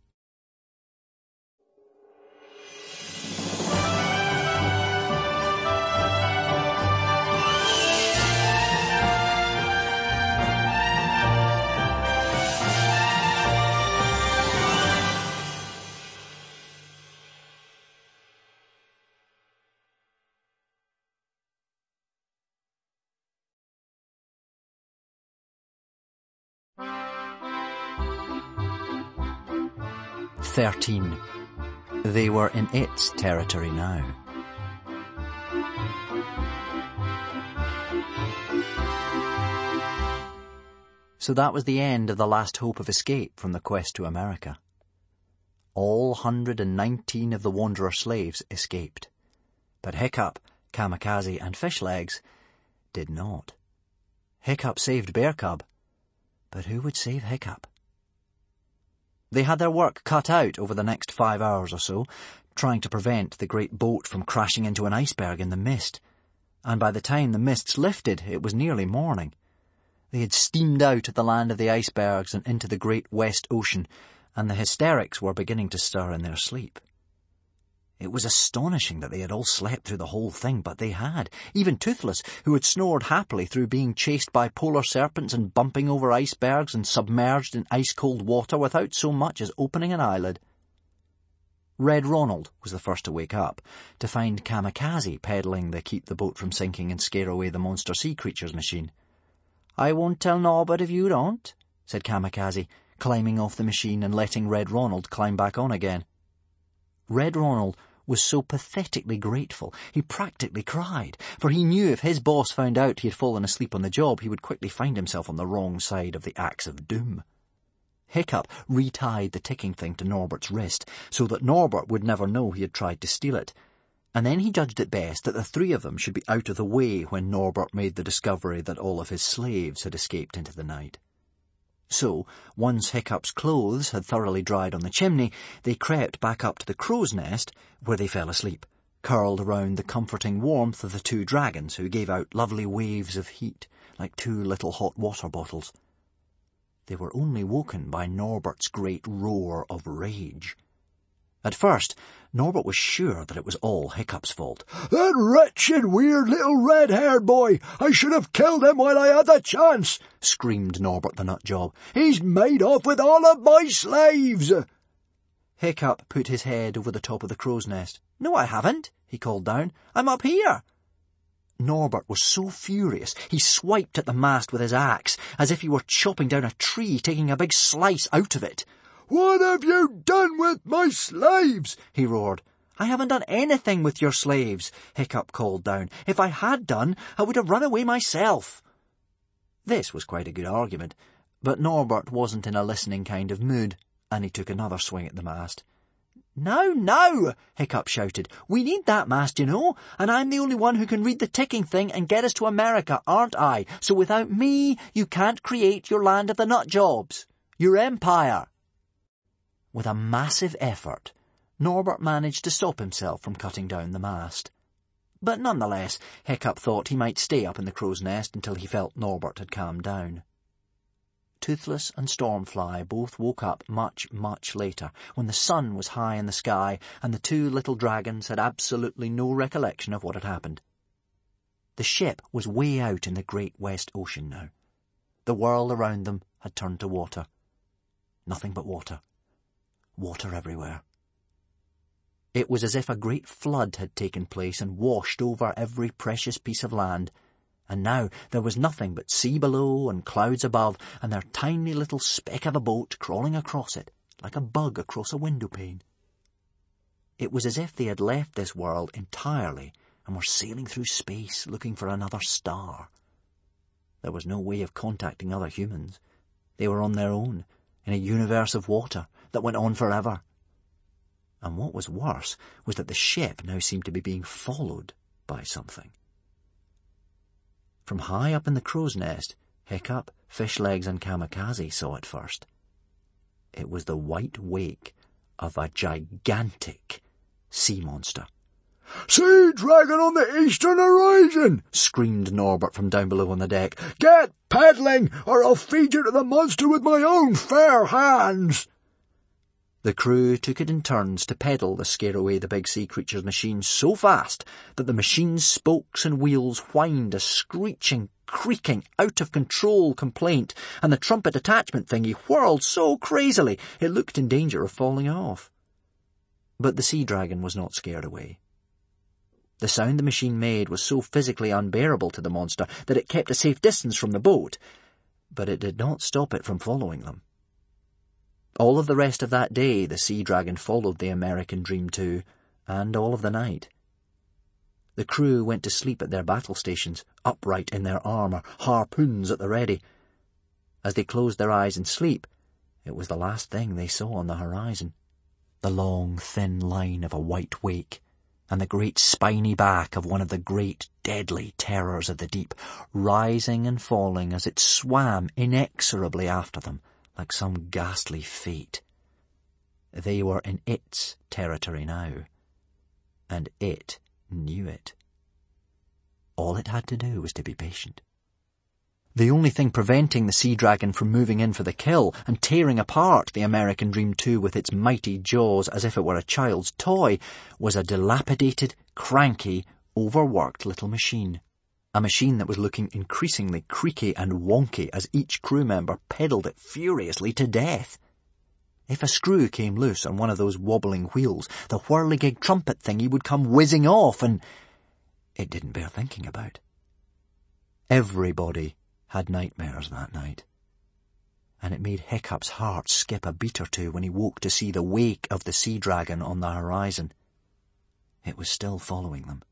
"13. They were in its territory now." So that was the end of the last hope of escape from the quest to America. All 119 of the wanderer slaves escaped, but Hiccup, Kamikaze, and Fishlegs did not. Hiccup saved Bear Cub, but who would save Hiccup? They had their work cut out over the next 5 hours or so, trying to prevent the great boat from crashing into an iceberg in the mist, and by the time the mists lifted, it was nearly morning. They had steamed out at the land of the icebergs and into the great West Ocean, and the hysterics were beginning to stir in their sleep. It was astonishing that they had all slept through the whole thing, but they had. Even Toothless, who had snored happily through being chased by polar serpents and bumping over icebergs and submerged in ice-cold water without so much as opening an eyelid. Red Ronald was the first to wake up, to find Kamikaze pedalling the keep the boat from sinking and scare away the monster sea creatures machine. "I won't tell Norbert if you don't," said Kamikaze, climbing off the machine and letting Red Ronald climb back on again. Red Ronald was so pathetically grateful, he practically cried, for he knew if his boss found out he had fallen asleep on the job, he would quickly find himself on the wrong side of the axe of doom. Hiccup retied the ticking thing to Norbert's wrist, so that Norbert would never know he had tried to steal it, and then he judged it best that the 3 of them should be out of the way when Norbert made the discovery that all of his slaves had escaped into the night. So, once Hiccup's clothes had thoroughly dried on the chimney, they crept back up to the crow's nest, where they fell asleep, curled around the comforting warmth of the 2 dragons, who gave out lovely waves of heat, like 2 little hot water bottles. They were only woken by Norbert's great roar of rage. At first, Norbert was sure that it was all Hiccup's fault. "That wretched, weird little red-haired boy! I should have killed him while I had the chance!" screamed Norbert the Nutjob. "He's made off with all of my slaves!" Hiccup put his head over the top of the crow's nest. "No, I haven't," he called down. "I'm up here." Norbert was so furious he swiped at the mast with his axe, as if he were chopping down a tree, taking a big slice out of it. "What have you done with my slaves?" he roared. "I haven't done anything with your slaves," Hiccup called down. "If I had done, I would have run away myself." This was quite a good argument, but Norbert wasn't in a listening kind of mood, and he took another swing at the mast. "No, no," Hiccup shouted. "We need that mast, you know, and I'm the only one who can read the ticking thing and get us to America, aren't I? So without me, you can't create your land of the nut jobs, your empire." With a massive effort, Norbert managed to stop himself from cutting down the mast. But nonetheless, Hiccup thought he might stay up in the crow's nest until he felt Norbert had calmed down. Toothless and Stormfly both woke up much, much later, when the sun was high in the sky and the two little dragons had absolutely no recollection of what had happened. The ship was way out in the great West Ocean now. The world around them had turned to water. Nothing but water. Water everywhere. It was as if a great flood had taken place and washed over every precious piece of land, and now there was nothing but sea below and clouds above, and their tiny little speck of a boat crawling across it, like a bug across a window pane. It was as if they had left this world entirely and were sailing through space looking for another star. There was no way of contacting other humans. They were on their own, in a universe of water that went on forever. And what was worse was that the ship now seemed to be being followed by something. From high up in the crow's nest, Hiccup, Fishlegs and Kamikaze saw it first. It was the white wake of a gigantic sea monster. "Sea dragon on the eastern horizon!" screamed Norbert from down below on the deck. "Get paddling, or I'll feed you to the monster with my own fair hands!" The crew took it in turns to pedal the scare-away-the-big sea creature's machine so fast that the machine's spokes and wheels whined a screeching, creaking, out-of-control complaint, and the trumpet attachment thingy whirled so crazily it looked in danger of falling off. But the sea dragon was not scared away. The sound the machine made was so physically unbearable to the monster that it kept a safe distance from the boat, but it did not stop it from following them. All of the rest of that day the sea dragon followed the American Dream 2, and all of the night. The crew went to sleep at their battle stations, upright in their armour, harpoons at the ready. As they closed their eyes in sleep, it was the last thing they saw on the horizon. The long, thin line of a white wake, and the great spiny back of one of the great, deadly terrors of the deep, rising and falling as it swam inexorably after them, like some ghastly fate. They were in its territory now, and it knew it. All it had to do was to be patient. The only thing preventing the sea dragon from moving in for the kill and tearing apart the American Dream 2 with its mighty jaws as if it were a child's toy was a dilapidated, cranky, overworked little machine. A machine that was looking increasingly creaky and wonky as each crew member pedalled it furiously to death. If a screw came loose on one of those wobbling wheels, the whirligig trumpet thingy would come whizzing off, and it didn't bear thinking about. Everybody had nightmares that night, and it made Hiccup's heart skip a beat or two when he woke to see the wake of the sea dragon on the horizon. It was still following them.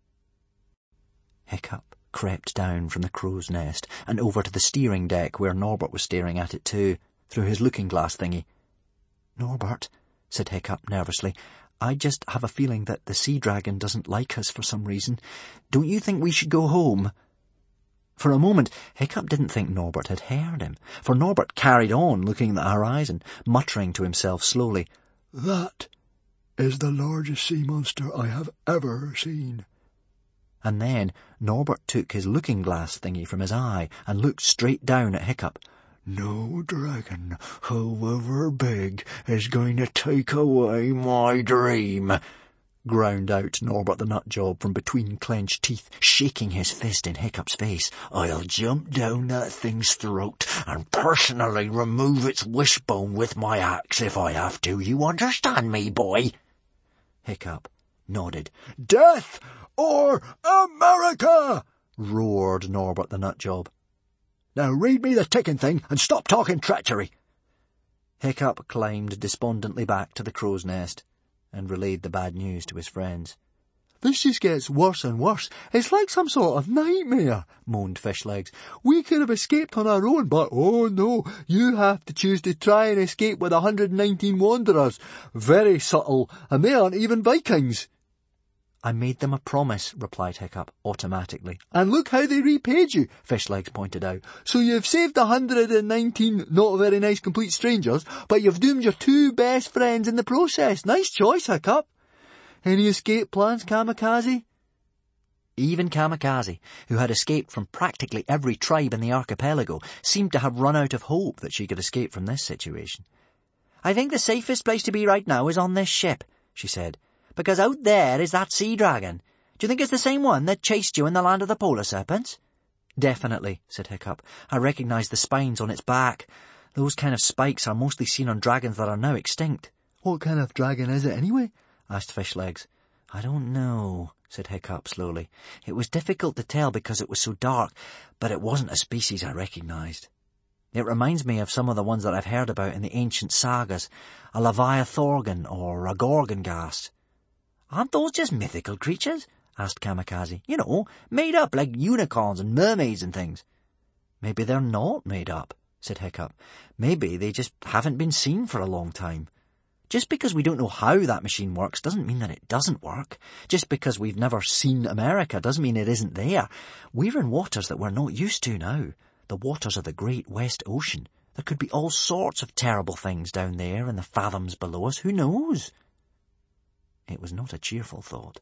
Hiccup crept down from the crow's nest and over to the steering deck where Norbert was staring at it too, through his looking-glass thingy. "Norbert," said Hiccup nervously, "I just have a feeling that the sea dragon doesn't like us for some reason. Don't you think we should go home?" For a moment, Hiccup didn't think Norbert had heard him, for Norbert carried on looking at the horizon, muttering to himself slowly, "That is the largest sea monster I have ever seen." And then Norbert took his looking-glass thingy from his eye and looked straight down at Hiccup. "No dragon, however big, is going to take away my dream," ground out Norbert the Nutjob from between clenched teeth, shaking his fist in Hiccup's face. "I'll jump down that thing's throat and personally remove its wishbone with my axe if I have to. You understand me, boy?" Hiccup nodded. "Death or America!" roared Norbert the Nutjob. Now read me the ticking thing and stop talking treachery. Hiccup climbed despondently back to the crow's nest and relayed the bad news to his friends. This just gets worse and worse. It's like some sort of nightmare, moaned Fishlegs. We could have escaped on our own, but oh no, you have to choose to try and escape with 119 wanderers. Very subtle, and they aren't even Vikings. I made them a promise, replied Hiccup, automatically. And look how they repaid you, Fishlegs pointed out. So you've saved 119 not very nice complete strangers, but you've doomed your two best friends in the process. Nice choice, Hiccup. Any escape plans, Kamikaze? Even Kamikaze, who had escaped from practically every tribe in the archipelago, seemed to have run out of hope that she could escape from this situation. I think the safest place to be right now is on this ship, she said, because out there is that sea dragon. Do you think it's the same one that chased you in the land of the polar serpents? Definitely, said Hiccup. I recognise the spines on its back. Those kind of spikes are mostly seen on dragons that are now extinct. What kind of dragon is it anyway? Asked Fishlegs. I don't know, said Hiccup slowly. It was difficult to tell because it was so dark, but it wasn't a species I recognised. It reminds me of some of the ones that I've heard about in the ancient sagas, a Leviathorgan or a Gorgonghast. Aren't those just mythical creatures? Asked Kamikaze. You know, made up like unicorns and mermaids and things. Maybe they're not made up, said Hiccup. Maybe they just haven't been seen for a long time. Just because we don't know how that machine works doesn't mean that it doesn't work. Just because we've never seen America doesn't mean it isn't there. We're in waters that we're not used to now. The waters of the Great West Ocean. There could be all sorts of terrible things down there in the fathoms below us. Who knows? It was not a cheerful thought.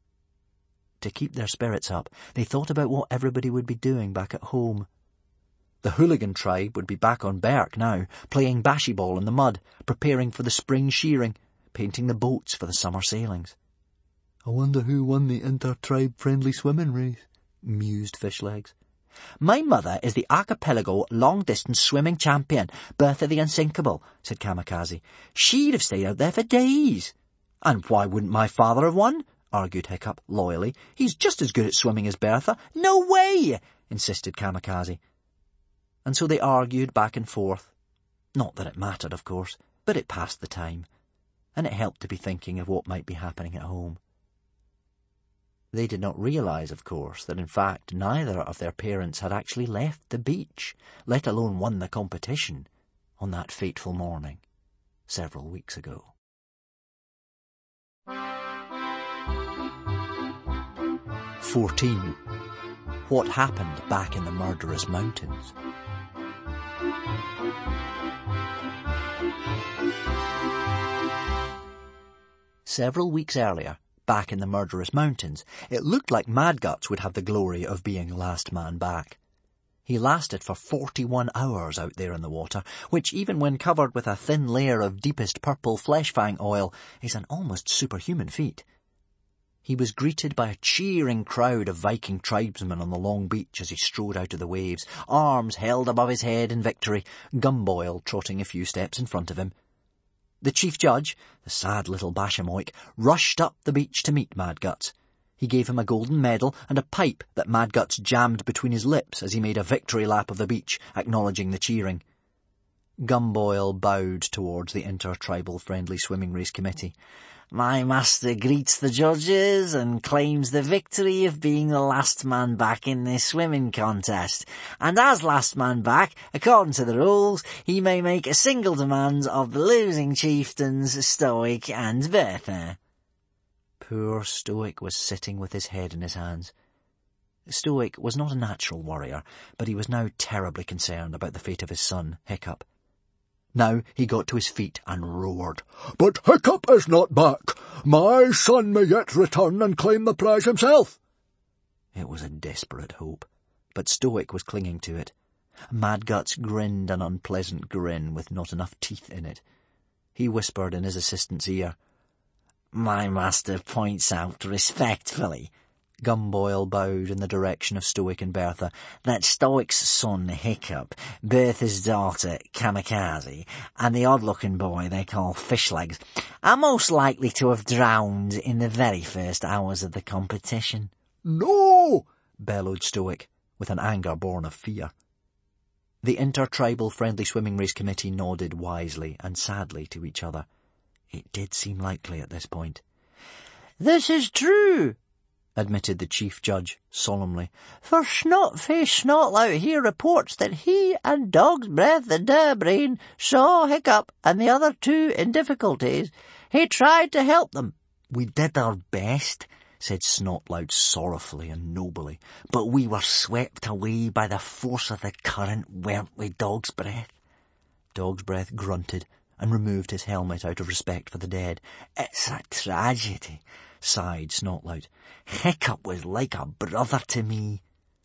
To keep their spirits up, they thought about what everybody would be doing back at home. The hooligan tribe would be back on Berk now, playing bashyball in the mud, preparing for the spring shearing, painting the boats for the summer sailings. I wonder who won the inter-tribe friendly swimming race, mused Fishlegs. My mother is the archipelago long-distance swimming champion, Bertha the Unsinkable, said Kamikaze. She'd have stayed out there for days. And why wouldn't my father have won? Argued Hiccup loyally. He's just as good at swimming as Bertha. No way, insisted Kamikaze. And so they argued back and forth. Not that it mattered, of course, but it passed the time, and it helped to be thinking of what might be happening at home. They did not realise, of course, that in fact neither of their parents had actually left the beach, let alone won the competition, on that fateful morning, several weeks ago. 14. What happened back in the murderous mountains? Several weeks earlier, back in the murderous mountains, it looked like Madguts would have the glory of being last man back. He lasted for 41 hours out there in the water, which even when covered with a thin layer of deepest purple fleshfang oil is an almost superhuman feat. He was greeted by a cheering crowd of Viking tribesmen on the long beach as he strode out of the waves, arms held above his head in victory, Gumboil trotting a few steps in front of him. The chief judge, the sad little Bashamoik, rushed up the beach to meet Madguts. He gave him a golden medal and a pipe that Madguts jammed between his lips as he made a victory lap of the beach, acknowledging the cheering. Gumboil bowed towards the inter-tribal friendly swimming race committee. My master greets the judges and claims the victory of being the last man back in this swimming contest. And as last man back, according to the rules, he may make a single demand of the losing chieftains, Stoic and Bertha. Poor Stoic was sitting with his head in his hands. Stoic was not a natural warrior, but he was now terribly concerned about the fate of his son, Hiccup. Now he got to his feet and roared. But Hiccup is not back. My son may yet return and claim the prize himself. It was a desperate hope, but Stoic was clinging to it. Madguts grinned an unpleasant grin with not enough teeth in it. He whispered in his assistant's ear. My master points out respectfully, Gumboil bowed in the direction of Stoic and Bertha, that Stoic's son Hiccup, Bertha's daughter Kamikaze, and the odd-looking boy they call Fishlegs are most likely to have drowned in the very first hours of the competition. No! bellowed Stoic, with an anger born of fear. The Intertribal Friendly Swimming Race Committee nodded wisely and sadly to each other. It did seem likely at this point. "This is true," admitted the chief judge solemnly. "For Snot-Faced Snotlout here reports that he and Dog's Breath the Durbrain saw Hiccup and the other two in difficulties. He tried to help them." "We did our best," said Snotlout sorrowfully and nobly, "but we were swept away by the force of the current, weren't we, Dog's Breath?" Dog's Breath grunted and removed his helmet out of respect for the dead. "It's a tragedy," sighed Snotlout. "Hiccup was like a brother to me."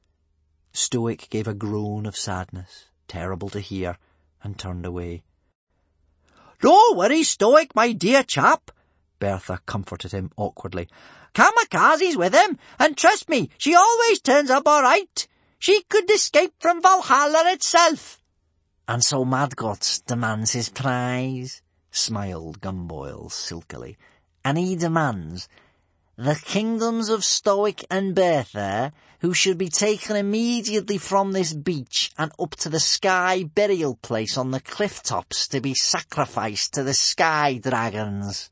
Stoic gave a groan of sadness, terrible to hear, and turned away. "Don't worry, Stoic, my dear chap," Bertha comforted him awkwardly. "Kamikaze's with him, and trust me, she always turns up all right. She could escape from Valhalla itself." "And so Madgots demands his prize," smiled Gumboil silkily. "And he demands the kingdoms of Stoic and Bertha, who should be taken immediately from this beach and up to the sky burial place on the cliff tops to be sacrificed to the sky dragons."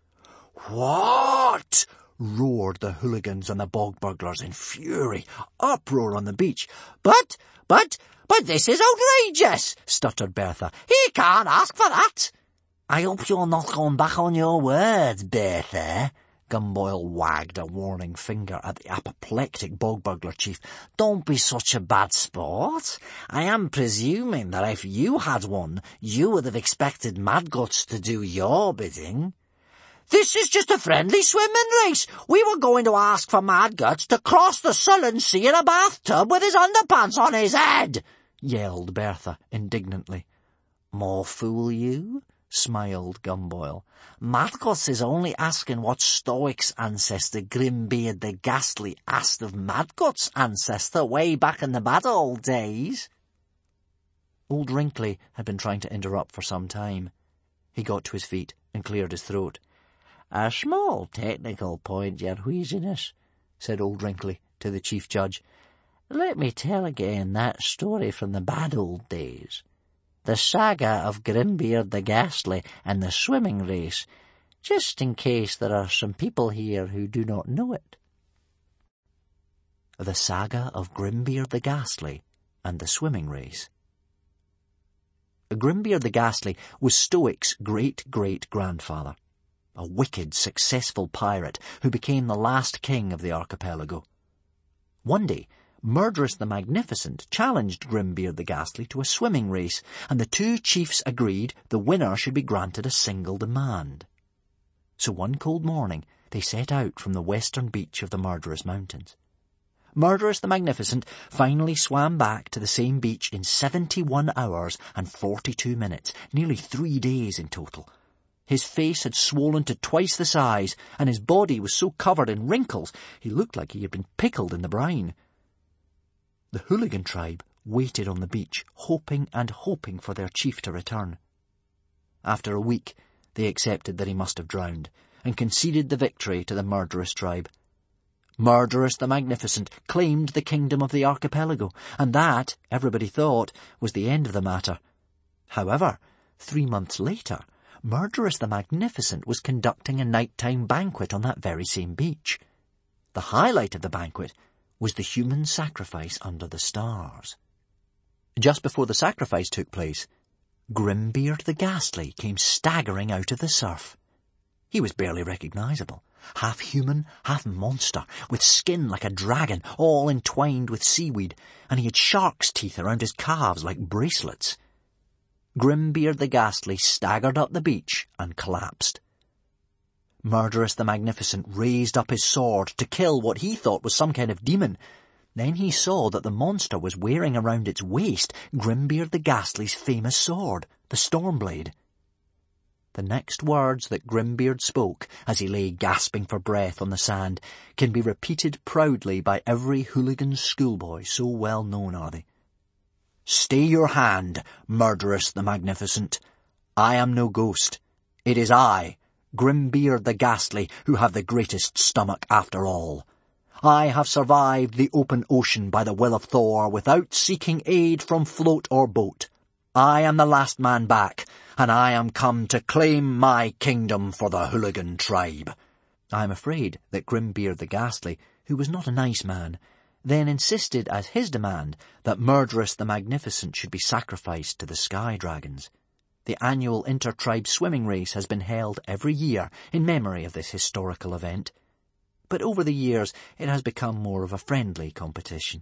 "What?" roared the hooligans and the bog burglars in fury. Uproar on the beach. But this is outrageous," stuttered Bertha. "He can't ask for that." "I hope you're not going back on your words, Bertha." Gumboil wagged a warning finger at the apoplectic bog burglar chief. "Don't be such a bad sport. I am presuming that if you had won, you would have expected Madgots to do your bidding." "This is just a friendly swimming race. We were going to ask for Madgots to cross the Sullen Sea in a bathtub with his underpants on his head," yelled Bertha indignantly. "More fool you," smiled Gumboil. "Madgots is only asking what Stoic's ancestor Grimbeard the Ghastly asked of Madgots' ancestor way back in the bad old days." Old Wrinkly had been trying to interrupt for some time. He got to his feet and cleared his throat. "A small technical point, your wheeziness," said Old Wrinkly to the chief judge. "Let me tell again that story from the bad old days. The saga of Grimbeard the Ghastly and the swimming race, just in case there are some people here who do not know it." The saga of Grimbeard the Ghastly and the swimming race. Grimbeard the Ghastly was Stoic's great-great-grandfather, a wicked, successful pirate who became the last king of the archipelago. One day, Murderous the Magnificent challenged Grimbeard the Ghastly to a swimming race, and the two chiefs agreed the winner should be granted a single demand. So one cold morning, they set out from the western beach of the Murderous Mountains. Murderous the Magnificent finally swam back to the same beach in 71 hours and 42 minutes, nearly 3 days in total. His face had swollen to twice the size, and his body was so covered in wrinkles he looked like he had been pickled in the brine. The hooligan tribe waited on the beach, hoping and hoping for their chief to return. After a week, they accepted that he must have drowned, and conceded the victory to the Murderous tribe. Murderous the Magnificent claimed the kingdom of the archipelago, and that, everybody thought, was the end of the matter. However, 3 months later, Murderous the Magnificent was conducting a nighttime banquet on that very same beach. The highlight of the banquet was the human sacrifice under the stars. Just before the sacrifice took place, Grimbeard the Ghastly came staggering out of the surf. He was barely recognizable, half human, half monster, with skin like a dragon, all entwined with seaweed, and he had shark's teeth around his calves like bracelets. Grimbeard the Ghastly staggered up the beach and collapsed. Murderous the Magnificent raised up his sword to kill what he thought was some kind of demon. Then he saw that the monster was wearing around its waist Grimbeard the Ghastly's famous sword, the Stormblade. The next words that Grimbeard spoke as he lay gasping for breath on the sand can be repeated proudly by every hooligan schoolboy, so well known are they. "Stay your hand, Murderous the Magnificent. I am no ghost. It is I, Grimbeard the Ghastly, who have the greatest stomach after all. I have survived the open ocean by the will of Thor without seeking aid from float or boat. I am the last man back, and I am come to claim my kingdom for the hooligan tribe." I am afraid that Grimbeard the Ghastly, who was not a nice man, then insisted as his demand that Murderous the Magnificent should be sacrificed to the Sky Dragons. The annual inter-tribe swimming race has been held every year in memory of this historical event, but over the years it has become more of a friendly competition.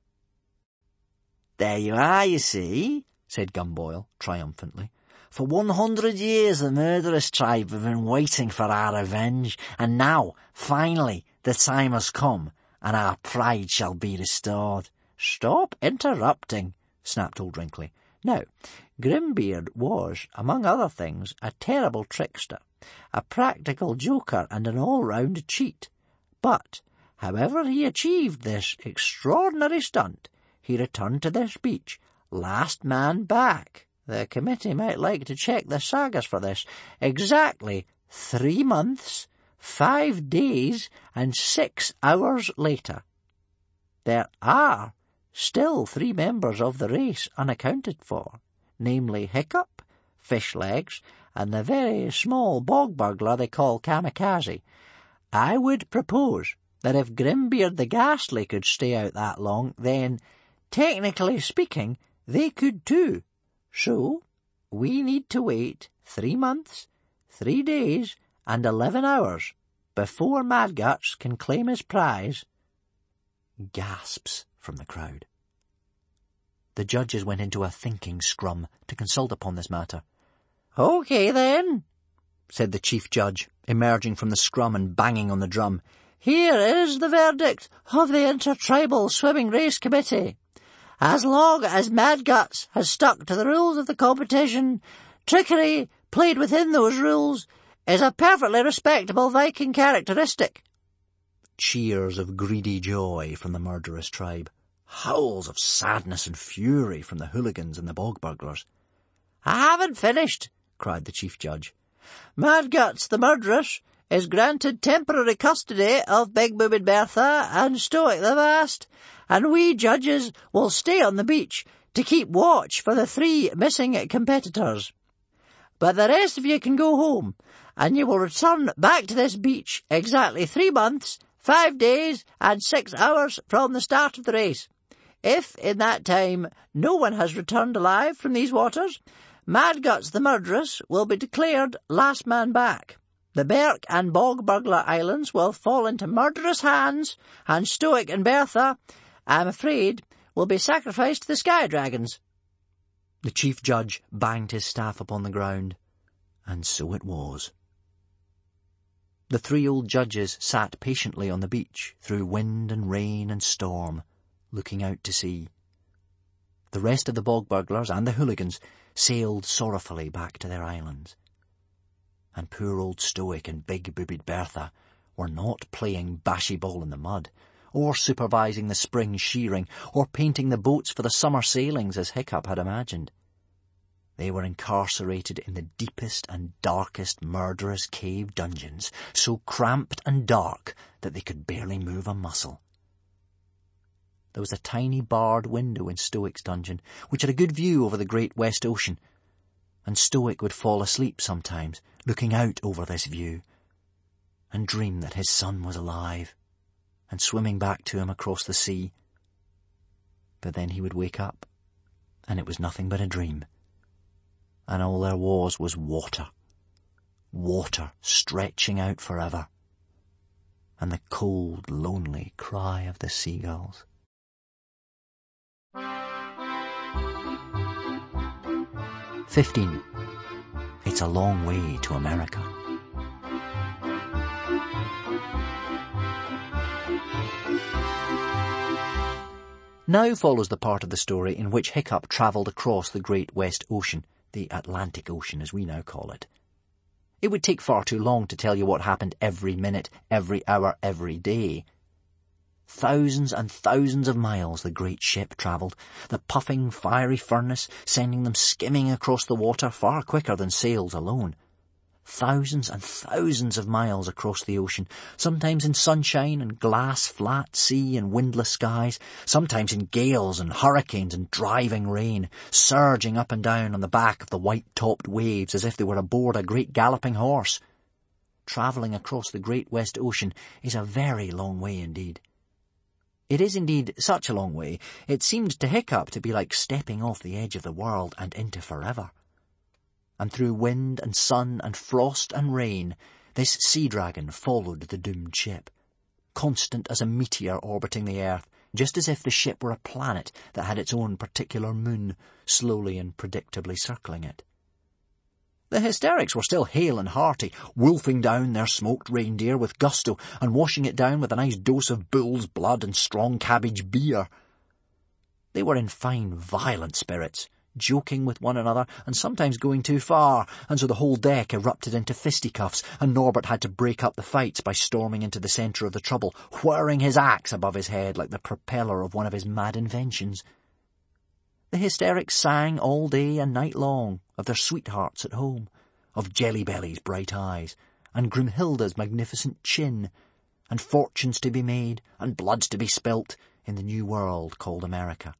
"There you are, you see," said Gumboil triumphantly. "For 100 years the Murderous tribe have been waiting for our revenge, and now, finally, the time has come, and our pride shall be restored." "Stop interrupting," snapped old Wrinkly. "Now, Grimbeard was, among other things, a terrible trickster, a practical joker and an all-round cheat. But, however he achieved this extraordinary stunt, he returned to this beach, last man back. The committee might like to check the sagas for this. Exactly 3 months, 5 days, and 6 hours later. There are still 3 members of the race unaccounted for, namely Hiccup, Fishlegs, and the very small bog burglar they call Kamikaze. I would propose that if Grimbeard the Ghastly could stay out that long, then, technically speaking, they could too. So, we need to wait 3 months, 3 days, and 11 hours before Madguts can claim his prize." Gasps from the crowd. The judges went into a thinking scrum to consult upon this matter. "Okay, then," said the chief judge, emerging from the scrum and banging on the drum. "Here is the verdict of the Intertribal Swimming Race Committee. As long as Madguts has stuck to the rules of the competition, trickery played within those rules is a perfectly respectable Viking characteristic." Cheers of greedy joy from the Murderous tribe. Howls of sadness and fury from the hooligans and the bog burglars. "I haven't finished," cried the chief judge. "Madguts the Murderous is granted temporary custody of Big-Boobied Bertha and Stoic the Vast, and we judges will stay on the beach to keep watch for the 3 missing competitors. But the rest of you can go home, and you will return back to this beach exactly 3 months, 5 days, and 6 hours from the start of the race. If, in that time, no one has returned alive from these waters, Madguts the Murderous will be declared last man back. The Berk and Bog Burglar Islands will fall into Murderous hands, and Stoic and Bertha, I'm afraid, will be sacrificed to the Sky Dragons." The chief judge banged his staff upon the ground, and so it was. The 3 old judges sat patiently on the beach through wind and rain and storm, looking out to sea. The rest of the bog burglars and the hooligans sailed sorrowfully back to their islands. And poor old Stoic and Big-Boobied Bertha were not playing bashy ball in the mud, or supervising the spring shearing, or painting the boats for the summer sailings as Hiccup had imagined. They were incarcerated in the deepest and darkest Murderous cave dungeons, so cramped and dark that they could barely move a muscle. There was a tiny barred window in Stoic's dungeon, which had a good view over the great West Ocean, and Stoic would fall asleep sometimes, looking out over this view, and dream that his son was alive, and swimming back to him across the sea. But then he would wake up, and it was nothing but a dream, and all there was water, water stretching out forever, and the cold, lonely cry of the seagulls. "15. It's a long way to America." Now follows the part of the story in which Hiccup travelled across the great West Ocean, the Atlantic Ocean as we now call it. It would take far too long to tell you what happened every minute, every hour, every day. Thousands and thousands of miles the great ship travelled, the puffing fiery furnace sending them skimming across the water far quicker than sails alone. thousands and thousands of miles across the ocean, sometimes in sunshine and glass flat sea and windless skies, sometimes in gales and hurricanes and driving rain, surging up and down on the back of the white-topped waves as if they were aboard a great galloping horse. Travelling across the great West Ocean is a very long way indeed. It is indeed such a long way, it seemed to Hiccup to be like stepping off the edge of the world and into forever. And through wind and sun and frost and rain, this sea dragon followed the doomed ship, constant as a meteor orbiting the earth, just as if the ship were a planet that had its own particular moon, slowly and predictably circling it. The hysterics were still hale and hearty, wolfing down their smoked reindeer with gusto and washing it down with a nice dose of bull's blood and strong cabbage beer. They were in fine, violent spirits, joking with one another and sometimes going too far, and so the whole deck erupted into fisticuffs, and Norbert had to break up the fights by storming into the centre of the trouble, whirring his axe above his head like the propeller of one of his mad inventions. The hysterics sang all day and night long of their sweethearts at home, of Jellybelly's bright eyes, and Grimhilda's magnificent chin, and fortunes to be made and bloods to be spilt in the new world called America.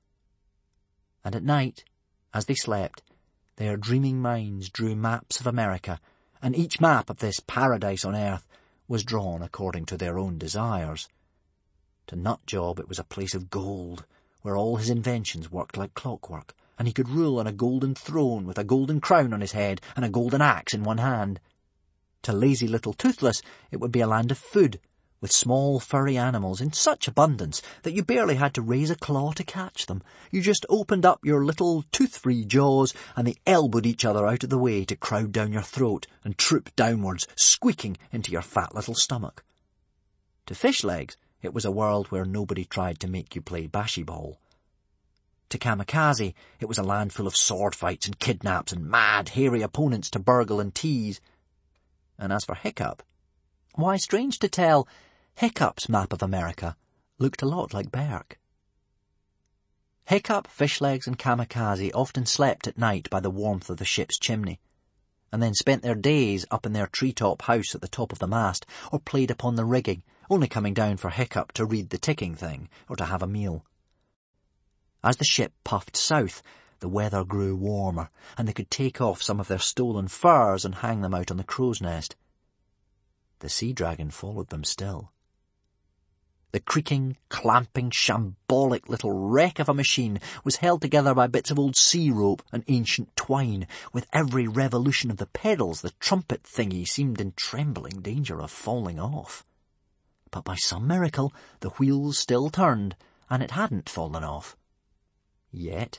And at night, as they slept, their dreaming minds drew maps of America, and each map of this paradise on earth was drawn according to their own desires. To Nutjob it was a place of gold, where all his inventions worked like clockwork, and he could rule on a golden throne with a golden crown on his head and a golden axe in one hand. To lazy little Toothless it would be a land of food, with small furry animals in such abundance that you barely had to raise a claw to catch them. You just opened up your little tooth-free jaws and they elbowed each other out of the way to crowd down your throat and troop downwards, squeaking into your fat little stomach. To Fishlegs it was a world where nobody tried to make you play bashyball. To Kamikaze it was a land full of sword fights and kidnaps and mad, hairy opponents to burgle and tease. And as for Hiccup, why, strange to tell, Hiccup's map of America looked a lot like Berk. Hiccup, Fishlegs and Kamikaze often slept at night by the warmth of the ship's chimney, and then spent their days up in their treetop house at the top of the mast, or played upon the rigging, only coming down for Hiccup to read the ticking thing or to have a meal. As the ship puffed south, the weather grew warmer, and they could take off some of their stolen furs and hang them out on the crow's nest. The sea dragon followed them still. The creaking, clamping, shambolic little wreck of a machine was held together by bits of old sea rope and ancient twine. With every revolution of the pedals, the trumpet thingy seemed in trembling danger of falling off. But by some miracle, the wheels still turned, and it hadn't fallen off. Yet.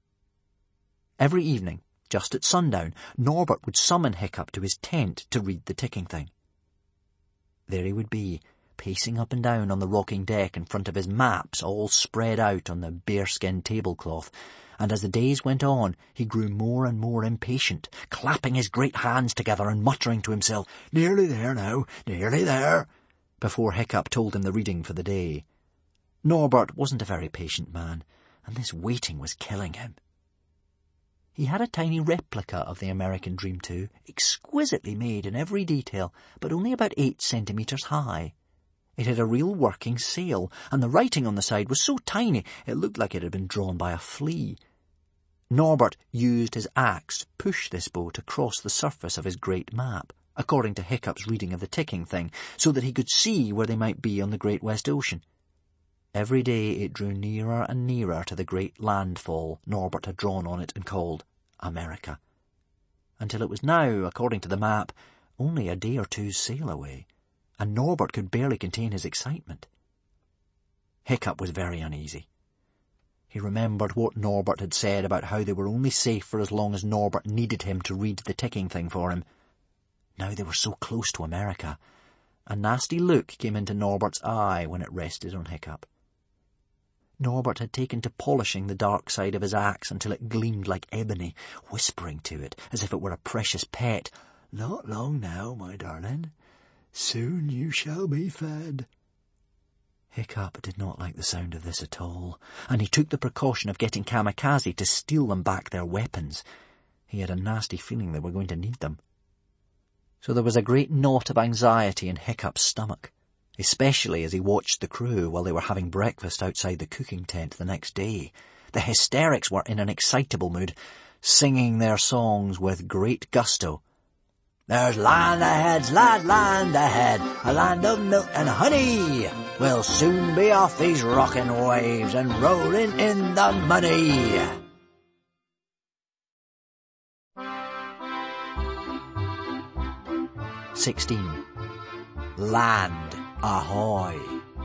Every evening, just at sundown, Norbert would summon Hiccup to his tent to read the ticking thing. There he would be, pacing up and down on the rocking deck in front of his maps all spread out on the bearskin tablecloth, and as the days went on he grew more and more impatient, clapping his great hands together and muttering to himself, "Nearly there now, nearly there," before Hiccup told him the reading for the day. Norbert wasn't a very patient man, and this waiting was killing him. He had a tiny replica of the American Dream too, exquisitely made in every detail, but only about 8 centimetres high. It had a real working sail, and the writing on the side was so tiny it looked like it had been drawn by a flea. Norbert used his axe to push this boat across the surface of his great map, according to Hiccup's reading of the ticking thing, so that he could see where they might be on the Great West Ocean. Every day it drew nearer and nearer to the great landfall Norbert had drawn on it and called America, until it was now, according to the map, only a day or two's sail away, and Norbert could barely contain his excitement. Hiccup was very uneasy. He remembered what Norbert had said about how they were only safe for as long as Norbert needed him to read the ticking thing for him. Now they were so close to America. A nasty look came into Norbert's eye when it rested on Hiccup. Norbert had taken to polishing the dark side of his axe until it gleamed like ebony, whispering to it as if it were a precious pet, "Not long now, my darling. Soon you shall be fed." Hiccup did not like the sound of this at all, and he took the precaution of getting Kamikaze to steal them back their weapons. He had a nasty feeling they were going to need them. So there was a great knot of anxiety in Hiccup's stomach, especially as he watched the crew while they were having breakfast outside the cooking tent the next day. The hysterics were in an excitable mood, singing their songs with great gusto. There's land ahead, land ahead, a land of milk and honey. We'll soon be off these rocking waves and rolling in the money. "16. Land ahoy."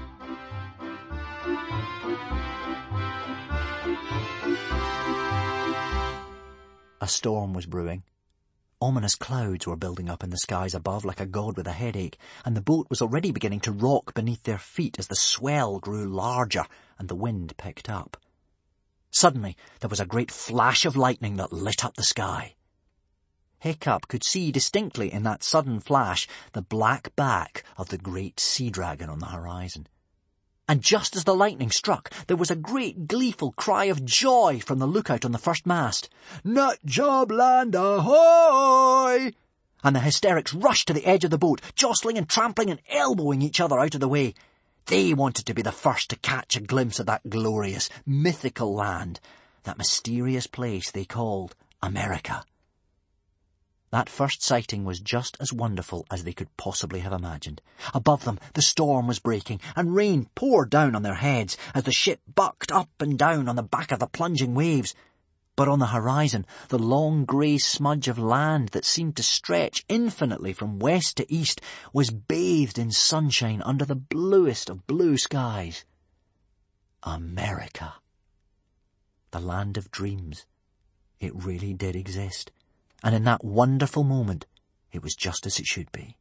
A storm was brewing. Ominous clouds were building up in the skies above like a god with a headache, and the boat was already beginning to rock beneath their feet as the swell grew larger and the wind picked up. Suddenly, there was a great flash of lightning that lit up the sky. Hiccup could see distinctly in that sudden flash the black back of the great sea dragon on the horizon. And just as the lightning struck, there was a great gleeful cry of joy from the lookout on the first mast. "Nut job land ahoy!" And the hysterics rushed to the edge of the boat, jostling and trampling and elbowing each other out of the way. They wanted to be the first to catch a glimpse of that glorious, mythical land, that mysterious place they called America. That first sighting was just as wonderful as they could possibly have imagined. Above them, the storm was breaking, and rain poured down on their heads as the ship bucked up and down on the back of the plunging waves. But on the horizon, the long grey smudge of land that seemed to stretch infinitely from west to east was bathed in sunshine under the bluest of blue skies. America. The land of dreams. It really did exist. And in that wonderful moment, it was just as it should be.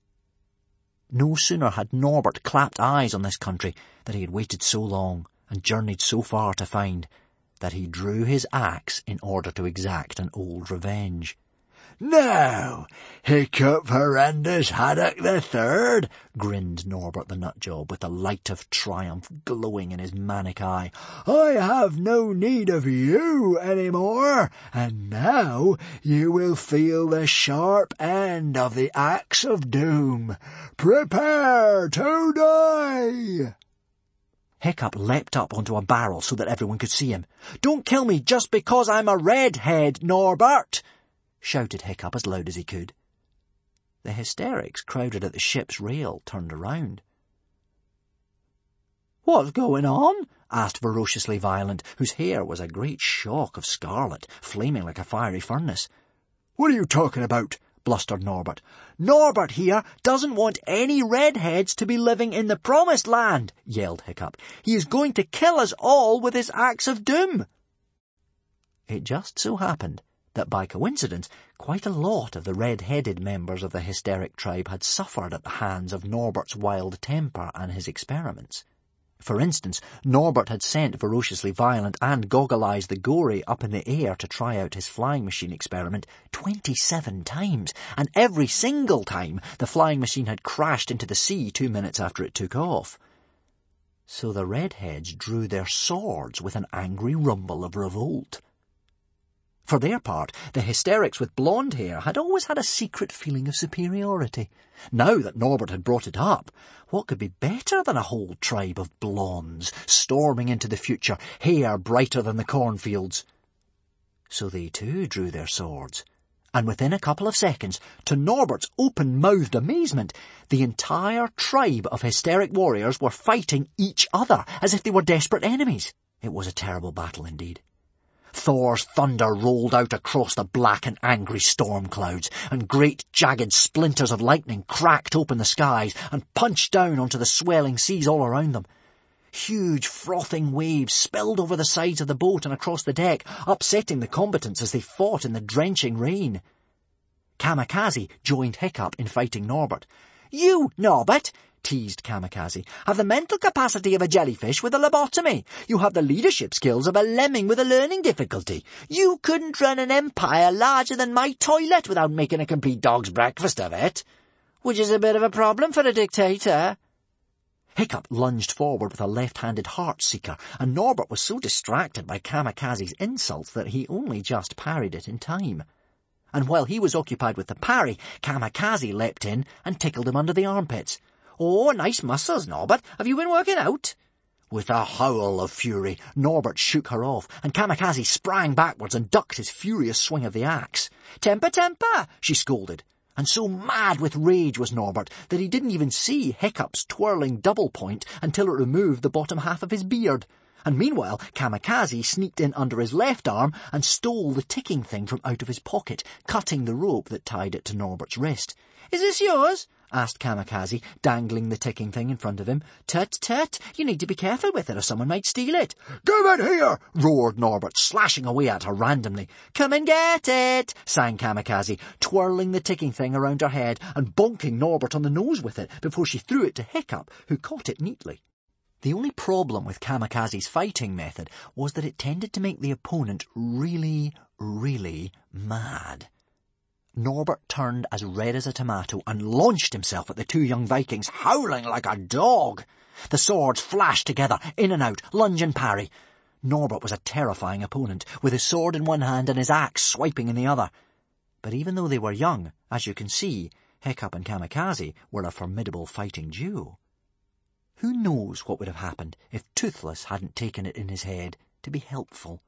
No sooner had Norbert clapped eyes on this country that he had waited so long and journeyed so far to find, that he drew his axe in order to exact an old revenge. "Now, Hiccup Horrendous Haddock the Third," grinned Norbert the Nutjob with the light of triumph glowing in his manic eye, "I have no need of you any more, and now you will feel the sharp end of the axe of doom. Prepare to die!" Hiccup leapt up onto a barrel so that everyone could see him. "Don't kill me just because I'm a redhead, Norbert!" shouted Hiccup as loud as he could. The hysterics crowded at the ship's rail turned around. "What's going on?" asked Ferociously Violent, whose hair was a great shock of scarlet, flaming like a fiery furnace. "What are you talking about?" blustered Norbert. "Norbert here doesn't want any redheads to be living in the promised land," yelled Hiccup. "He is going to kill us all with his axe of doom." It just so happened that by coincidence, quite a lot of the red-headed members of the hysteric tribe had suffered at the hands of Norbert's wild temper and his experiments. For instance, Norbert had sent Ferociously Violent and Goggle-Eyes the Gory up in the air to try out his flying machine experiment 27 times, and every single time the flying machine had crashed into the sea 2 minutes after it took off. So the redheads drew their swords with an angry rumble of revolt. For their part, the hysterics with blonde hair had always had a secret feeling of superiority. Now that Norbert had brought it up, what could be better than a whole tribe of blondes storming into the future, hair brighter than the cornfields? So they too drew their swords, and within a couple of seconds, to Norbert's open-mouthed amazement, the entire tribe of hysteric warriors were fighting each other as if they were desperate enemies. It was a terrible battle indeed. Thor's thunder rolled out across the black and angry storm clouds, and great jagged splinters of lightning cracked open the skies and punched down onto the swelling seas all around them. Huge frothing waves spilled over the sides of the boat and across the deck, upsetting the combatants as they fought in the drenching rain. Kamikaze joined Hiccup in fighting Norbert. "You, Norbert," teased Kamikaze, "have the mental capacity of a jellyfish with a lobotomy. You have the leadership skills of a lemming with a learning difficulty. You couldn't run an empire larger than my toilet without making a complete dog's breakfast of it. Which is a bit of a problem for a dictator." Hiccup lunged forward with a left-handed heart-seeker, and Norbert was so distracted by Kamikaze's insults that he only just parried it in time. and while he was occupied with the parry, Kamikaze leapt in and tickled him under the armpits. "Oh, nice muscles, Norbert. Have you been working out?" With a howl of fury, Norbert shook her off, and Kamikaze sprang backwards and ducked his furious swing of the axe. "Temper, temper!" she scolded. And so mad with rage was Norbert that he didn't even see Hiccup's twirling double point until it removed the bottom half of his beard. And meanwhile, Kamikaze sneaked in under his left arm and stole the ticking thing from out of his pocket, cutting the rope that tied it to Norbert's wrist. "Is this yours?" asked Kamikaze, dangling the ticking thing in front of him. "Tut, tut, you need to be careful with it or someone might steal it." "Give it here!" roared Norbert, slashing away at her randomly. "Come and get it!" sang Kamikaze, twirling the ticking thing around her head and bonking Norbert on the nose with it before she threw it to Hiccup, who caught it neatly. The only problem with Kamikaze's fighting method was that it tended to make the opponent really, really mad. Norbert turned as red as a tomato and launched himself at the two young Vikings, howling like a dog. The swords flashed together, in and out, lunge and parry. Norbert was a terrifying opponent, with his sword in one hand and his axe swiping in the other. But even though they were young, as you can see, Hiccup and Kamikaze were a formidable fighting duo. Who knows what would have happened if Toothless hadn't taken it in his head to be helpful?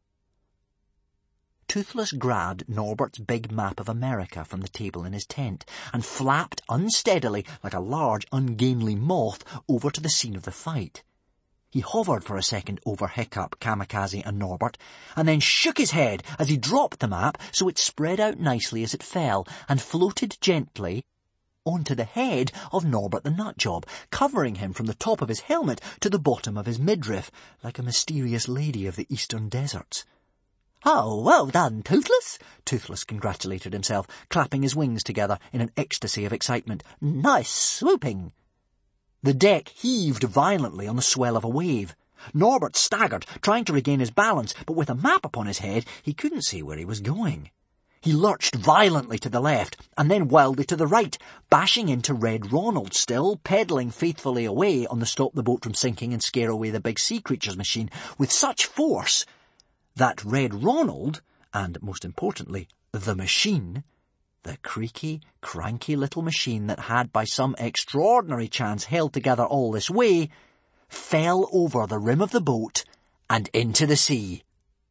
Toothless grabbed Norbert's big map of America from the table in his tent and flapped unsteadily like a large, ungainly moth over to the scene of the fight. He hovered for a second over Hiccup, Kamikaze and Norbert, and then shook his head as he dropped the map so it spread out nicely as it fell and floated gently onto the head of Norbert the Nutjob, covering him from the top of his helmet to the bottom of his midriff, like a mysterious lady of the eastern deserts. "Oh, well done, Toothless!" Toothless congratulated himself, clapping his wings together in an ecstasy of excitement. "Nice swooping!" The deck heaved violently on the swell of a wave. Norbert staggered, trying to regain his balance, but with a map upon his head, he couldn't see where he was going. He lurched violently to the left, and then wildly to the right, bashing into Red Ronald, still pedalling faithfully away on the Stop the Boat from Sinking and Scare Away the Big Sea Creatures machine with such force that Red Ronald, and most importantly, the machine, the creaky, cranky little machine that had by some extraordinary chance held together all this way, fell over the rim of the boat and into the sea.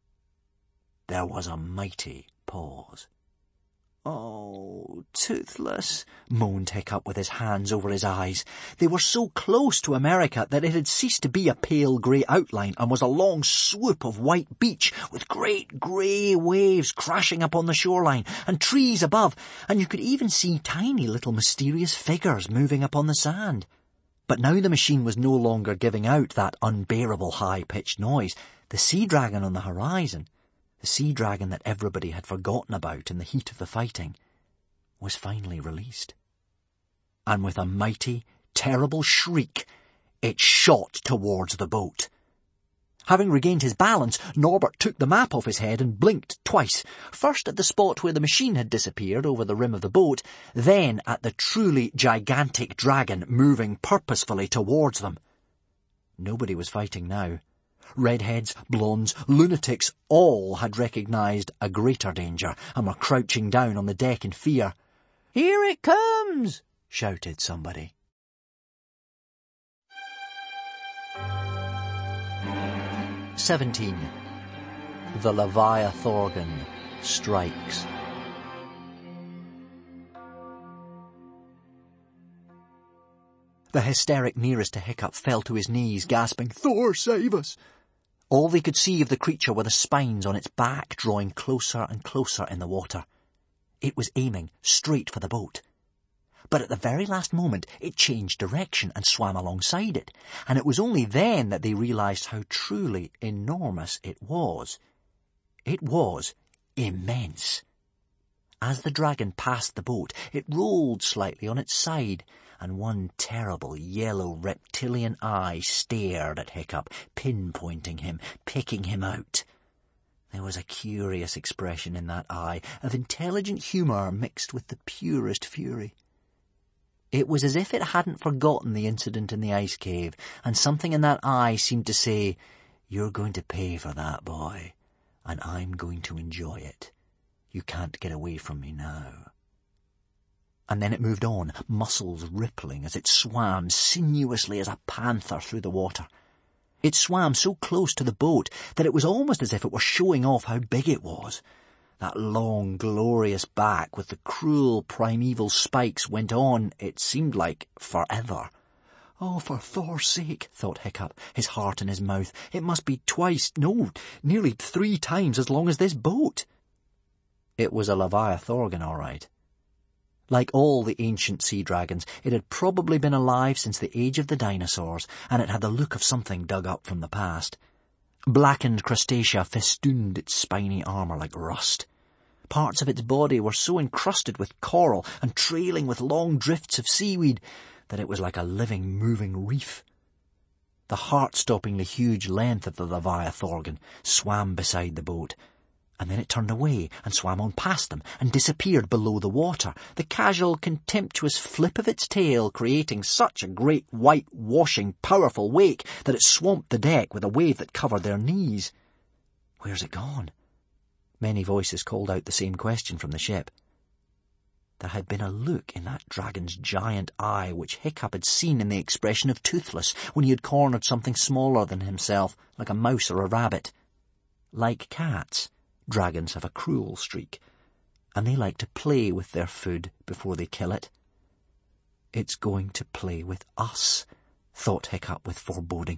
There was a mighty pause. "Oh, Toothless," moaned Hiccup with his hands over his eyes. They were so close to America that it had ceased to be a pale grey outline and was a long swoop of white beach with great grey waves crashing up on the shoreline and trees above, and you could even see tiny little mysterious figures moving upon the sand. But now the machine was no longer giving out that unbearable high-pitched noise. The sea dragon on the horizon, the sea dragon that everybody had forgotten about in the heat of the fighting, was finally released. And with a mighty, terrible shriek, it shot towards the boat. Having regained his balance, Norbert took the map off his head and blinked twice, first at the spot where the machine had disappeared over the rim of the boat, then at the truly gigantic dragon moving purposefully towards them. Nobody was fighting now. Redheads, blondes, lunatics, all had recognised a greater danger and were crouching down on the deck in fear. "Here it comes!" shouted somebody. The Leviathorgan strikes. The hysteric nearest to Hiccup fell to his knees, gasping, "Thor, save us!" All they could see of the creature were the spines on its back drawing closer and closer in the water. It was aiming straight for the boat. But at the very last moment it changed direction and swam alongside it, and it was only then that they realised how truly enormous it was. It was immense. As the dragon passed the boat, it rolled slightly on its side, and one terrible yellow reptilian eye stared at Hiccup, pinpointing him, picking him out. There was a curious expression in that eye, of intelligent humour mixed with the purest fury. It was as if it hadn't forgotten the incident in the ice cave, and something in that eye seemed to say, "You're going to pay for that, boy, and I'm going to enjoy it. You can't get away from me now. And then it moved on, muscles rippling as it swam sinuously as a panther through the water. It swam so close to the boat that it was almost as if it were showing off how big it was. That long, glorious back with the cruel primeval spikes went on, it seemed like, forever. Oh, for Thor's sake, thought Hiccup, his heart in his mouth. It must be nearly 3 times as long as this boat. It was a Leviathorgan, all right. Like all the ancient sea dragons, it had probably been alive since the age of the dinosaurs, and it had the look of something dug up from the past. Blackened crustacea festooned its spiny armour like rust. Parts of its body were so encrusted with coral and trailing with long drifts of seaweed that it was like a living, moving reef. The heart-stoppingly huge length of the Leviathorgan swam beside the boat, and then it turned away and swam on past them and disappeared below the water, the casual, contemptuous flip of its tail creating such a great white, washing, powerful wake that it swamped the deck with a wave that covered their knees. Where's it gone? Many voices called out the same question from the ship. There had been a look in that dragon's giant eye which Hiccup had seen in the expression of Toothless when he had cornered something smaller than himself, like a mouse or a rabbit. Like cats, dragons have a cruel streak, and they like to play with their food before they kill it. It's going to play with us, thought Hiccup with foreboding.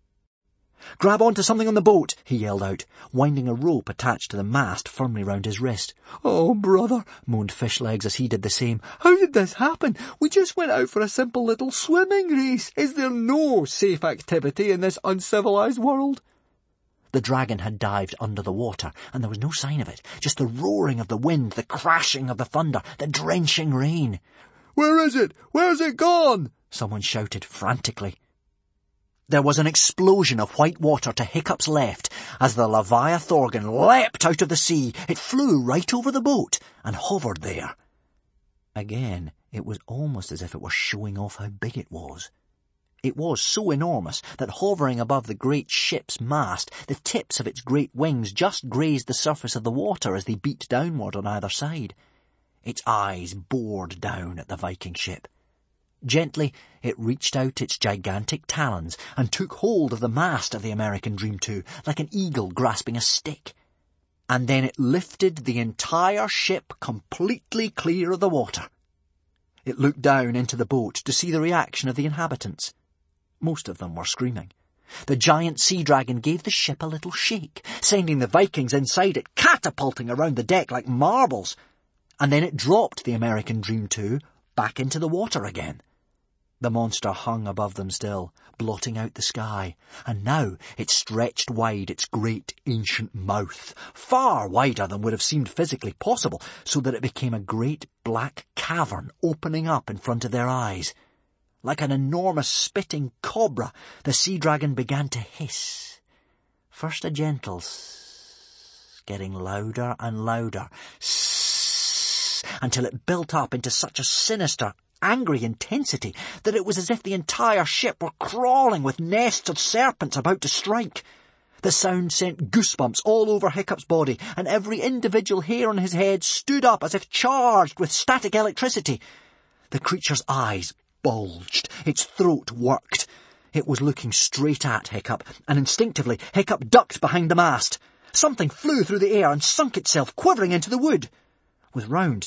Grab onto something on the boat, he yelled out, winding a rope attached to the mast firmly round his wrist. Oh, brother, moaned Fishlegs as he did the same. How did this happen? We just went out for a simple little swimming race. Is there no safe activity in this uncivilized world? The dragon had dived under the water, and there was no sign of it, just the roaring of the wind, the crashing of the thunder, the drenching rain. Where is it? Where's it gone? Someone shouted frantically. There was an explosion of white water to Hiccup's left as the Leviathorgan leapt out of the sea. It flew right over the boat and hovered there. Again, it was almost as if it were showing off how big it was. It was so enormous that hovering above the great ship's mast, the tips of its great wings just grazed the surface of the water as they beat downward on either side. Its eyes bored down at the Viking ship. Gently, it reached out its gigantic talons and took hold of the mast of the American Dream 2, like an eagle grasping a stick. And then it lifted the entire ship completely clear of the water. It looked down into the boat to see the reaction of the inhabitants. Most of them were screaming. The giant sea dragon gave the ship a little shake, sending the Vikings inside it catapulting around the deck like marbles. And then it dropped the American Dream 2 back into the water again. The monster hung above them still, blotting out the sky, and now it stretched wide its great ancient mouth, far wider than would have seemed physically possible, so that it became a great black cavern opening up in front of their eyes. Like an enormous spitting cobra, the sea dragon began to hiss. First a gentle sss, getting louder and louder, sss, until it built up into such a sinister, angry intensity that it was as if the entire ship were crawling with nests of serpents about to strike. The sound sent goosebumps all over Hiccup's body, and every individual hair on his head stood up as if charged with static electricity. The creature's eyes bulged, its throat worked. It was looking straight at Hiccup, and instinctively Hiccup ducked behind the mast. Something flew through the air and sunk itself, quivering into the wood. With round,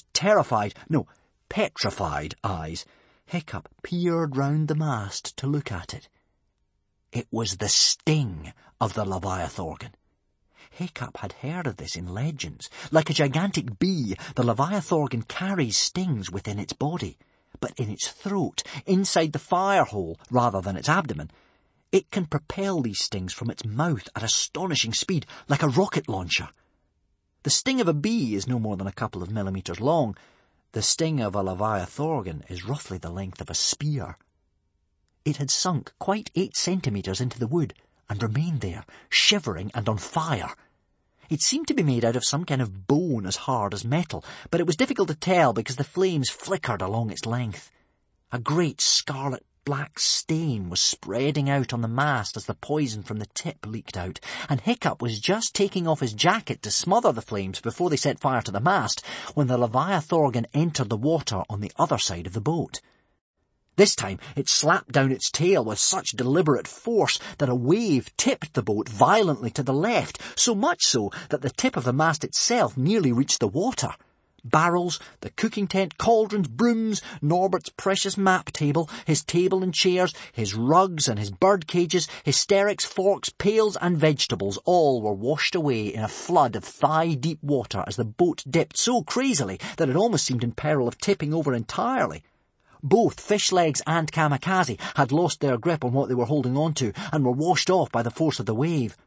petrified eyes, Hiccup peered round the mast to look at it. It was the sting of the Leviathorgan. Hiccup had heard of this in legends. Like a gigantic bee, the Leviathorgan carries stings within its body, but in its throat, inside the fire hole rather than its abdomen. It can propel these stings from its mouth at astonishing speed, like a rocket launcher. The sting of a bee is no more than a couple of millimeters long. The sting of a Leviathorgan is roughly the length of a spear. It had sunk quite 8 centimeters into the wood and remained there, shivering and on fire. It seemed to be made out of some kind of bone as hard as metal, but it was difficult to tell because the flames flickered along its length. A great scarlet black stain was spreading out on the mast as the poison from the tip leaked out, and Hiccup was just taking off his jacket to smother the flames before they set fire to the mast when the Leviathorgan entered the water on the other side of the boat. This time it slapped down its tail with such deliberate force that a wave tipped the boat violently to the left, so much so that the tip of the mast itself nearly reached the water. Barrels, the cooking tent, cauldrons, brooms, Norbert's precious map table, his table and chairs, his rugs and his bird cages, hysterics, forks, pails and vegetables all were washed away in a flood of thigh-deep water as the boat dipped so crazily that it almost seemed in peril of tipping over entirely. Both Fishlegs and Kamikaze had lost their grip on what they were holding on to and were washed off by the force of the wave.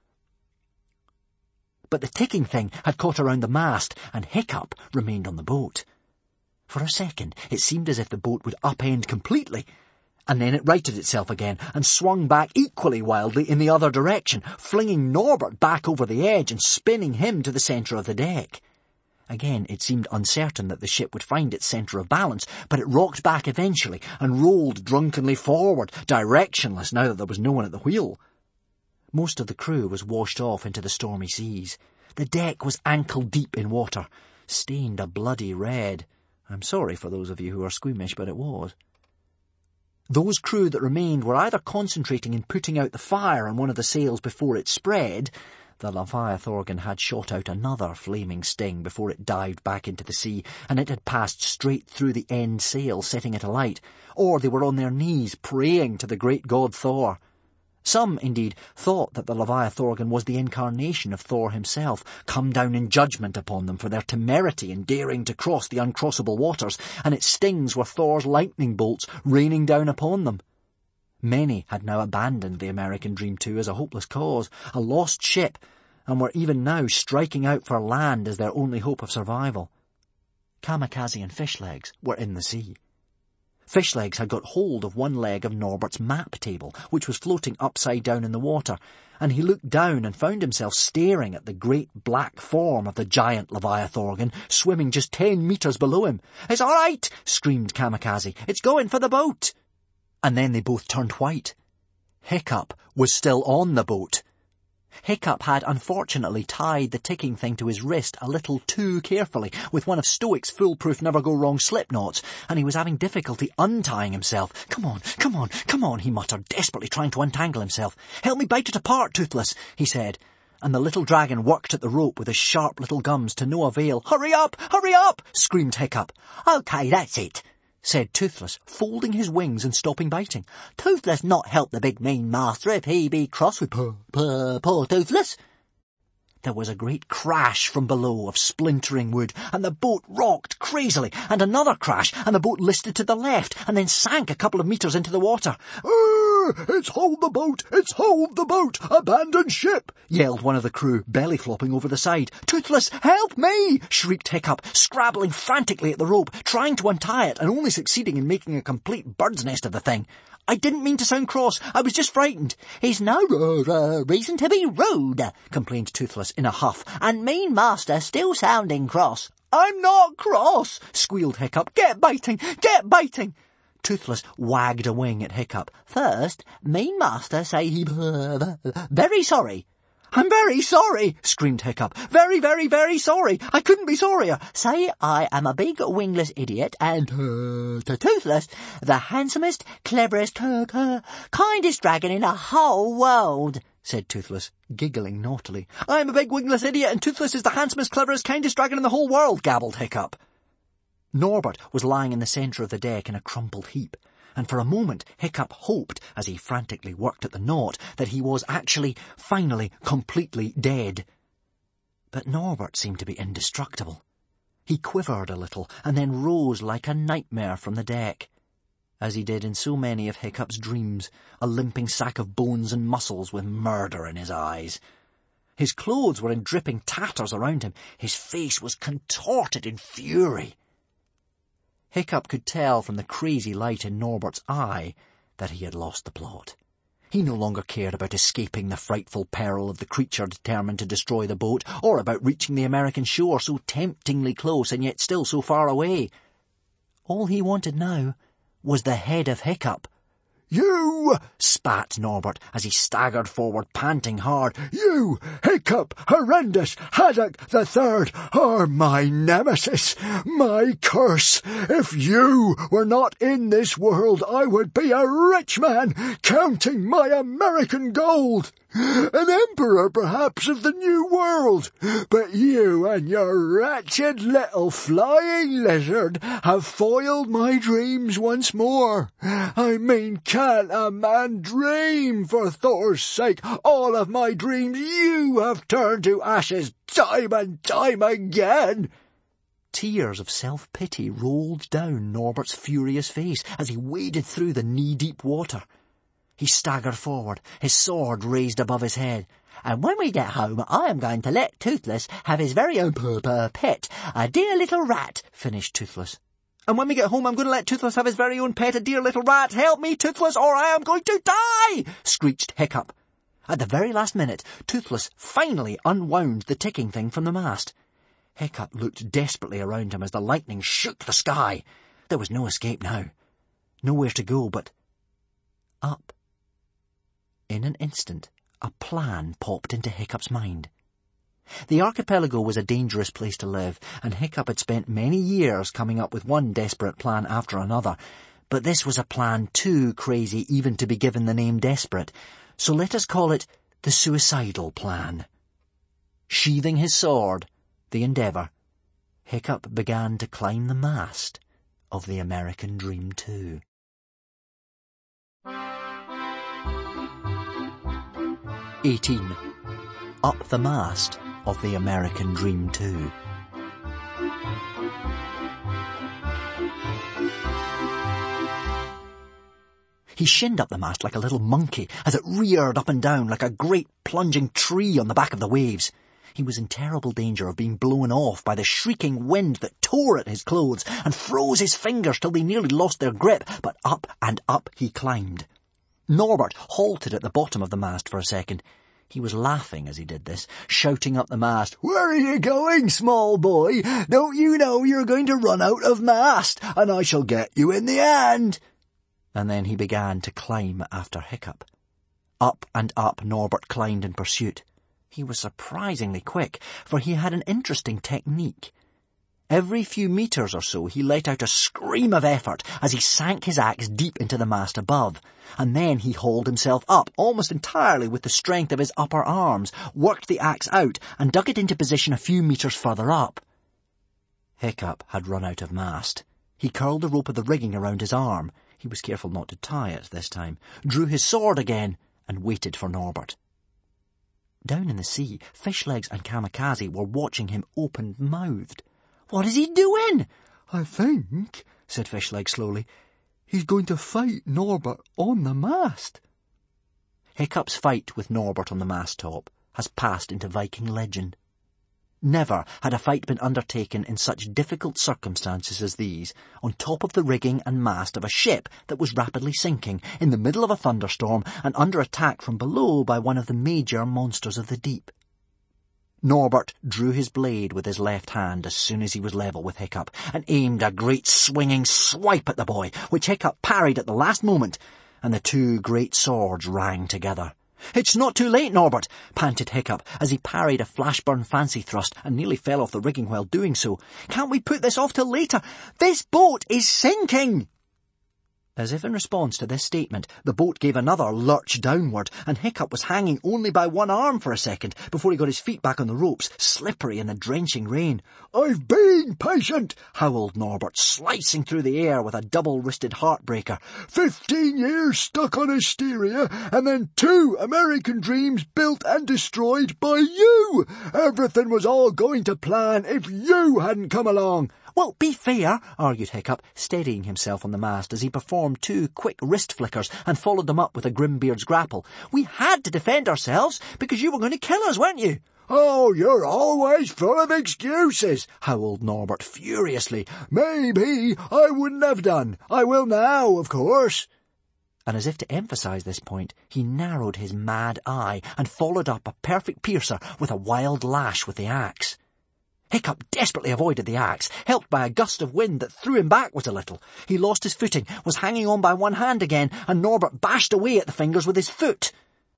But the ticking thing had caught around the mast, and Hiccup remained on the boat. For a second, it seemed as if the boat would upend completely, and then it righted itself again and swung back equally wildly in the other direction, flinging Norbert back over the edge and spinning him to the centre of the deck. Again, it seemed uncertain that the ship would find its centre of balance, but it rocked back eventually and rolled drunkenly forward, directionless now that there was no one at the wheel. Most of the crew was washed off into the stormy seas. The deck was ankle-deep in water, stained a bloody red. I'm sorry for those of you who are squeamish, but it was. Those crew that remained were either concentrating in putting out the fire on one of the sails before it spread — the Leviathorgan had shot out another flaming sting before it dived back into the sea, and it had passed straight through the end sail, setting it alight — or they were on their knees praying to the great god Thor. Some, indeed, thought that the Leviathorgan was the incarnation of Thor himself, come down in judgment upon them for their temerity in daring to cross the uncrossable waters, and its stings were Thor's lightning bolts raining down upon them. Many had now abandoned the American Dream too as a hopeless cause, a lost ship, and were even now striking out for land as their only hope of survival. Kamikaze and Fishlegs were in the sea. Fishlegs had got hold of one leg of Norbert's map table, which was floating upside down in the water, and he looked down and found himself staring at the great black form of the giant Leviathorgan swimming just 10 metres below him. "It's all right!" screamed Kamikaze. "It's going for the boat!" And then they both turned white. Hiccup was still on the boat. Hiccup had unfortunately tied the ticking thing to his wrist a little too carefully with one of Stoic's foolproof never-go-wrong slip knots, and he was having difficulty untying himself. Come on, he muttered, desperately trying to untangle himself. "Help me bite it apart, Toothless," he said, and the little dragon worked at the rope with his sharp little gums to no avail. Hurry up! Screamed Hiccup. "OK, that's it," said Toothless, folding his wings and stopping biting. "Toothless not help the big mean master if he be cross with poor Toothless." There was a great crash from below of splintering wood, and the boat rocked crazily, and another crash, and the boat listed to the left, and then sank a couple of metres into the water. "It's hold the boat! It's hold the boat! Abandon ship!" yelled one of the crew, belly flopping over the side. "Toothless, help me!" shrieked Hiccup, scrabbling frantically at the rope, trying to untie it, and only succeeding in making a complete bird's nest of the thing. "I didn't mean to sound cross. I was just frightened." "He's no reason to be rude," complained Toothless in a huff, "and mean master still sounding cross." "I'm not cross," squealed Hiccup. Get biting! Toothless wagged a wing at Hiccup. "First, mean master say he very sorry." "I'm very sorry," screamed Hiccup. "Very, very, very sorry. I couldn't be sorrier." "Say I am a big wingless idiot and Toothless the handsomest, cleverest, kindest dragon in the whole world," said Toothless, giggling naughtily. "I'm a big wingless idiot and Toothless is the handsomest, cleverest, kindest dragon in the whole world," gabbled Hiccup. Norbert was lying in the centre of the deck in a crumpled heap, and for a moment Hiccup hoped, as he frantically worked at the knot, that he was actually, finally, completely dead. But Norbert seemed to be indestructible. He quivered a little, and then rose like a nightmare from the deck, as he did in so many of Hiccup's dreams, a limping sack of bones and muscles with murder in his eyes. His clothes were in dripping tatters around him. His face was contorted in fury. Hiccup could tell from the crazy light in Norbert's eye that he had lost the plot. He no longer cared about escaping the frightful peril of the creature determined to destroy the boat, or about reaching the American shore so temptingly close and yet still so far away. All he wanted now was the head of Hiccup. You, spat Norbert as he staggered forward, panting hard. You, Hiccup, Horrendous, Haddock the Third, are my nemesis, my curse. If you were not in this world, I would be a rich man, counting my American gold. An emperor, perhaps, of the New World. But you and your wretched little flying lizard have foiled my dreams once more. I mean, can't a man dream, for Thor's sake? All of my dreams you have turned to ashes time and time again. Tears of self-pity rolled down Norbert's furious face as he waded through the knee-deep water. He staggered forward, his sword raised above his head. And when we get home, I am going to let Toothless have his very own pet, a dear little rat, finished Toothless. And when we get home, I'm going to let Toothless have his very own pet, a dear little rat. Help me, Toothless, or I am going to die, screeched Hiccup. At the very last minute, Toothless finally unwound the ticking thing from the mast. Hiccup looked desperately around him as the lightning shook the sky. There was no escape now. Nowhere to go but up. In an instant, a plan popped into Hiccup's mind. The archipelago was a dangerous place to live, and Hiccup had spent many years coming up with one desperate plan after another. But this was a plan too crazy even to be given the name desperate, so let us call it the suicidal plan. Sheathing his sword, the Endeavour, Hiccup began to climb the mast of the American Dream 2. Up the mast of the American Dream 2. He shinned up the mast like a little monkey as it reared up and down like a great plunging tree on the back of the waves. He was in terrible danger of being blown off by the shrieking wind that tore at his clothes and froze his fingers till they nearly lost their grip, but up and up he climbed. Norbert halted at the bottom of the mast for a second. He was laughing as he did this, shouting up the mast, "Where are you going, small boy? Don't you know you're going to run out of mast, and I shall get you in the end?" And then he began to climb after Hiccup. Up and up Norbert climbed in pursuit. He was surprisingly quick, for he had an interesting technique. Every few metres or so he let out a scream of effort as he sank his axe deep into the mast above, and then he hauled himself up almost entirely with the strength of his upper arms, worked the axe out, and dug it into position a few metres further up. Hiccup had run out of mast. He curled the rope of the rigging around his arm. He was careful not to tie it this time, drew his sword again, and waited for Norbert. Down in the sea, Fishlegs and Kamikaze were watching him open-mouthed. "What is he doing?" "I think," said Fishlegs slowly, "he's going to fight Norbert on the mast." Hiccup's fight with Norbert on the mast-top has passed into Viking legend. Never had a fight been undertaken in such difficult circumstances as these, on top of the rigging and mast of a ship that was rapidly sinking, in the middle of a thunderstorm, and under attack from below by one of the major monsters of the deep. Norbert drew his blade with his left hand as soon as he was level with Hiccup, and aimed a great swinging swipe at the boy, which Hiccup parried at the last moment, and the two great swords rang together. "It's not too late, Norbert," panted Hiccup, as he parried a flashburn fancy thrust and nearly fell off the rigging while doing so. "Can't we put this off till later? This boat is sinking!" As if in response to this statement, the boat gave another lurch downward, and Hiccup was hanging only by one arm for a second before he got his feet back on the ropes, slippery in the drenching rain. "I've been patient," howled Norbert, slicing through the air with a double-wristed heartbreaker. 15 years stuck on hysteria, and then 2 American dreams built and destroyed by you. Everything was all going to plan if you hadn't come along. "Well, be fair," argued Hiccup, steadying himself on the mast as he performed 2 quick wrist flickers and followed them up with a Grimbeard's grapple. "We had to defend ourselves because you were going to kill us, weren't you?" "Oh, you're always full of excuses," howled Norbert furiously. "Maybe I wouldn't have done. I will now, of course." And as if to emphasise this point, he narrowed his mad eye and followed up a perfect piercer with a wild lash with the axe. Hiccup desperately avoided the axe, helped by a gust of wind that threw him backwards a little. He lost his footing, was hanging on by one hand again, and Norbert bashed away at the fingers with his foot.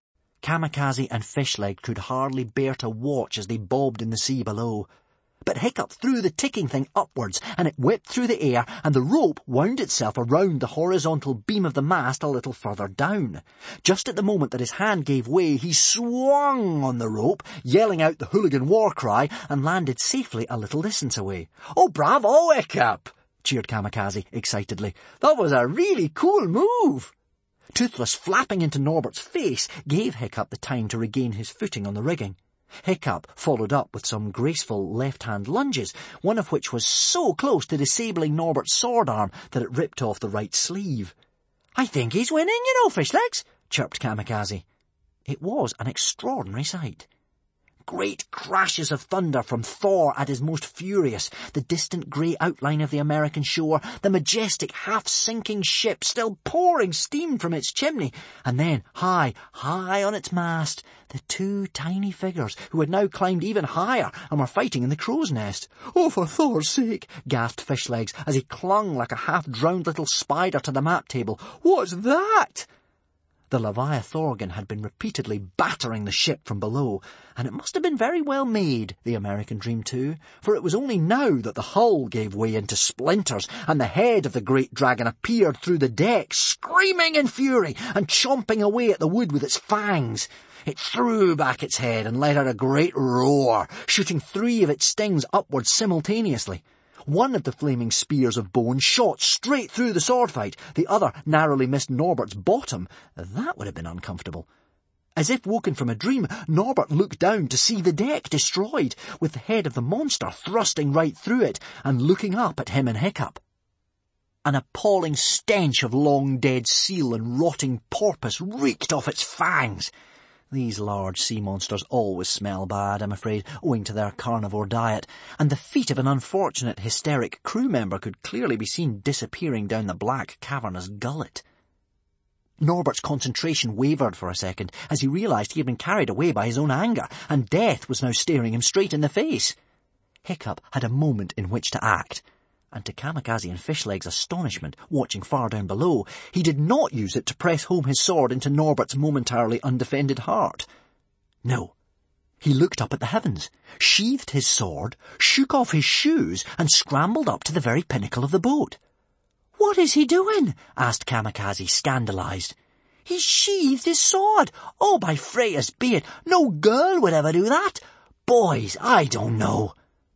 Kamikaze and Fishleg could hardly bear to watch as they bobbed in the sea below. But Hiccup threw the ticking thing upwards, and it whipped through the air, and the rope wound itself around the horizontal beam of the mast a little further down. Just at the moment that his hand gave way, he swung on the rope, yelling out the hooligan war cry, and landed safely a little distance away. "Oh, bravo, Hiccup!" cheered Kamikaze excitedly. "That was a really cool move!" Toothless flapping into Norbert's face gave Hiccup the time to regain his footing on the rigging. Hiccup followed up with some graceful left-hand lunges, one of which was so close to disabling Norbert's sword arm that it ripped off the right sleeve. "I think he's winning, you know, Fishlegs," chirped Kamikaze. It was an extraordinary sight. Great crashes of thunder from Thor at his most furious, the distant grey outline of the American shore, the majestic half-sinking ship still pouring steam from its chimney, and then, high, high on its mast, the two tiny figures who had now climbed even higher and were fighting in the crow's nest. "Oh, for Thor's sake," gasped Fishlegs as he clung like a half-drowned little spider to the map table. "What's that?" The Leviathorgan had been repeatedly battering the ship from below, and it must have been very well made, the American Dream too, for it was only now that the hull gave way into splinters, and the head of the great dragon appeared through the deck, screaming in fury and chomping away at the wood with its fangs. It threw back its head and let out a great roar, shooting 3 of its stings upwards simultaneously. One of the flaming spears of bone shot straight through the sword fight. The other narrowly missed Norbert's bottom. That would have been uncomfortable. As if woken from a dream, Norbert looked down to see the deck destroyed, with the head of the monster thrusting right through it and looking up at him and Hiccup. An appalling stench of long-dead seal and rotting porpoise reeked off its fangs. These large sea monsters always smell bad, I'm afraid, owing to their carnivore diet, and the feet of an unfortunate hysteric crew member could clearly be seen disappearing down the black cavernous gullet. Norbert's concentration wavered for a second as he realised he had been carried away by his own anger, and death was now staring him straight in the face. Hiccup had a moment in which to act, and to Kamikaze and Fishleg's astonishment, watching far down below, he did not use it to press home his sword into Norbert's momentarily undefended heart. No. He looked up at the heavens, sheathed his sword, shook off his shoes, and scrambled up to the very pinnacle of the boat. "What is he doing?" asked Kamikaze, scandalised. "He's sheathed his sword! Oh, by Freya's beard, no girl would ever do that! Boys, I don't know."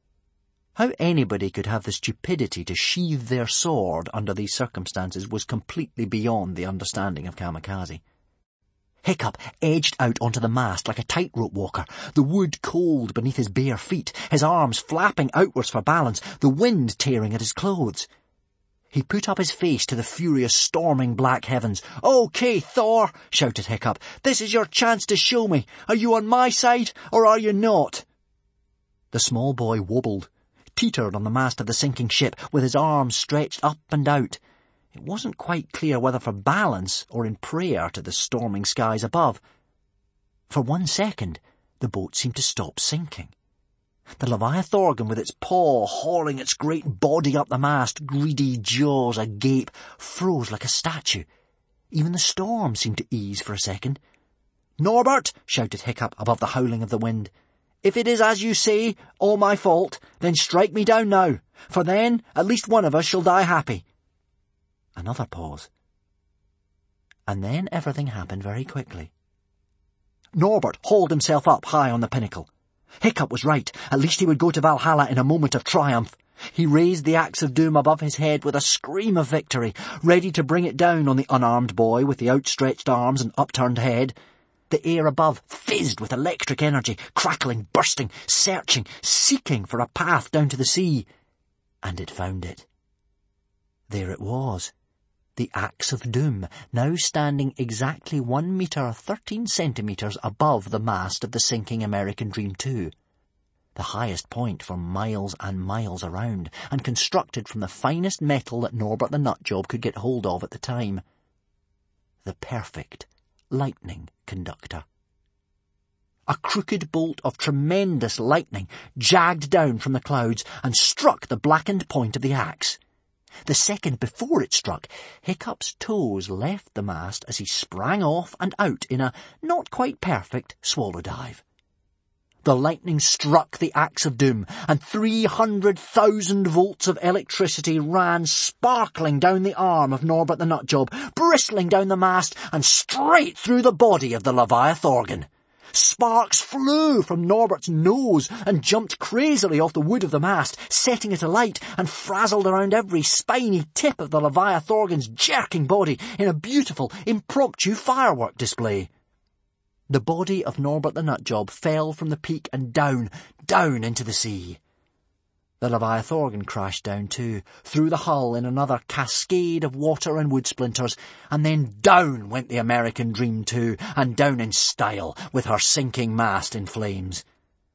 How anybody could have the stupidity to sheathe their sword under these circumstances was completely beyond the understanding of Kamikaze. Hiccup edged out onto the mast like a tightrope walker, the wood cold beneath his bare feet, his arms flapping outwards for balance, the wind tearing at his clothes. He put up his face to the furious storming black heavens. "Okay, Thor," shouted Hiccup, "this is your chance to show me. Are you on my side, or are you not?" The small boy wobbled, teetered on the mast of the sinking ship, with his arms stretched up and out. It wasn't quite clear whether for balance or in prayer to the storming skies above. For 1 second, the boat seemed to stop sinking. The Leviathorgan, with its paw hauling its great body up the mast, greedy jaws agape, froze like a statue. Even the storm seemed to ease for a second. "Norbert," shouted Hiccup above the howling of the wind, "if it is as you say, all my fault, then strike me down now, for then at least one of us shall die happy." Another pause. And then everything happened very quickly. Norbert hauled himself up high on the pinnacle. Hiccup was right. At least he would go to Valhalla in a moment of triumph. He raised the axe of doom above his head with a scream of victory, ready to bring it down on the unarmed boy with the outstretched arms and upturned head. The air above fizzed with electric energy, crackling, bursting, searching, seeking for a path down to the sea. And it found it. There it was. The axe of doom, now standing exactly 1 metre 13 centimetres above the mast of the sinking American Dream 2. The highest point for miles and miles around, and constructed from the finest metal that Norbert the Nutjob could get hold of at the time. The perfect lightning conductor. A crooked bolt of tremendous lightning jagged down from the clouds and struck the blackened point of the axe. The second before it struck, Hiccup's toes left the mast as he sprang off and out in a not quite perfect swallow dive. The lightning struck the axe of doom, and 300,000 volts of electricity ran sparkling down the arm of Norbert the Nutjob, bristling down the mast and straight through the body of the Leviathorgan. Sparks flew from Norbert's nose and jumped crazily off the wood of the mast, setting it alight, and frazzled around every spiny tip of the Leviathorgan's jerking body in a beautiful, impromptu firework display. The body of Norbert the Nutjob fell from the peak and down into the sea. The Leviathorgan crashed down too, through the hull in another cascade of water and wood splinters, and then down went the American Dream too, and down in style, with her sinking mast in flames.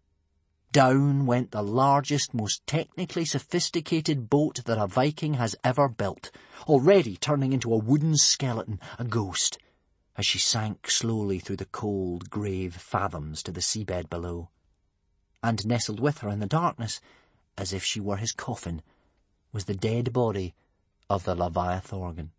Down went the largest, most technically sophisticated boat that a Viking has ever built, already turning into a wooden skeleton, a ghost, as she sank slowly through the cold, grave fathoms to the seabed below. And nestled with her in the darkness, as if she were his coffin, was the dead body of the Leviathorgan.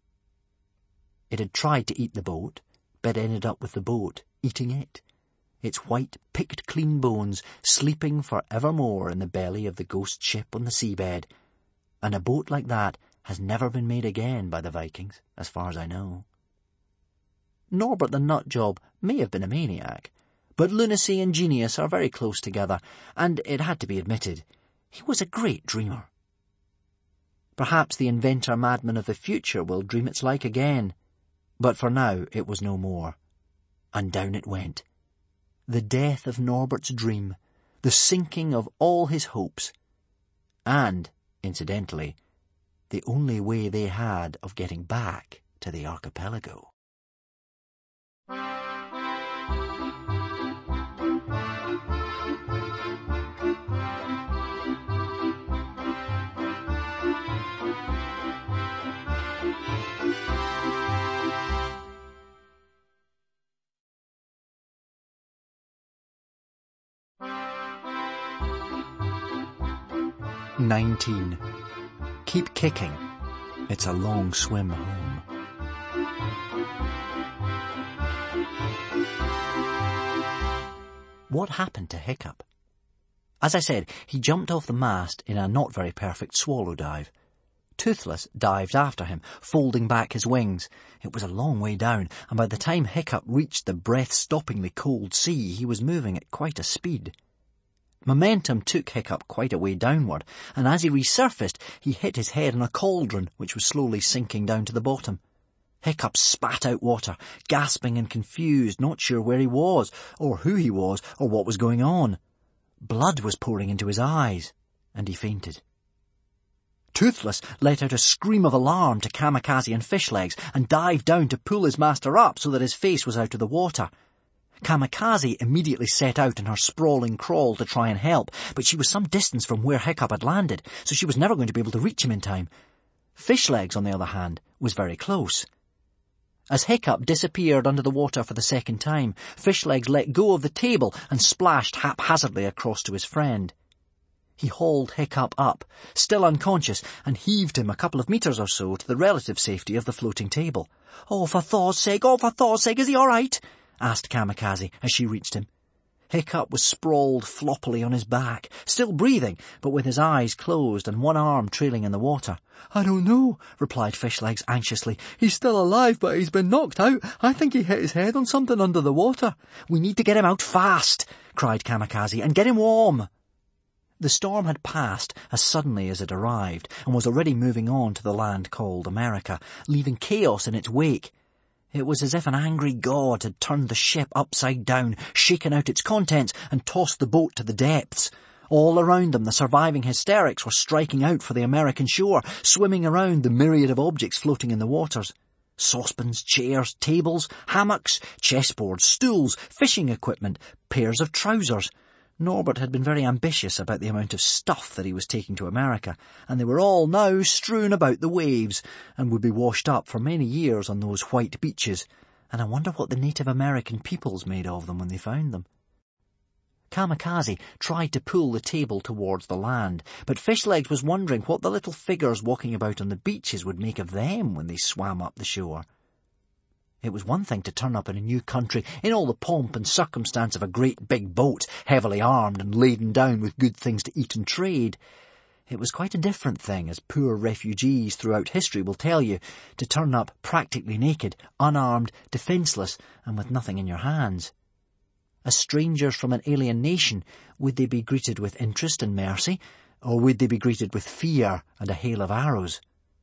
It had tried to eat the boat, but ended up with the boat eating it, its white, picked-clean bones sleeping for evermore in the belly of the ghost ship on the seabed, and a boat like that has never been made again by the Vikings, as far as I know. Norbert the Nutjob may have been a maniac, but lunacy and genius are very close together, and it had to be admitted, he was a great dreamer. Perhaps the inventor-madman of the future will dream its like again, but for now it was no more. And down it went. The death of Norbert's dream, the sinking of all his hopes, and, incidentally, the only way they had of getting back to the archipelago. "19. Keep kicking. It's a long swim home." What happened to Hiccup? As I said, he jumped off the mast in a not very perfect swallow dive. Toothless dived after him, folding back his wings. It was a long way down, and by the time Hiccup reached the breath-stoppingly cold sea, he was moving at quite a speed. Momentum took Hiccup quite a way downward, and as he resurfaced, he hit his head on a cauldron which was slowly sinking down to the bottom. Hiccup spat out water, gasping and confused, not sure where he was, or who he was, or what was going on. Blood was pouring into his eyes, and he fainted. Toothless let out a scream of alarm to Kamikaze and Fishlegs, and dived down to pull his master up so that his face was out of the water. Kamikaze immediately set out in her sprawling crawl to try and help, but she was some distance from where Hiccup had landed, so she was never going to be able to reach him in time. Fishlegs, on the other hand, was very close. As Hiccup disappeared under the water for the second time, Fishlegs let go of the table and splashed haphazardly across to his friend. He hauled Hiccup up, still unconscious, and heaved him a couple of metres or so to the relative safety of the floating table. "Oh, for Thor's sake, is he all right?" asked Kamikaze as she reached him. Hiccup was sprawled floppily on his back, still breathing, but with his eyes closed and one arm trailing in the water. "I don't know," replied Fishlegs anxiously. "He's still alive, but he's been knocked out. I think he hit his head on something under the water." "We need to get him out fast," cried Kamikaze, "and get him warm." The storm had passed as suddenly as it arrived, and was already moving on to the land called America, leaving chaos in its wake. It was as if an angry god had turned the ship upside down, shaken out its contents, and tossed the boat to the depths. All around them, the surviving hysterics were striking out for the American shore, swimming around the myriad of objects floating in the waters. Saucepans, chairs, tables, hammocks, chessboards, stools, fishing equipment, pairs of trousers. Norbert had been very ambitious about the amount of stuff that he was taking to America, and they were all now strewn about the waves, and would be washed up for many years on those white beaches, and I wonder what the Native American peoples made of them when they found them. Kamikaze tried to pull the table towards the land, but Fishlegs was wondering what the little figures walking about on the beaches would make of them when they swam up the shore. It was one thing to turn up in a new country in all the pomp and circumstance of a great big boat, heavily armed and laden down with good things to eat and trade. It was quite a different thing, as poor refugees throughout history will tell you, to turn up practically naked, unarmed, defenceless, and with nothing in your hands. As strangers from an alien nation, would they be greeted with interest and mercy, or would they be greeted with fear and a hail of arrows?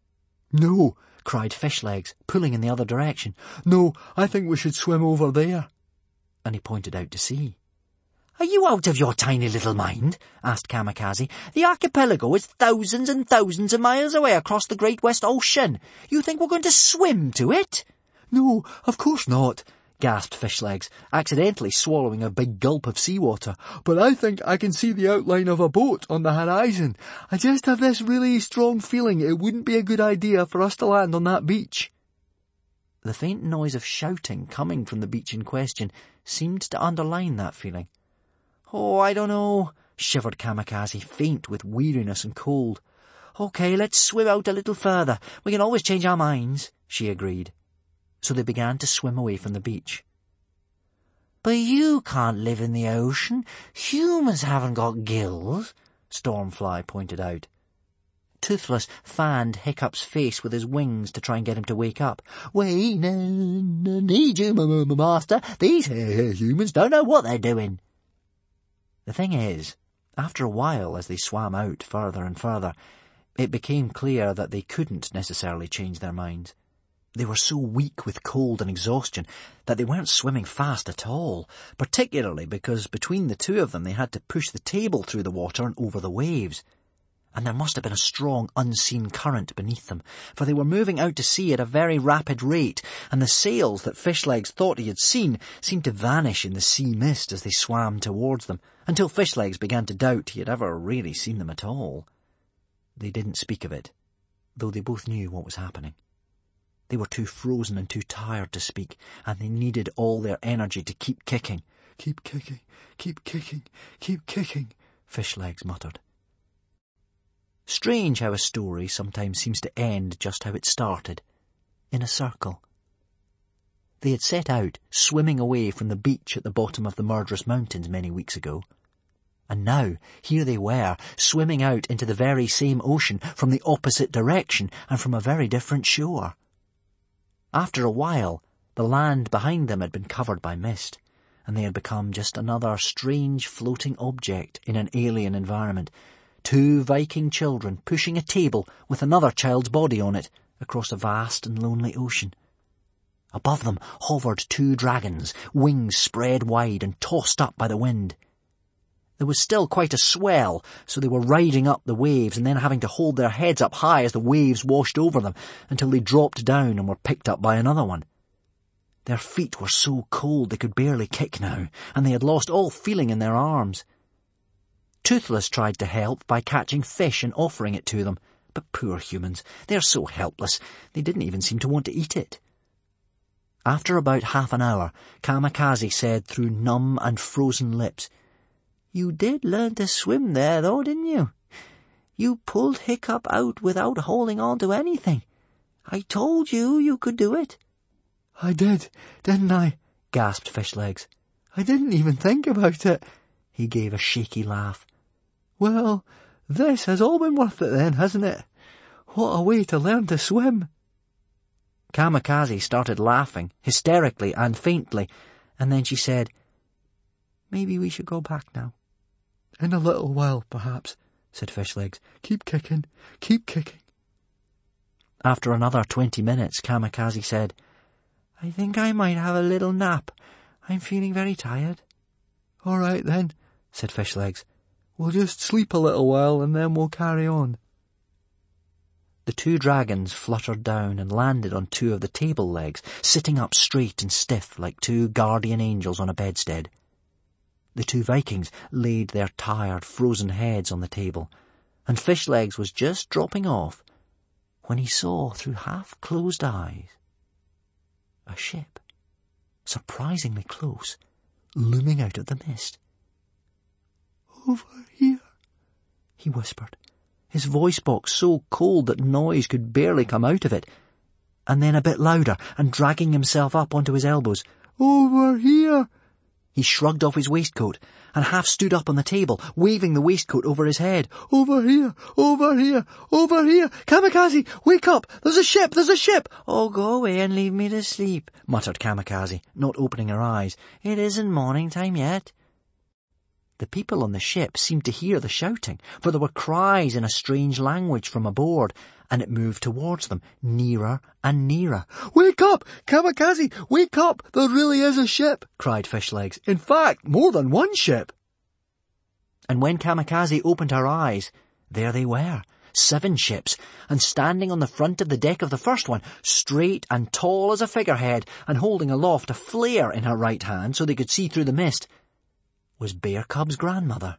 "No," cried Fishlegs, pulling in the other direction. "No, I think we should swim over there." And he pointed out to sea. "Are you out of your tiny little mind?" asked Kamikaze. "The archipelago is thousands and thousands of miles away across the Great West Ocean. You think we're going to swim to it?" "No, of course not," gasped Fishlegs, accidentally swallowing a big gulp of seawater. "But I think I can see the outline of a boat on the horizon. I just have this really strong feeling it wouldn't be a good idea for us to land on that beach." The faint noise of shouting coming from the beach in question seemed to underline that feeling. "Oh, I don't know," shivered Kamikaze, faint with weariness and cold. "OK, let's swim out a little further. We can always change our minds," she agreed. So they began to swim away from the beach. "But you can't live in the ocean. Humans haven't got gills," Stormfly pointed out. Toothless fanned Hiccup's face with his wings to try and get him to wake up. "We need you, master. These humans don't know what they're doing." The thing is, after a while, as they swam out further and further, it became clear that they couldn't necessarily change their minds. They were so weak with cold and exhaustion that they weren't swimming fast at all, particularly because between the two of them they had to push the table through the water and over the waves. And there must have been a strong unseen current beneath them, for they were moving out to sea at a very rapid rate, and the sails that Fishlegs thought he had seen seemed to vanish in the sea mist as they swam towards them, until Fishlegs began to doubt he had ever really seen them at all. They didn't speak of it, though they both knew what was happening. They were too frozen and too tired to speak, and they needed all their energy to keep kicking. "Keep kicking, keep kicking, keep kicking," Fishlegs muttered. Strange how a story sometimes seems to end just how it started, in a circle. They had set out, swimming away from the beach at the bottom of the murderous mountains many weeks ago. And now, here they were, swimming out into the very same ocean from the opposite direction and from a very different shore. After a while, the land behind them had been covered by mist, and they had become just another strange floating object in an alien environment. Two Viking children pushing a table with another child's body on it across a vast and lonely ocean. Above them hovered two dragons, wings spread wide and tossed up by the wind. There was still quite a swell, so they were riding up the waves and then having to hold their heads up high as the waves washed over them until they dropped down and were picked up by another one. Their feet were so cold they could barely kick now, and they had lost all feeling in their arms. Toothless tried to help by catching fish and offering it to them, but poor humans, they're so helpless, they didn't even seem to want to eat it. After about half an hour, Kamikaze said through numb and frozen lips, "You did learn to swim there, though, didn't you? You pulled Hiccup out without holding on to anything. I told you you could do it." "I did, didn't I?" gasped Fishlegs. "I didn't even think about it." He gave a shaky laugh. "Well, this has all been worth it then, hasn't it? What a way to learn to swim." Kamikaze started laughing, hysterically and faintly, and then she said, "Maybe we should go back now." "In a little while, perhaps," said Fishlegs. "Keep kicking, keep kicking." After another 20 minutes, Kamikaze said, "I think I might have a little nap. I'm feeling very tired." "All right then," said Fishlegs. "We'll just sleep a little while and then we'll carry on." The two dragons fluttered down and landed on two of the table legs, sitting up straight and stiff like two guardian angels on a bedstead. The two Vikings laid their tired, frozen heads on the table, and Fishlegs was just dropping off when he saw through half-closed eyes a ship, surprisingly close, looming out of the mist. Over here, he whispered, his voice box so cold that noise could barely come out of it, and then a bit louder and dragging himself up onto his elbows. Over here. He shrugged off his waistcoat and half stood up on the table, waving the waistcoat over his head. Over here, over here, over here. Kamikaze, wake up! There's a ship, there's a ship! Oh, go away and leave me to sleep, muttered Kamikaze, not opening her eyes. It isn't morning time yet. The people on the ship seemed to hear the shouting, for there were cries in a strange language from aboard, and it moved towards them, nearer and nearer. Wake up! Kamikaze, wake up! There really is a ship, cried Fishlegs. In fact, more than one ship. And when Kamikaze opened her eyes, there they were, 7 ships, and standing on the front of the deck of the first one, straight and tall as a figurehead, and holding aloft a flare in her right hand so they could see through the mist, was Bear Cub's grandmother.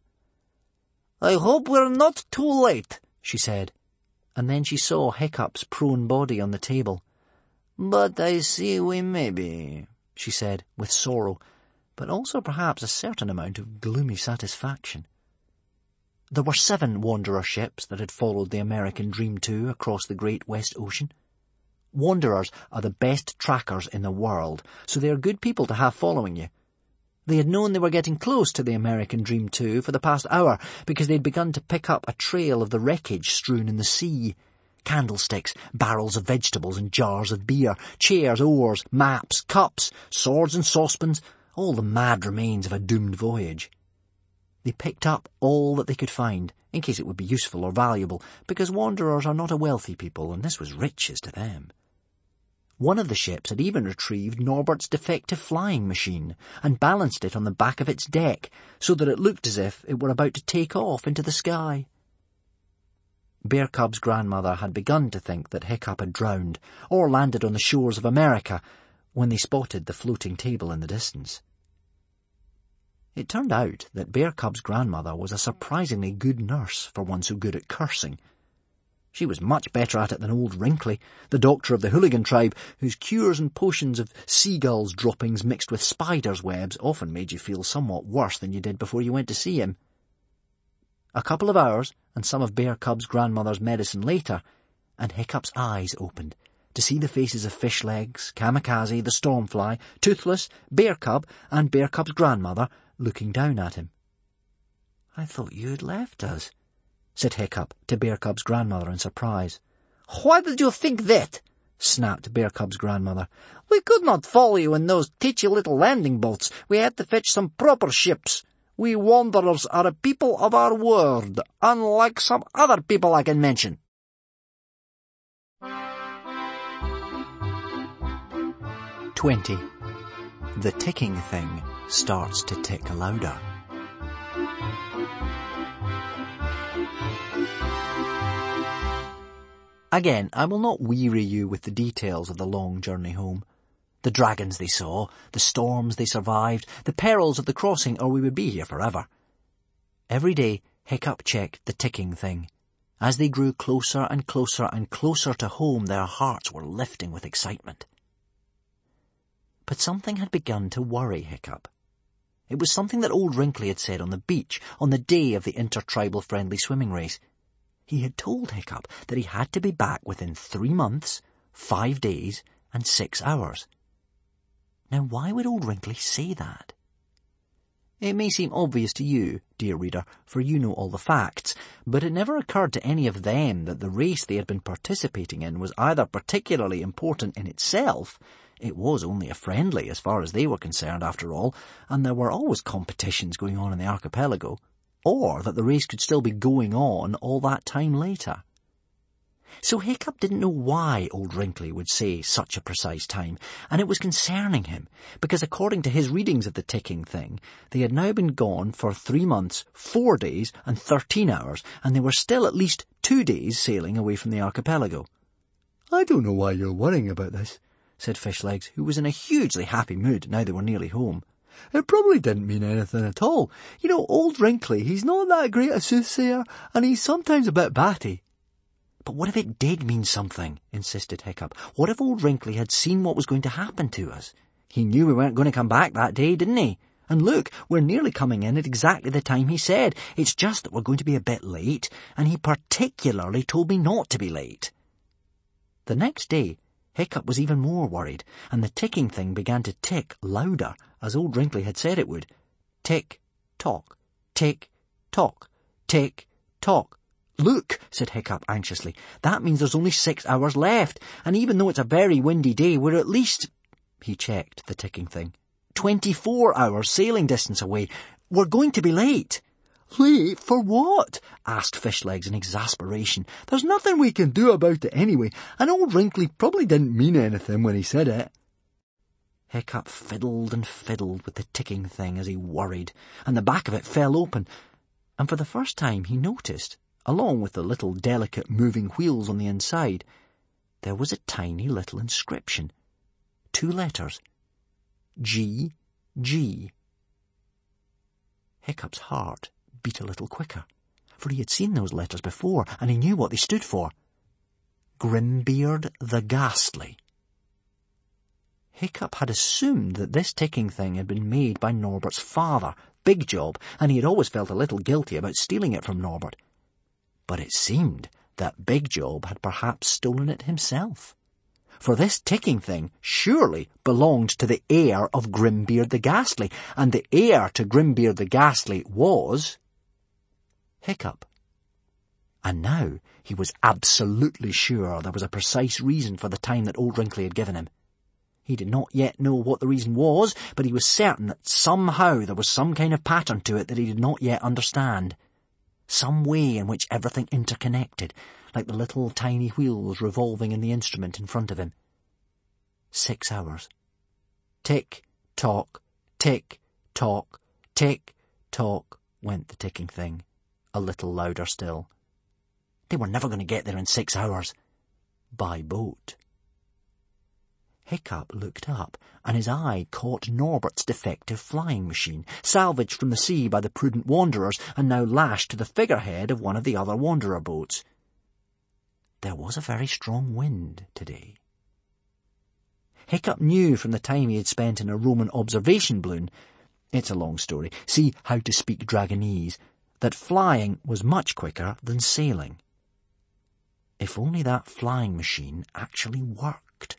I hope we're not too late, she said. And then she saw Hiccup's prone body on the table. But I see we may be, she said, with sorrow, but also perhaps a certain amount of gloomy satisfaction. There were 7 Wanderer ships that had followed the American Dream 2 across the great West Ocean. Wanderers are the best trackers in the world, so they are good people to have following you. They had known they were getting close to the American Dream 2 for the past hour because they'd begun to pick up a trail of the wreckage strewn in the sea. Candlesticks, barrels of vegetables and jars of beer, chairs, oars, maps, cups, swords and saucepans, all the mad remains of a doomed voyage. They picked up all that they could find, in case it would be useful or valuable, because wanderers are not a wealthy people, and this was riches to them. One of the ships had even retrieved Norbert's defective flying machine and balanced it on the back of its deck so that it looked as if it were about to take off into the sky. Bear Cub's grandmother had begun to think that Hiccup had drowned or landed on the shores of America when they spotted the floating table in the distance. It turned out that Bear Cub's grandmother was a surprisingly good nurse for one so good at cursing. She was much better at it than old Wrinkly, the doctor of the hooligan tribe, whose cures and potions of seagulls' droppings mixed with spiders' webs often made you feel somewhat worse than you did before you went to see him. A couple of hours, and some of Bear Cub's grandmother's medicine later, and Hiccup's eyes opened to see the faces of Fishlegs, Kamikaze, the Stormfly, Toothless, Bear Cub, and Bear Cub's grandmother looking down at him. I thought you had left us, said Hiccup to Bear Cub's grandmother in surprise. Why did you think that? Snapped Bear Cub's grandmother. We could not follow you in those teachy little landing boats. We had to fetch some proper ships. We wanderers are a people of our word, unlike some other people I can mention. "20. The ticking thing starts to tick louder. Again, I will not weary you with the details of the long journey home. The dragons they saw, the storms they survived, the perils of the crossing, or we would be here forever. Every day, Hiccup checked the ticking thing. As they grew closer and closer and closer to home, their hearts were lifting with excitement. But something had begun to worry Hiccup. It was something that old Wrinkly had said on the beach on the day of the intertribal friendly swimming race. He had told Hiccup that he had to be back within 3 months, 5 days, and 6 hours. Now, why would old Wrinkly say that? It may seem obvious to you, dear reader, for you know all the facts, but it never occurred to any of them that the race they had been participating in was either particularly important in itself — it was only a friendly as far as they were concerned after all, and there were always competitions going on in the archipelago — or that the race could still be going on all that time later. So Hiccup didn't know why old Wrinkly would say such a precise time, and it was concerning him, because according to his readings of the ticking thing, they had now been gone for 3 months, 4 days, and 13 hours, and they were still at least 2 days sailing away from the archipelago. "I don't know why you're worrying about this," said Fishlegs, who was in a hugely happy mood now they were nearly home. "It probably didn't mean anything at all. You know, old Wrinkly, he's not that great a soothsayer, and he's sometimes a bit batty." "But what if it did mean something?" insisted Hiccup. "What if old Wrinkly had seen what was going to happen to us? He knew we weren't going to come back that day, didn't he? And look, we're nearly coming in at exactly the time he said. It's just that we're going to be a bit late, and he particularly told me not to be late. The next day, Hiccup was even more worried, and the ticking thing began to tick louder, as old Wrinkly had said it would. Tick, tock, tick, tock, tick, tock. Look, said Hiccup anxiously, that means there's only 6 hours left, and even though it's a very windy day, we're at least... He checked the ticking thing. 24 hours sailing distance away. We're going to be late. Late for what? Asked Fishlegs in exasperation. There's nothing we can do about it anyway, and old Wrinkly probably didn't mean anything when he said it. Hiccup fiddled and fiddled with the ticking thing as he worried, and the back of it fell open, and for the first time he noticed, along with the little delicate moving wheels on the inside, there was a tiny little inscription. 2 letters. G, G. Hiccup's heart beat a little quicker, for he had seen those letters before, and he knew what they stood for. Grimbeard the Ghastly. Hiccup had assumed that this ticking thing had been made by Norbert's father, Big Job, and he had always felt a little guilty about stealing it from Norbert. But it seemed that Big Job had perhaps stolen it himself. For this ticking thing surely belonged to the heir of Grimbeard the Ghastly, and the heir to Grimbeard the Ghastly was... Hiccup. And now he was absolutely sure there was a precise reason for the time that old Wrinkly had given him. He did not yet know what the reason was, but he was certain that somehow there was some kind of pattern to it that he did not yet understand. Some way in which everything interconnected, like the little tiny wheels revolving in the instrument in front of him. 6 hours. Tick, tock, tick, tock, tick, tock, went the ticking thing, a little louder still. They were never going to get there in 6 hours. By boat. Hiccup looked up, and his eye caught Norbert's defective flying machine, salvaged from the sea by the prudent wanderers, and now lashed to the figurehead of one of the other wanderer boats. There was a very strong wind today. Hiccup knew from the time he had spent in a Roman observation balloon, it's a long story, see How to Speak Dragonese, that flying was much quicker than sailing. If only that flying machine actually worked.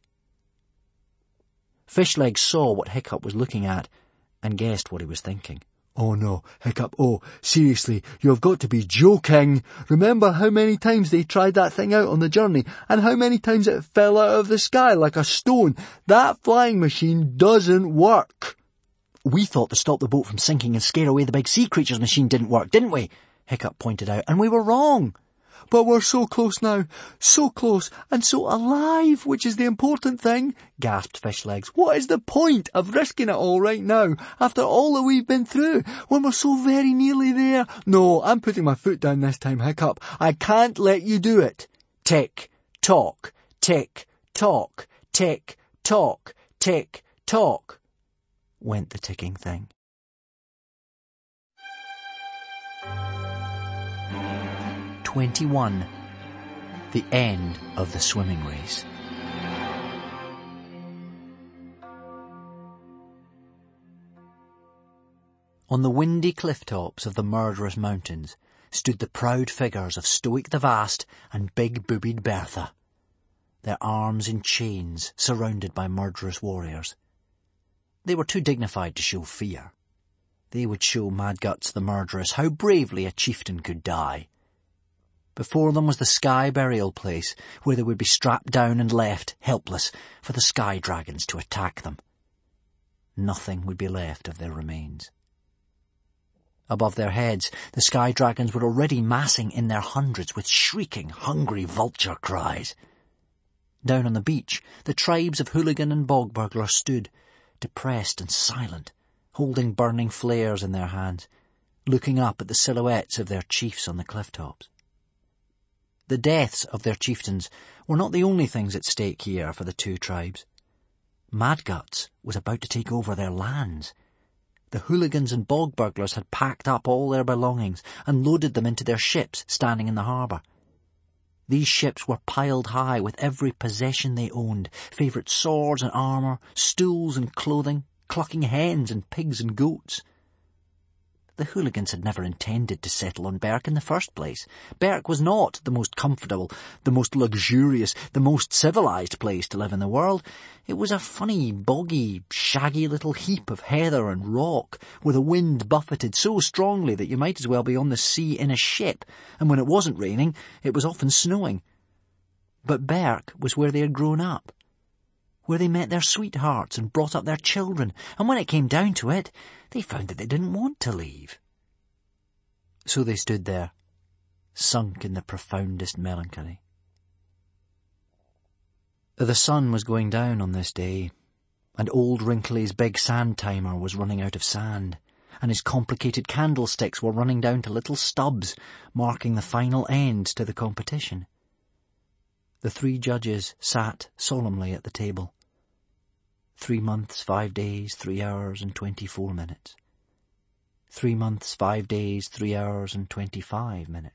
Fishlegs saw what Hiccup was looking at and guessed what he was thinking. Oh no, Hiccup, oh, seriously, you've got to be joking. Remember how many times they tried that thing out on the journey, and how many times it fell out of the sky like a stone? That flying machine doesn't work. We thought to stop the boat from sinking and scare away the big sea creature's machine didn't work, didn't we? Hiccup pointed out, and we were wrong. But we're so close now, so close, and so alive, which is the important thing, gasped Fishlegs. What is the point of risking it all right now, after all that we've been through, when we're so very nearly there? No, I'm putting my foot down this time, Hiccup. I can't let you do it. Tick, tock, tick, tock, tick, tock, tick, tock, went the ticking thing. 21. The end of the swimming race. On the windy cliff tops of the murderous mountains stood the proud figures of Stoic the Vast and big-boobied Bertha, their arms in chains surrounded by murderous warriors. They were too dignified to show fear. They would show Madguts the murderess how bravely a chieftain could die. Before them was the Sky Burial Place, where they would be strapped down and left, helpless, for the sky dragons to attack them. Nothing would be left of their remains. Above their heads, the sky dragons were already massing in their hundreds with shrieking, hungry vulture cries. Down on the beach, the tribes of hooligan and bog burglar stood, depressed and silent, holding burning flares in their hands, looking up at the silhouettes of their chiefs on the cliff tops. The deaths of their chieftains were not the only things at stake here for the two tribes. Madguts was about to take over their lands. The hooligans and bog burglars had packed up all their belongings and loaded them into their ships standing in the harbour. These ships were piled high with every possession they owned, favourite swords and armour, stools and clothing, clucking hens and pigs and goats. The hooligans had never intended to settle on Berk in the first place. Berk was not the most comfortable, the most luxurious, the most civilized place to live in the world. It was a funny, boggy, shaggy little heap of heather and rock, where the wind buffeted so strongly that you might as well be on the sea in a ship, and when it wasn't raining, it was often snowing. But Berk was where they had grown up, where they met their sweethearts and brought up their children, and when it came down to it, they found that they didn't want to leave. So they stood there, sunk in the profoundest melancholy. The sun was going down on this day, and old Wrinkly's big sand timer was running out of sand, and his complicated candlesticks were running down to little stubs, marking the final end to the competition. The 3 judges sat solemnly at the table. 3 months, 5 days, 3 hours and 24 minutes. 3 months, 5 days, 3 hours and 25 minutes.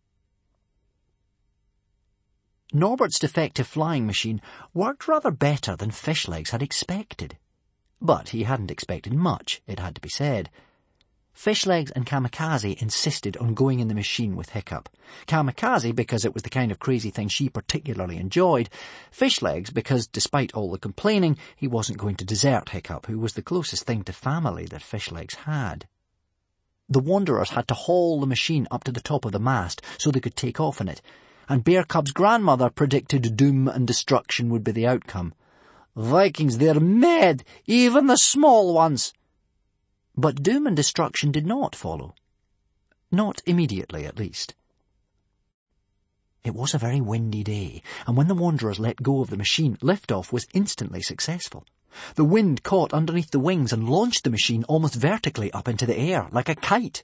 Norbert's defective flying machine worked rather better than Fishlegs had expected. But he hadn't expected much, it had to be said. Fishlegs and Kamikaze insisted on going in the machine with Hiccup. Kamikaze because it was the kind of crazy thing she particularly enjoyed. Fishlegs because, despite all the complaining, he wasn't going to desert Hiccup, who was the closest thing to family that Fishlegs had. The Wanderers had to haul the machine up to the top of the mast so they could take off in it, and Bear Cub's grandmother predicted doom and destruction would be the outcome. "Vikings, they're mad, even the small ones." But doom and destruction did not follow. Not immediately, at least. It was a very windy day, and when the Wanderers let go of the machine, liftoff was instantly successful. The wind caught underneath the wings and launched the machine almost vertically up into the air, like a kite.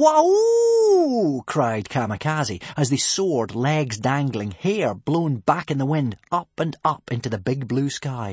"Wahoo!" cried Kamikaze, as they soared, legs dangling, hair blown back in the wind, up and up into the big blue sky.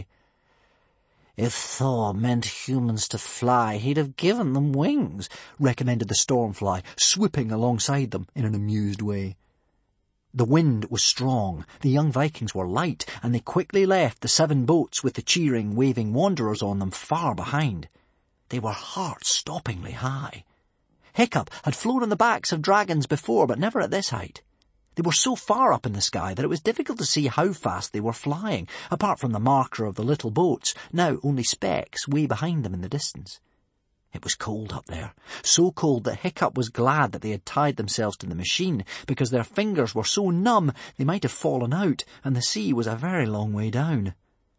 "If Thor meant humans to fly, he'd have given them wings," recommended the Stormfly, swooping alongside them in an amused way. The wind was strong, the young Vikings were light, and they quickly left the 7 boats with the cheering, waving Wanderers on them far behind. They were heart-stoppingly high. Hiccup had flown on the backs of dragons before, but never at this height. They were so far up in the sky that it was difficult to see how fast they were flying, apart from the marker of the little boats, now only specks way behind them in the distance. It was cold up there, so cold that Hiccup was glad that they had tied themselves to the machine, because their fingers were so numb they might have fallen out, and the sea was a very long way down.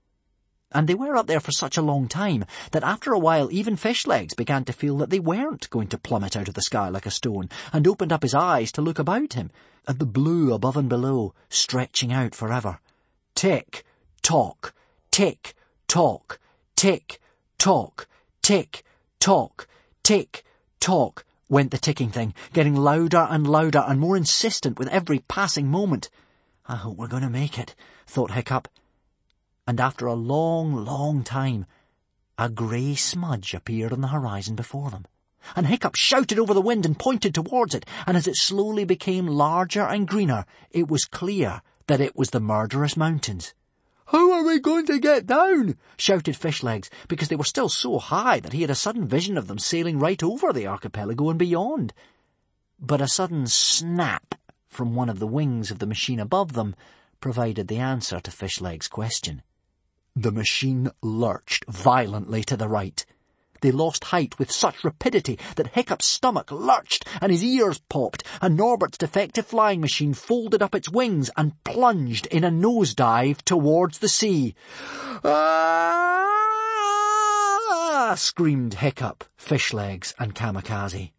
And they were up there for such a long time that after a while even Fishlegs began to feel that they weren't going to plummet out of the sky like a stone, and opened up his eyes to look about him, at the blue above and below, stretching out forever. Tick, tock, tick, tock, tick, tock, tick, tock, tick, tock, went the ticking thing, getting louder and louder and more insistent with every passing moment. "I hope we're going to make it," thought Hiccup. And after a long, long time, a grey smudge appeared on the horizon before them. And Hiccup shouted over the wind and pointed towards it, and as it slowly became larger and greener, it was clear that it was the Murderous Mountains. "How are we going to get down?" shouted Fishlegs, because they were still so high that he had a sudden vision of them sailing right over the archipelago and beyond. But a sudden snap from one of the wings of the machine above them provided the answer to Fishlegs' question. The machine lurched violently to the right. They lost height with such rapidity that Hiccup's stomach lurched and his ears popped, and Norbert's defective flying machine folded up its wings and plunged in a nosedive towards the sea. "Ah!" screamed Hiccup, Fishlegs, and Kamikaze.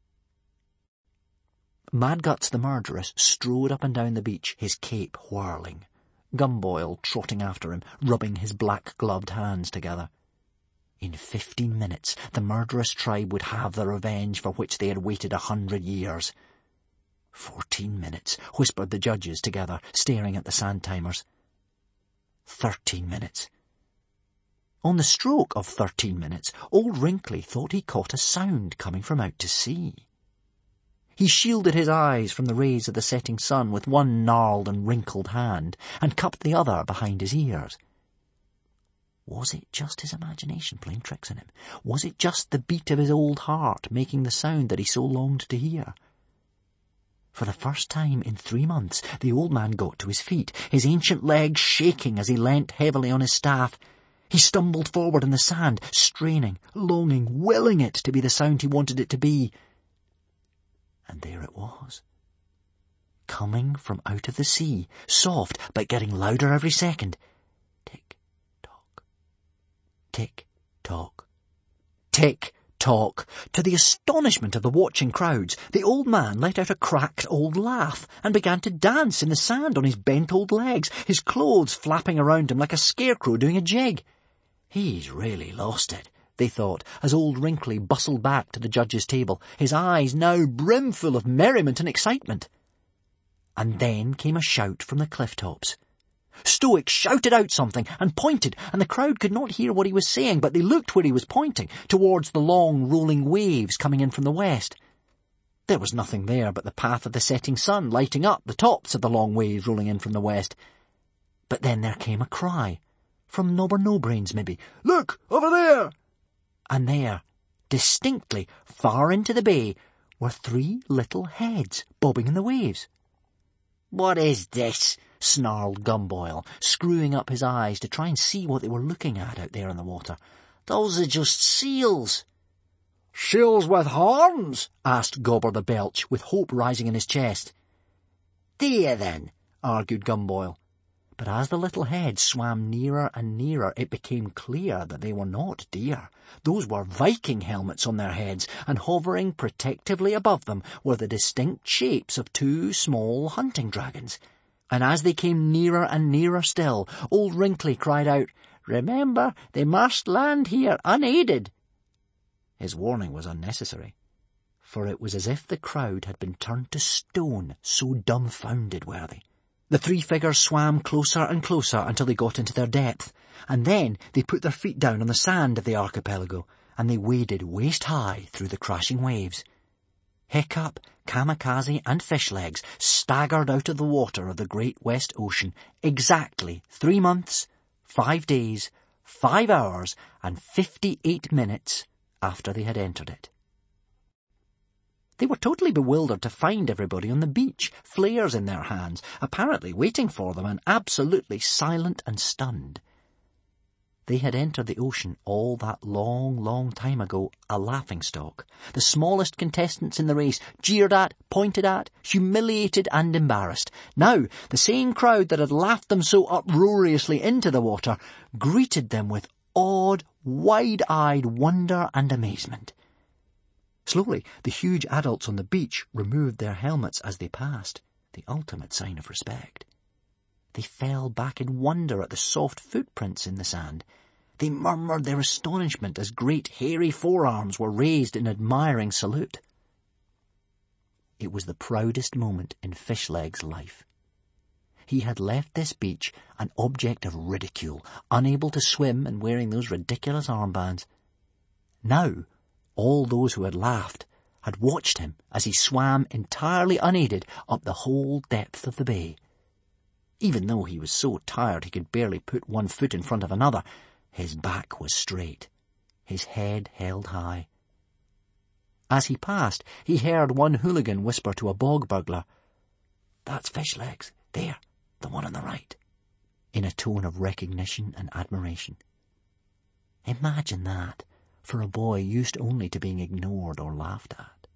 Madguts the Murderous strode up and down the beach, his cape whirling. Gumboil trotting after him, rubbing his black-gloved hands together. In 15 minutes, the murderous tribe would have the revenge for which they had waited 100 years. 14 minutes, whispered the judges together, staring at the sand timers. 13 minutes. On the stroke of 13 minutes, old Wrinkly thought he caught a sound coming from out to sea. He shielded his eyes from the rays of the setting sun with one gnarled and wrinkled hand, and cupped the other behind his ears. Was it just his imagination playing tricks on him? Was it just the beat of his old heart making the sound that he so longed to hear? For the first time in 3 months, the old man got to his feet, his ancient legs shaking as he leant heavily on his staff. He stumbled forward in the sand, straining, longing, willing it to be the sound he wanted it to be. And there it was. Coming from out of the sea, soft, but getting louder every second. Tick-tock, tick-tock, tick-tock. To the astonishment of the watching crowds, the old man let out a cracked old laugh and began to dance in the sand on his bent old legs, his clothes flapping around him like a scarecrow doing a jig. He's really lost it, they thought, as old Wrinkly bustled back to the judge's table, his eyes now brimful of merriment and excitement. And then came a shout from the cliff tops. Stoic shouted out something and pointed, and the crowd could not hear what he was saying, but they looked where he was pointing, towards the long rolling waves coming in from the west. There was nothing there but the path of the setting sun lighting up the tops of the long waves rolling in from the west. But then there came a cry, from Nobber No-Brains maybe, "Look, over there!" And there, distinctly, far into the bay, were 3 little heads bobbing in the waves. "What is this?" snarled Gumboil, screwing up his eyes to try and see what they were looking at out there in the water. "Those are just seals." "Seals with horns?" asked Gobber the Belch, with hope rising in his chest. "Deer, then," argued Gumboil. But as the little heads swam nearer and nearer, it became clear that they were not deer. Those were Viking helmets on their heads, and hovering protectively above them were the distinct shapes of 2 small hunting dragons. And as they came nearer and nearer still, old Wrinkly cried out, "Remember, they must land here unaided." His warning was unnecessary, for it was as if the crowd had been turned to stone, so dumbfounded were they. The 3 figures swam closer and closer until they got into their depth, and then they put their feet down on the sand of the archipelago, and they waded waist-high through the crashing waves. Hiccup, Kamikaze, and Fishlegs staggered out of the water of the great West Ocean exactly 3 months, 5 days, 5 hours, and 58 minutes after they had entered it. They were totally bewildered to find everybody on the beach, flares in their hands, apparently waiting for them, and absolutely silent and stunned. They had entered the ocean all that long, long time ago a laughingstock, the smallest contestants in the race, jeered at, pointed at, humiliated and embarrassed. Now, the same crowd that had laughed them so uproariously into the water greeted them with awed, wide-eyed wonder and amazement. Slowly, the huge adults on the beach removed their helmets as they passed, the ultimate sign of respect. They fell back in wonder at the soft footprints in the sand. They murmured their astonishment as great hairy forearms were raised in admiring salute. It was the proudest moment in Fishlegs' life. He had left this beach an object of ridicule, unable to swim and wearing those ridiculous armbands. Now, all those who had laughed had watched him as he swam entirely unaided up the whole depth of the bay. Even though he was so tired he could barely put one foot in front of another, his back was straight, his head held high. As he passed, he heard one hooligan whisper to a bog burglar, "That's Fishlegs, there, the one on the right," in a tone of recognition and admiration. Imagine that, for a boy used only to being ignored or laughed at.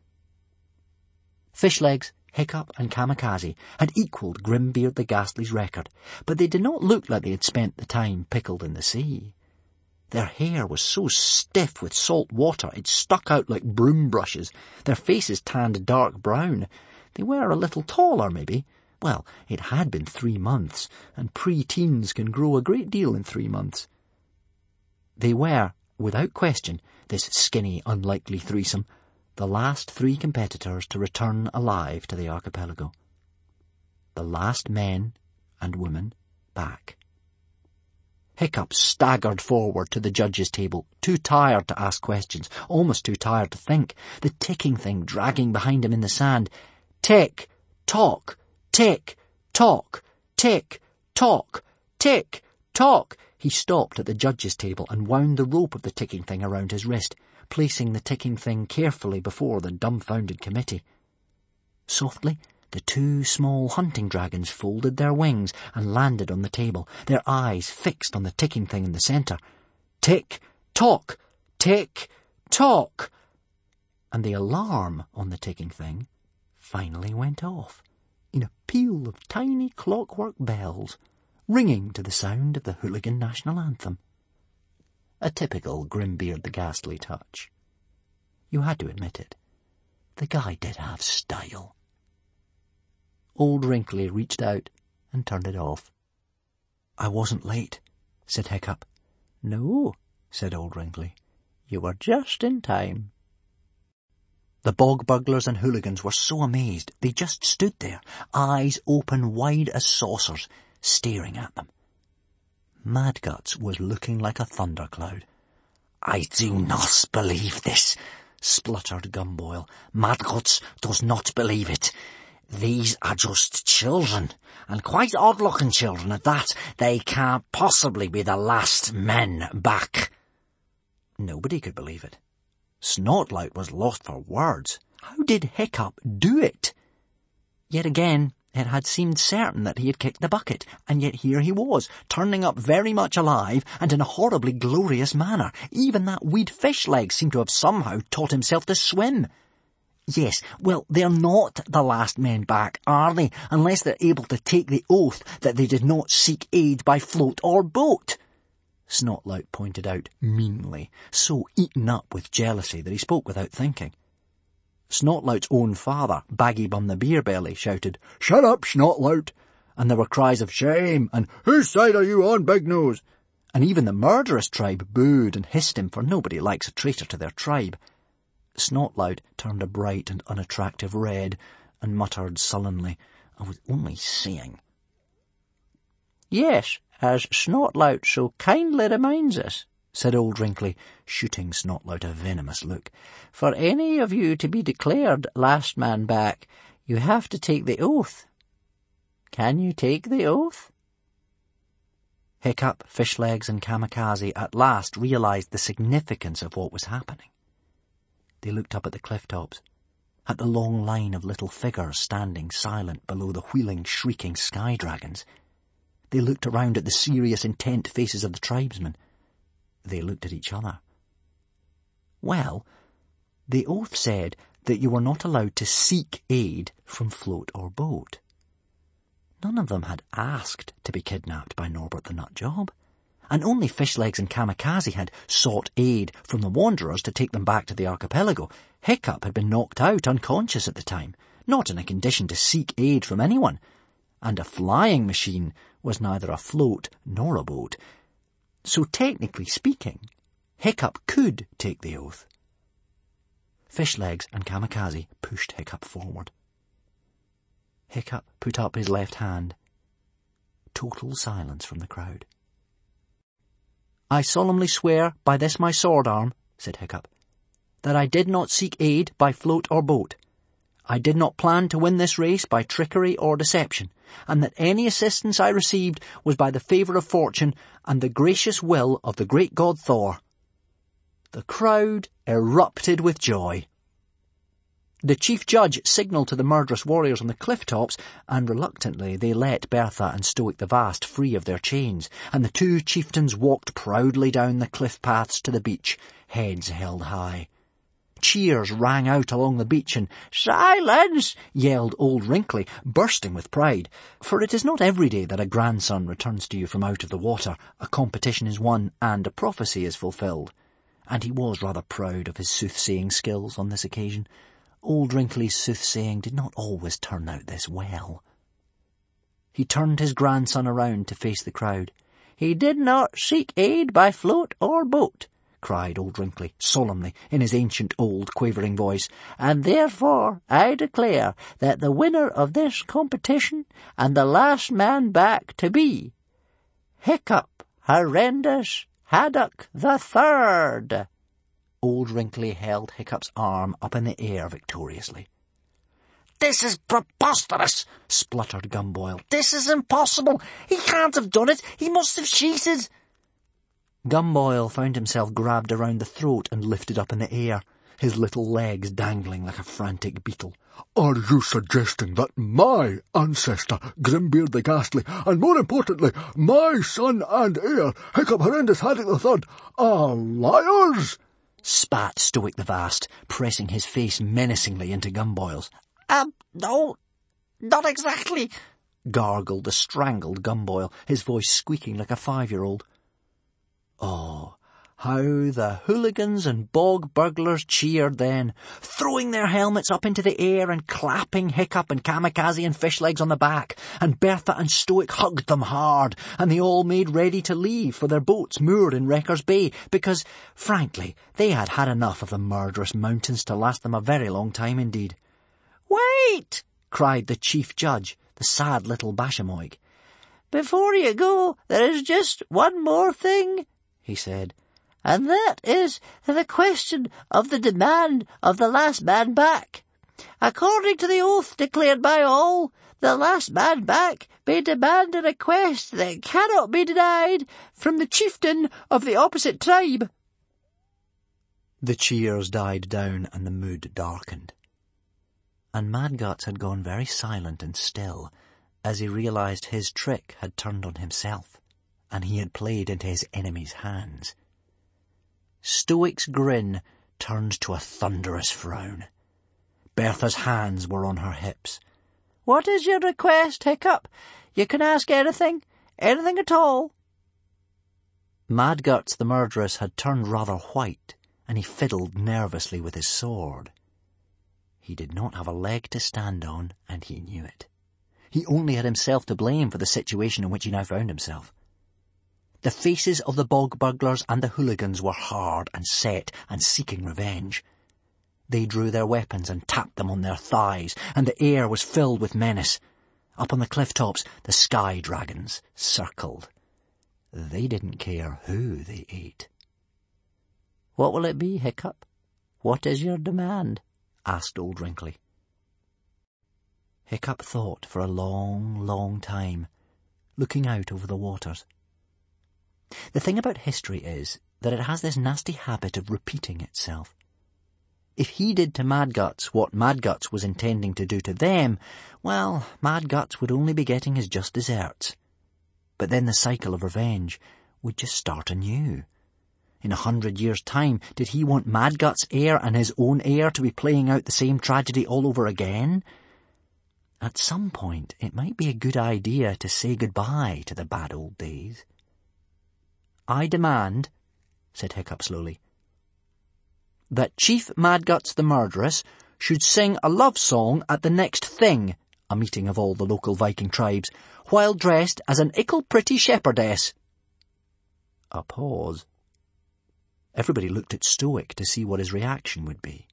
Fishlegs, Hiccup and Kamikaze had equalled Grimbeard the Ghastly's record, but they did not look like they had spent the time pickled in the sea. Their hair was so stiff with salt water it stuck out like broom brushes, their faces tanned dark brown. They were a little taller, maybe. Well, it had been 3 months, and pre-teens can grow a great deal in 3 months. They were, without question, this skinny, unlikely threesome, the last 3 competitors to return alive to the archipelago. The last men and women back. Hiccup staggered forward to the judges' table, too tired to ask questions, almost too tired to think, the ticking thing dragging behind him in the sand. Tick, tock, tick, tock, tick, tock, tick, tock. He stopped at the judge's table and wound the rope of the ticking thing around his wrist, placing the ticking thing carefully before the dumbfounded committee. Softly, the two small hunting dragons folded their wings and landed on the table, their eyes fixed on the ticking thing in the centre. Tick-tock! Tick-tock! And the alarm on the ticking thing finally went off in a peal of tiny clockwork bells, ringing to the sound of the Hooligan National Anthem. A typical Grimbeard the Ghastly touch. You had to admit it. The guy did have style. Old Wrinkly reached out and turned it off. "I wasn't late," said Hiccup. "No," said Old Wrinkly. "You were just in time." The bog burglars and hooligans were so amazed they just stood there, eyes open wide as saucers, staring at them. Madguts was looking like a thundercloud. "I do not believe this," spluttered Gumboil. "Madguts does not believe it. These are just children, and quite odd-looking children at that. They can't possibly be the last men back." Nobody could believe it. Snotlout was lost for words. How did Hiccup do it? Yet again, it had seemed certain that he had kicked the bucket, and yet here he was, turning up very much alive and in a horribly glorious manner. Even that weed fish leg seemed to have somehow taught himself to swim. Yes, well, they're not the last men back, are they, unless they're able to take the oath that they did not seek aid by float or boat? Snotlout pointed out meanly, so eaten up with jealousy that he spoke without thinking. Snotlout's own father, Baggybum the Beerbelly, shouted, "Shut up, Snotlout!" And there were cries of shame and "Whose side are you on, Big Nose?" And even the murderous tribe booed and hissed him, for nobody likes a traitor to their tribe. Snotlout turned a bright and unattractive red and muttered sullenly, "I was only saying." "Yes, as Snotlout so kindly reminds us," said Old Wrinkly, shooting Snotlout a venomous look, "for any of you to be declared last man back, you have to take the oath. Can you take the oath?" Hiccup, Fishlegs, and Kamikaze at last realized the significance of what was happening. They looked up at the cliff tops, at the long line of little figures standing silent below the wheeling, shrieking sky dragons. They looked around at the serious, intent faces of the tribesmen. They looked at each other. Well, the oath said that you were not allowed to seek aid from float or boat. None of them had asked to be kidnapped by Norbert the Nutjob, and only Fishlegs and Kamikaze had sought aid from the Wanderers to take them back to the archipelago. Hiccup had been knocked out unconscious at the time, not in a condition to seek aid from anyone, and a flying machine was neither a float nor a boat. So technically speaking, Hiccup could take the oath. Fishlegs and Kamikaze pushed Hiccup forward. Hiccup put up his left hand. Total silence from the crowd. "I solemnly swear by this my sword arm," said Hiccup, "that I did not seek aid by float or boat. I did not plan to win this race by trickery or deception, and that any assistance I received was by the favour of fortune and the gracious will of the great god Thor." The crowd erupted with joy. The chief judge signalled to the murderous warriors on the cliff tops, and reluctantly they let Bertha and Stoic the Vast free of their chains, and the two chieftains walked proudly down the cliff paths to the beach, heads held high. Cheers rang out along the beach, and "Silence!" yelled Old Wrinkly, bursting with pride, for it is not every day that a grandson returns to you from out of the water, a competition is won, and a prophecy is fulfilled. And he was rather proud of his soothsaying skills on this occasion. Old Wrinkly's soothsaying did not always turn out this well. He turned his grandson around to face the crowd. "He did not seek aid by float or boat," cried Old Wrinkly solemnly in his ancient old quavering voice, "and therefore I declare that the winner of this competition and the last man back to be Hiccup Horrendous Haddock the Third." Old Wrinkly held Hiccup's arm up in the air victoriously. "This is preposterous," spluttered Gumboil. "This is impossible. He can't have done it. He must have cheated." Gumboil found himself grabbed around the throat and lifted up in the air, his little legs dangling like a frantic beetle. Are you suggesting that my ancestor, Grimbeard the Ghastly, and more importantly, my son and heir, Hiccup Horrendous Haddock the Third, are liars? Spat Stoic the Vast, pressing his face menacingly into Gumboil's. No, not exactly, gargled the strangled Gumboil, his voice squeaking like a 5-year-old. Oh, how the hooligans and bog burglars cheered then, throwing their helmets up into the air and clapping Hiccup and Kamikaze and Fishlegs on the back, and Bertha and Stoic hugged them hard, and they all made ready to leave for their boats moored in Wrecker's Bay, because, frankly, they had had enough of the murderous mountains to last them a very long time indeed. Wait, cried the chief judge, the sad little Bashamoig. Before you go, there is just one more thing, he said. And that is the question of the demand of the last man back. According to the oath declared by all, the last man back may demand a request that cannot be denied from the chieftain of the opposite tribe. The cheers died down and the mood darkened. And Mad Guts had gone very silent and still as he realised his trick had turned on himself, and he had played into his enemy's hands. Stoic's grin turned to a thunderous frown. Bertha's hands were on her hips. What is your request, Hiccup? You can ask anything at all. Mad Guts the murderess had turned rather white, and he fiddled nervously with his sword. He did not have a leg to stand on, and he knew it. He only had himself to blame for the situation in which he now found himself. The faces of the bog burglars and the hooligans were hard and set and seeking revenge. They drew their weapons and tapped them on their thighs, and the air was filled with menace. Up on the cliff tops, the sky dragons circled. They didn't care who they ate. What will it be, Hiccup? What is your demand? Asked Old Wrinkly. Hiccup thought for a long, long time, looking out over the waters. The thing about history is that it has this nasty habit of repeating itself. If he did to Mad Guts what Mad Guts was intending to do to them, well, Mad Guts would only be getting his just deserts. But then the cycle of revenge would just start anew. In 100 years' time, did he want Mad Guts' heir and his own heir to be playing out the same tragedy all over again? At some point, it might be a good idea to say goodbye to the bad old days. I demand, said Hiccup slowly, that Chief Mad Guts the murderess should sing a love song at the next thing, a meeting of all the local Viking tribes, while dressed as an ickle pretty shepherdess. A pause. Everybody looked at Stoic to see what his reaction would be.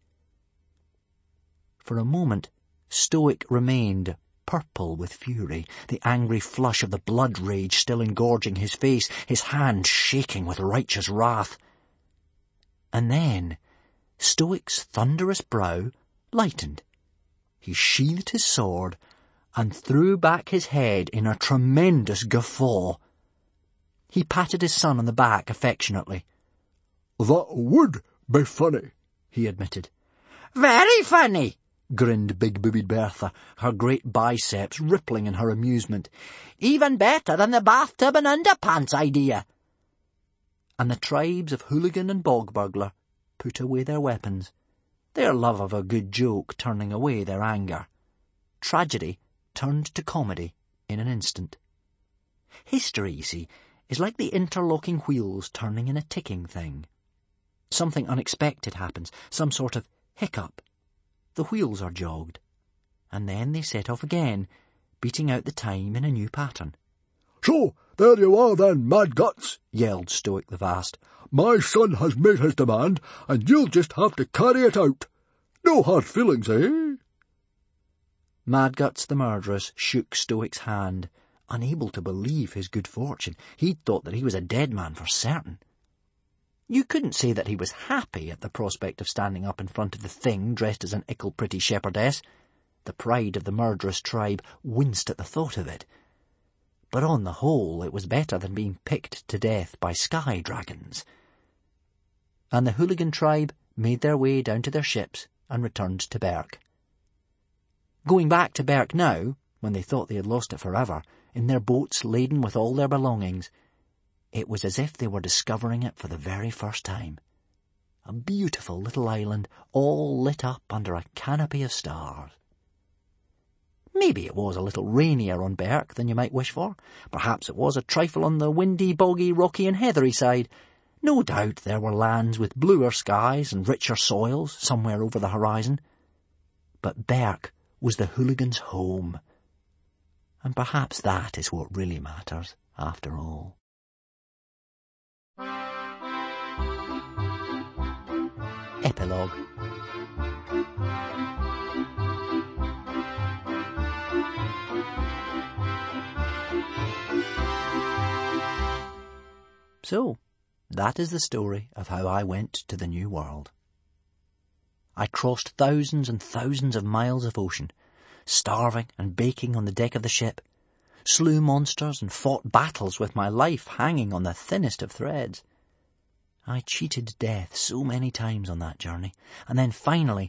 For a moment, Stoic remained purple with fury, the angry flush of the blood rage still engorging his face, his hand shaking with righteous wrath. And then Stoic's thunderous brow lightened. He sheathed his sword and threw back his head in a tremendous guffaw. He patted his son on the back affectionately. That would be funny, he admitted. Very funny, grinned big-boobied Bertha, her great biceps rippling in her amusement. Even better than the bathtub and underpants idea. And the tribes of hooligan and bog burglar put away their weapons, their love of a good joke turning away their anger. Tragedy turned to comedy in an instant. History, you see, is like the interlocking wheels turning in a ticking thing. Something unexpected happens, some sort of hiccup. The wheels are jogged, and then they set off again, beating out the time in a new pattern. So, there you are then, Mad Guts, yelled Stoic the Vast. My son has made his demand, and you'll just have to carry it out. No hard feelings, eh? Mad Guts the murderess shook Stoic's hand, unable to believe his good fortune. He'd thought that he was a dead man for certain. You couldn't say that he was happy at the prospect of standing up in front of the thing dressed as an ickle pretty shepherdess. The pride of the murderous tribe winced at the thought of it. but on the whole it was better than being picked to death by sky dragons. And the hooligan tribe made their way down to their ships and returned to Berk. Going back to Berk now, when they thought they had lost it forever, in their boats laden with all their belongings, it was as if they were discovering it for the very first time. A beautiful little island, all lit up under a canopy of stars. Maybe it was a little rainier on Berk than you might wish for. Perhaps it was a trifle on the windy, boggy, rocky and heathery side. No doubt there were lands with bluer skies and richer soils somewhere over the horizon. But Berk was the hooligan's home. And perhaps that is what really matters, after all. Epilogue. So, that is the story of how I went to the New World. I crossed thousands and thousands of miles of ocean, starving and baking on the deck of the ship, slew monsters and fought battles with my life hanging on the thinnest of threads. I cheated death so many times on that journey, and then finally,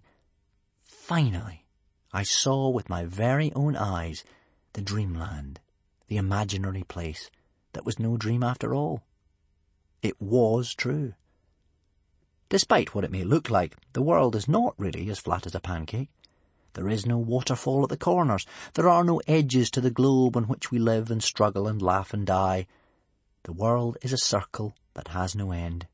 I saw with my very own eyes the dreamland, the imaginary place that was no dream after all. It was true. Despite what it may look like, the world is not really as flat as a pancake. There is no waterfall at the corners. There are no edges to the globe on which we live and struggle and laugh and die. The world is a circle that has no end.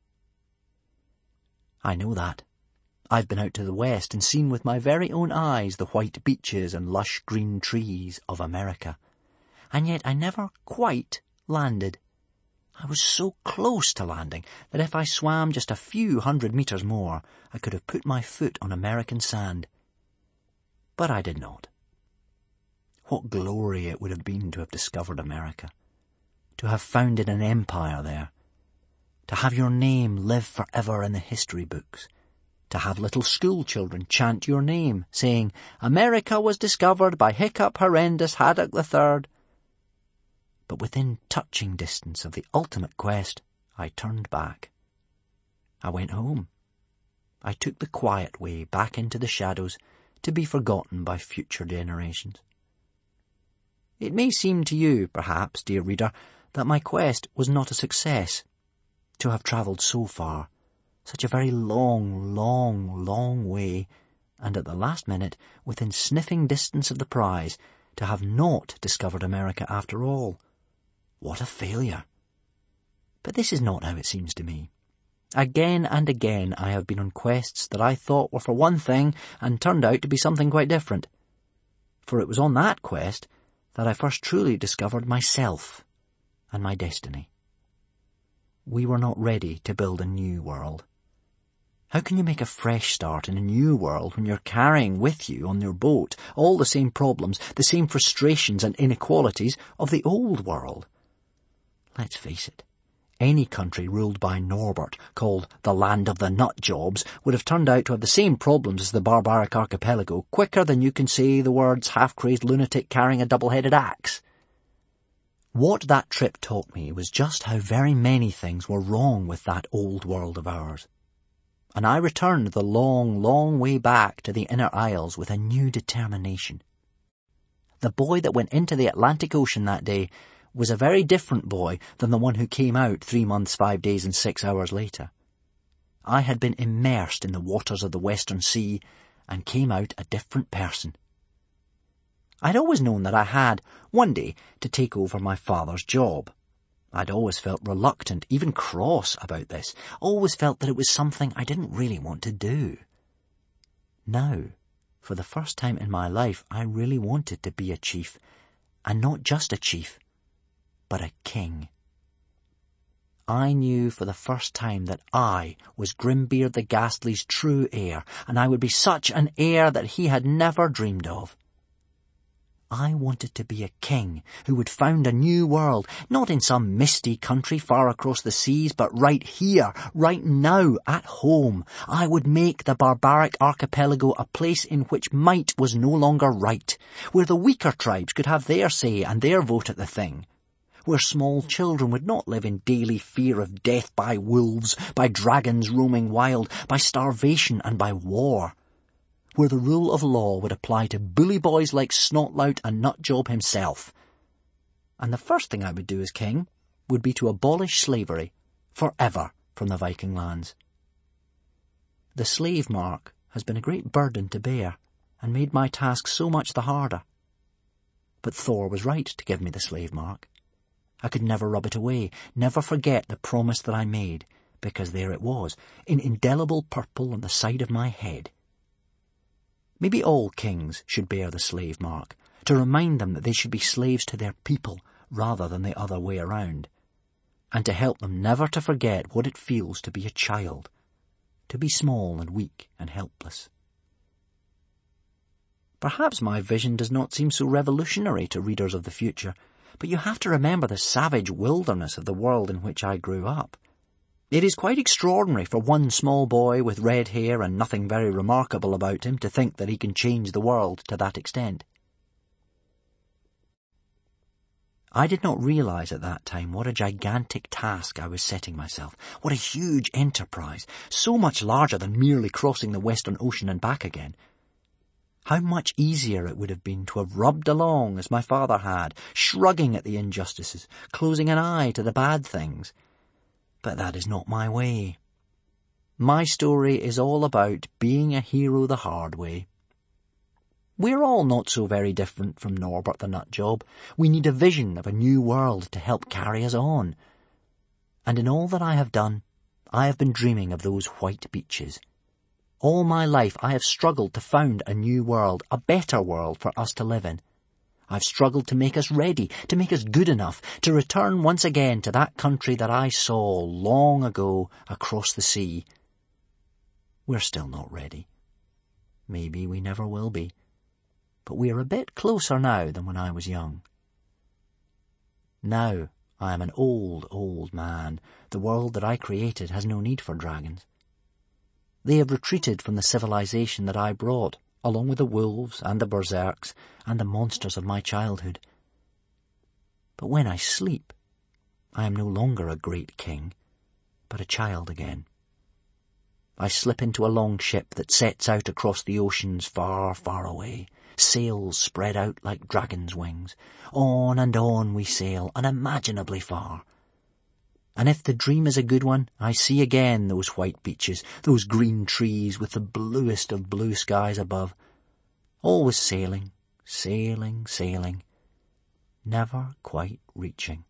I know that. I've been out to the west and seen with my very own eyes the white beaches and lush green trees of America. And yet I never quite landed. I was so close to landing that if I swam just a few 100 meters more, I could have put my foot on American sand. But I did not. What glory it would have been to have discovered America, to have founded an empire there, to have your name live forever in the history books, to have little school children chant your name, saying, "America was discovered by Hiccup Horrendous Haddock III." But within touching distance of the ultimate quest, I turned back. I went home. I took the quiet way back into the shadows to be forgotten by future generations. It may seem to you, perhaps, dear reader, that my quest was not a success. To have travelled so far, such a very long, long, long way, and at the last minute, within sniffing distance of the prize, to have not discovered America after all. What a failure. But this is not how it seems to me. Again and again I have been on quests that I thought were for one thing and turned out to be something quite different. For it was on that quest that I first truly discovered myself and my destiny. We were not ready to build a new world. How can you make a fresh start in a new world when you're carrying with you on your boat all the same problems, the same frustrations and inequalities of the old world? Let's face it, any country ruled by Norbert, called the Land of the Nut Jobs, would have turned out to have the same problems as the barbaric archipelago quicker than you can say the words half-crazed lunatic carrying a double-headed axe. What that trip taught me was just how very many things were wrong with that old world of ours. And I returned the long, long way back to the Inner Isles with a new determination. The boy that went into the Atlantic Ocean that day was a very different boy than the one who came out 3 months, 5 days and 6 hours later. I had been immersed in the waters of the Western Sea and came out a different person. I'd always known that I had, one day, to take over my father's job. I'd always felt reluctant, even cross about this, always felt that it was something I didn't really want to do. Now, for the first time in my life, I really wanted to be a chief, and not just a chief, but a king. I knew for the first time that I was Grimbeard the Ghastly's true heir, and I would be such an heir that he had never dreamed of. I wanted to be a king who would found a new world, not in some misty country far across the seas, but right here, right now, at home. I would make the barbaric archipelago a place in which might was no longer right, where the weaker tribes could have their say and their vote at the thing, where small children would not live in daily fear of death by wolves, by dragons roaming wild, by starvation and by war, where the rule of law would apply to bully boys like Snotlout and Nutjob himself. And the first thing I would do as king would be to abolish slavery forever from the Viking lands. The slave mark has been a great burden to bear and made my task so much the harder. But Thor was right to give me the slave mark. I could never rub it away, never forget the promise that I made, because there it was, in indelible purple on the side of my head. Maybe all kings should bear the slave mark, to remind them that they should be slaves to their people rather than the other way around, and to help them never to forget what it feels to be a child, to be small and weak and helpless. Perhaps my vision does not seem so revolutionary to readers of the future, but you have to remember the savage wilderness of the world in which I grew up. It is quite extraordinary for one small boy with red hair and nothing very remarkable about him to think that he can change the world to that extent. I did not realize at that time what a gigantic task I was setting myself, what a huge enterprise, so much larger than merely crossing the Western Ocean and back again. How much easier it would have been to have rubbed along as my father had, shrugging at the injustices, closing an eye to the bad things. But that is not my way. My story is all about being a hero the hard way. We're all not so very different from Norbert the Nutjob. We need a vision of a new world to help carry us on. And in all that I have done, I have been dreaming of those white beaches. All my life I have struggled to found a new world, a better world for us to live in. I've struggled to make us ready, to make us good enough, to return once again to that country that I saw long ago across the sea. We're still not ready. Maybe we never will be. But we are a bit closer now than when I was young. Now I am an old, old man. The world that I created has no need for dragons. They have retreated from the civilization that I brought, along with the wolves and the berserks and the monsters of my childhood. But when I sleep, I am no longer a great king, but a child again. I slip into a long ship that sets out across the oceans far, far away, sails spread out like dragons' wings. On and on we sail, unimaginably far. And if the dream is a good one, I see again those white beaches, those green trees with the bluest of blue skies above. Always sailing, sailing, sailing, never quite reaching.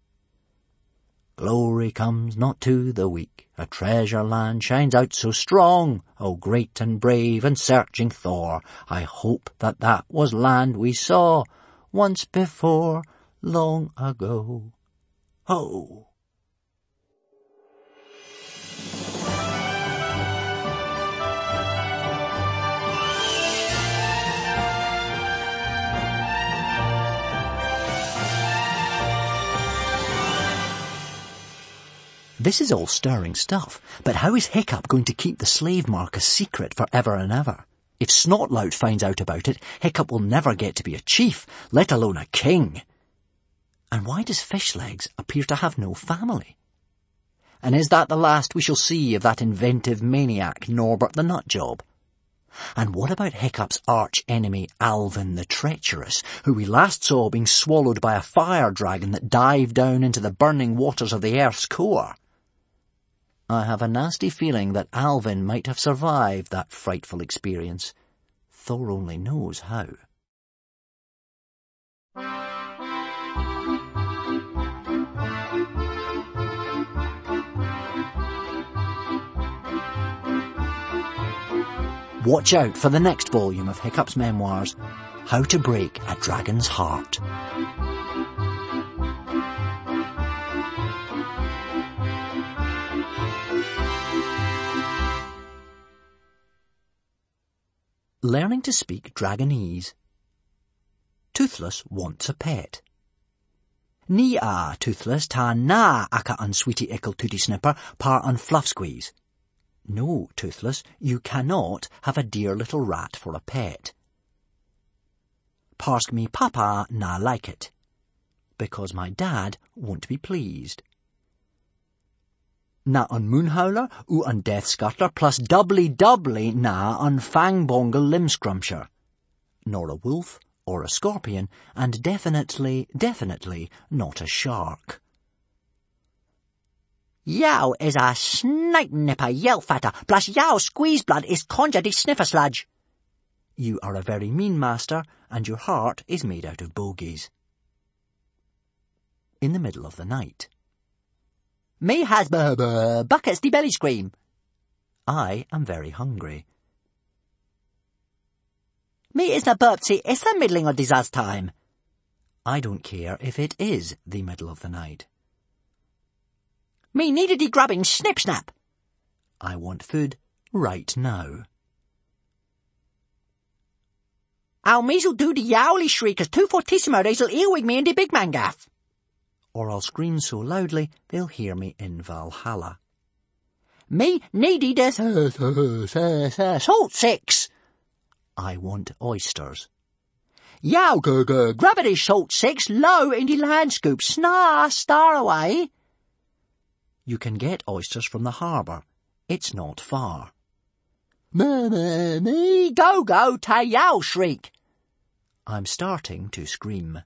Glory comes not to the weak, a treasure land shines out so strong. O great and brave and searching Thor, I hope that that was land we saw once before, long ago. Ho! This is all stirring stuff, but how is Hiccup going to keep the slave mark a secret for ever and ever? If Snotlout finds out about it, Hiccup will never get to be a chief, let alone a king. And why does Fishlegs appear to have no family? And is that the last we shall see of that inventive maniac, Norbert the Nutjob? And what about Hiccup's arch-enemy, Alvin the Treacherous, who we last saw being swallowed by a fire dragon that dived down into the burning waters of the Earth's core? I have a nasty feeling that Alvin might have survived that frightful experience. Thor only knows how. Watch out for the next volume of Hiccup's memoirs, How to Break a Dragon's Heart. Learning to speak Dragonese. Toothless wants a pet. Ni Toothless, ta na aka an sweetie ickle tootie snipper, par an fluff squeeze. No, Toothless, you cannot have a dear little rat for a pet. Parsk me papa na like it. because my dad won't be pleased. Na an moonhowler u an death scuttler plus doubly na an fangbongle limscrumpture. Nor a wolf or a scorpion, and definitely not a shark. Yow is a snake nipper yell fatter, plus yow squeeze blood is conjure de sniffer sludge. You are a very mean master, and your heart is made out of bogies. In the middle of the night. Me has buckets de belly scream. I am very hungry. Me is na burpsy, it's the middling of disaster time. I don't care if it is the middle of the night. Me needed de grubbing snip snap. I want food right now. Ow me's'll do de yowly shriekers too fortissimo they'll earwig me in de big man gaff. Or I'll scream so loudly they'll hear me in Valhalla. Me needy de salt six. I want oysters. Yow gravity salt six low in the land scoop star away. You can get oysters from the harbour. It's not far. Me go ta yow shriek. I'm starting to scream.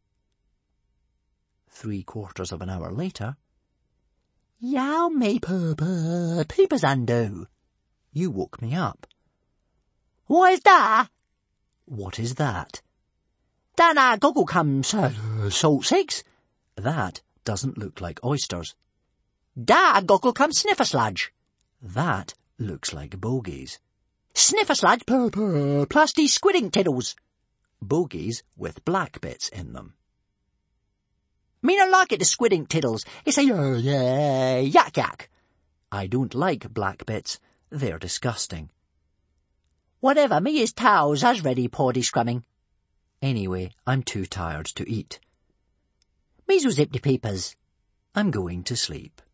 3/4 of an hour later. Yow me peepers undo. You woke me up. What is that? What is that? Dana goggle comes salt six. That doesn't look like oysters. Da goggle comes sniffer sludge. That looks like bogies. Sniffer sludge plus de squidding tiddles. Bogies with black bits in them. Me no like it, the squidding tiddles. It's a yak. I don't like black bits. They're disgusting. Whatever, me is towels as ready, pordy scrumming. Anyway, I'm too tired to eat. Me's will zip de peepers. I'm going to sleep.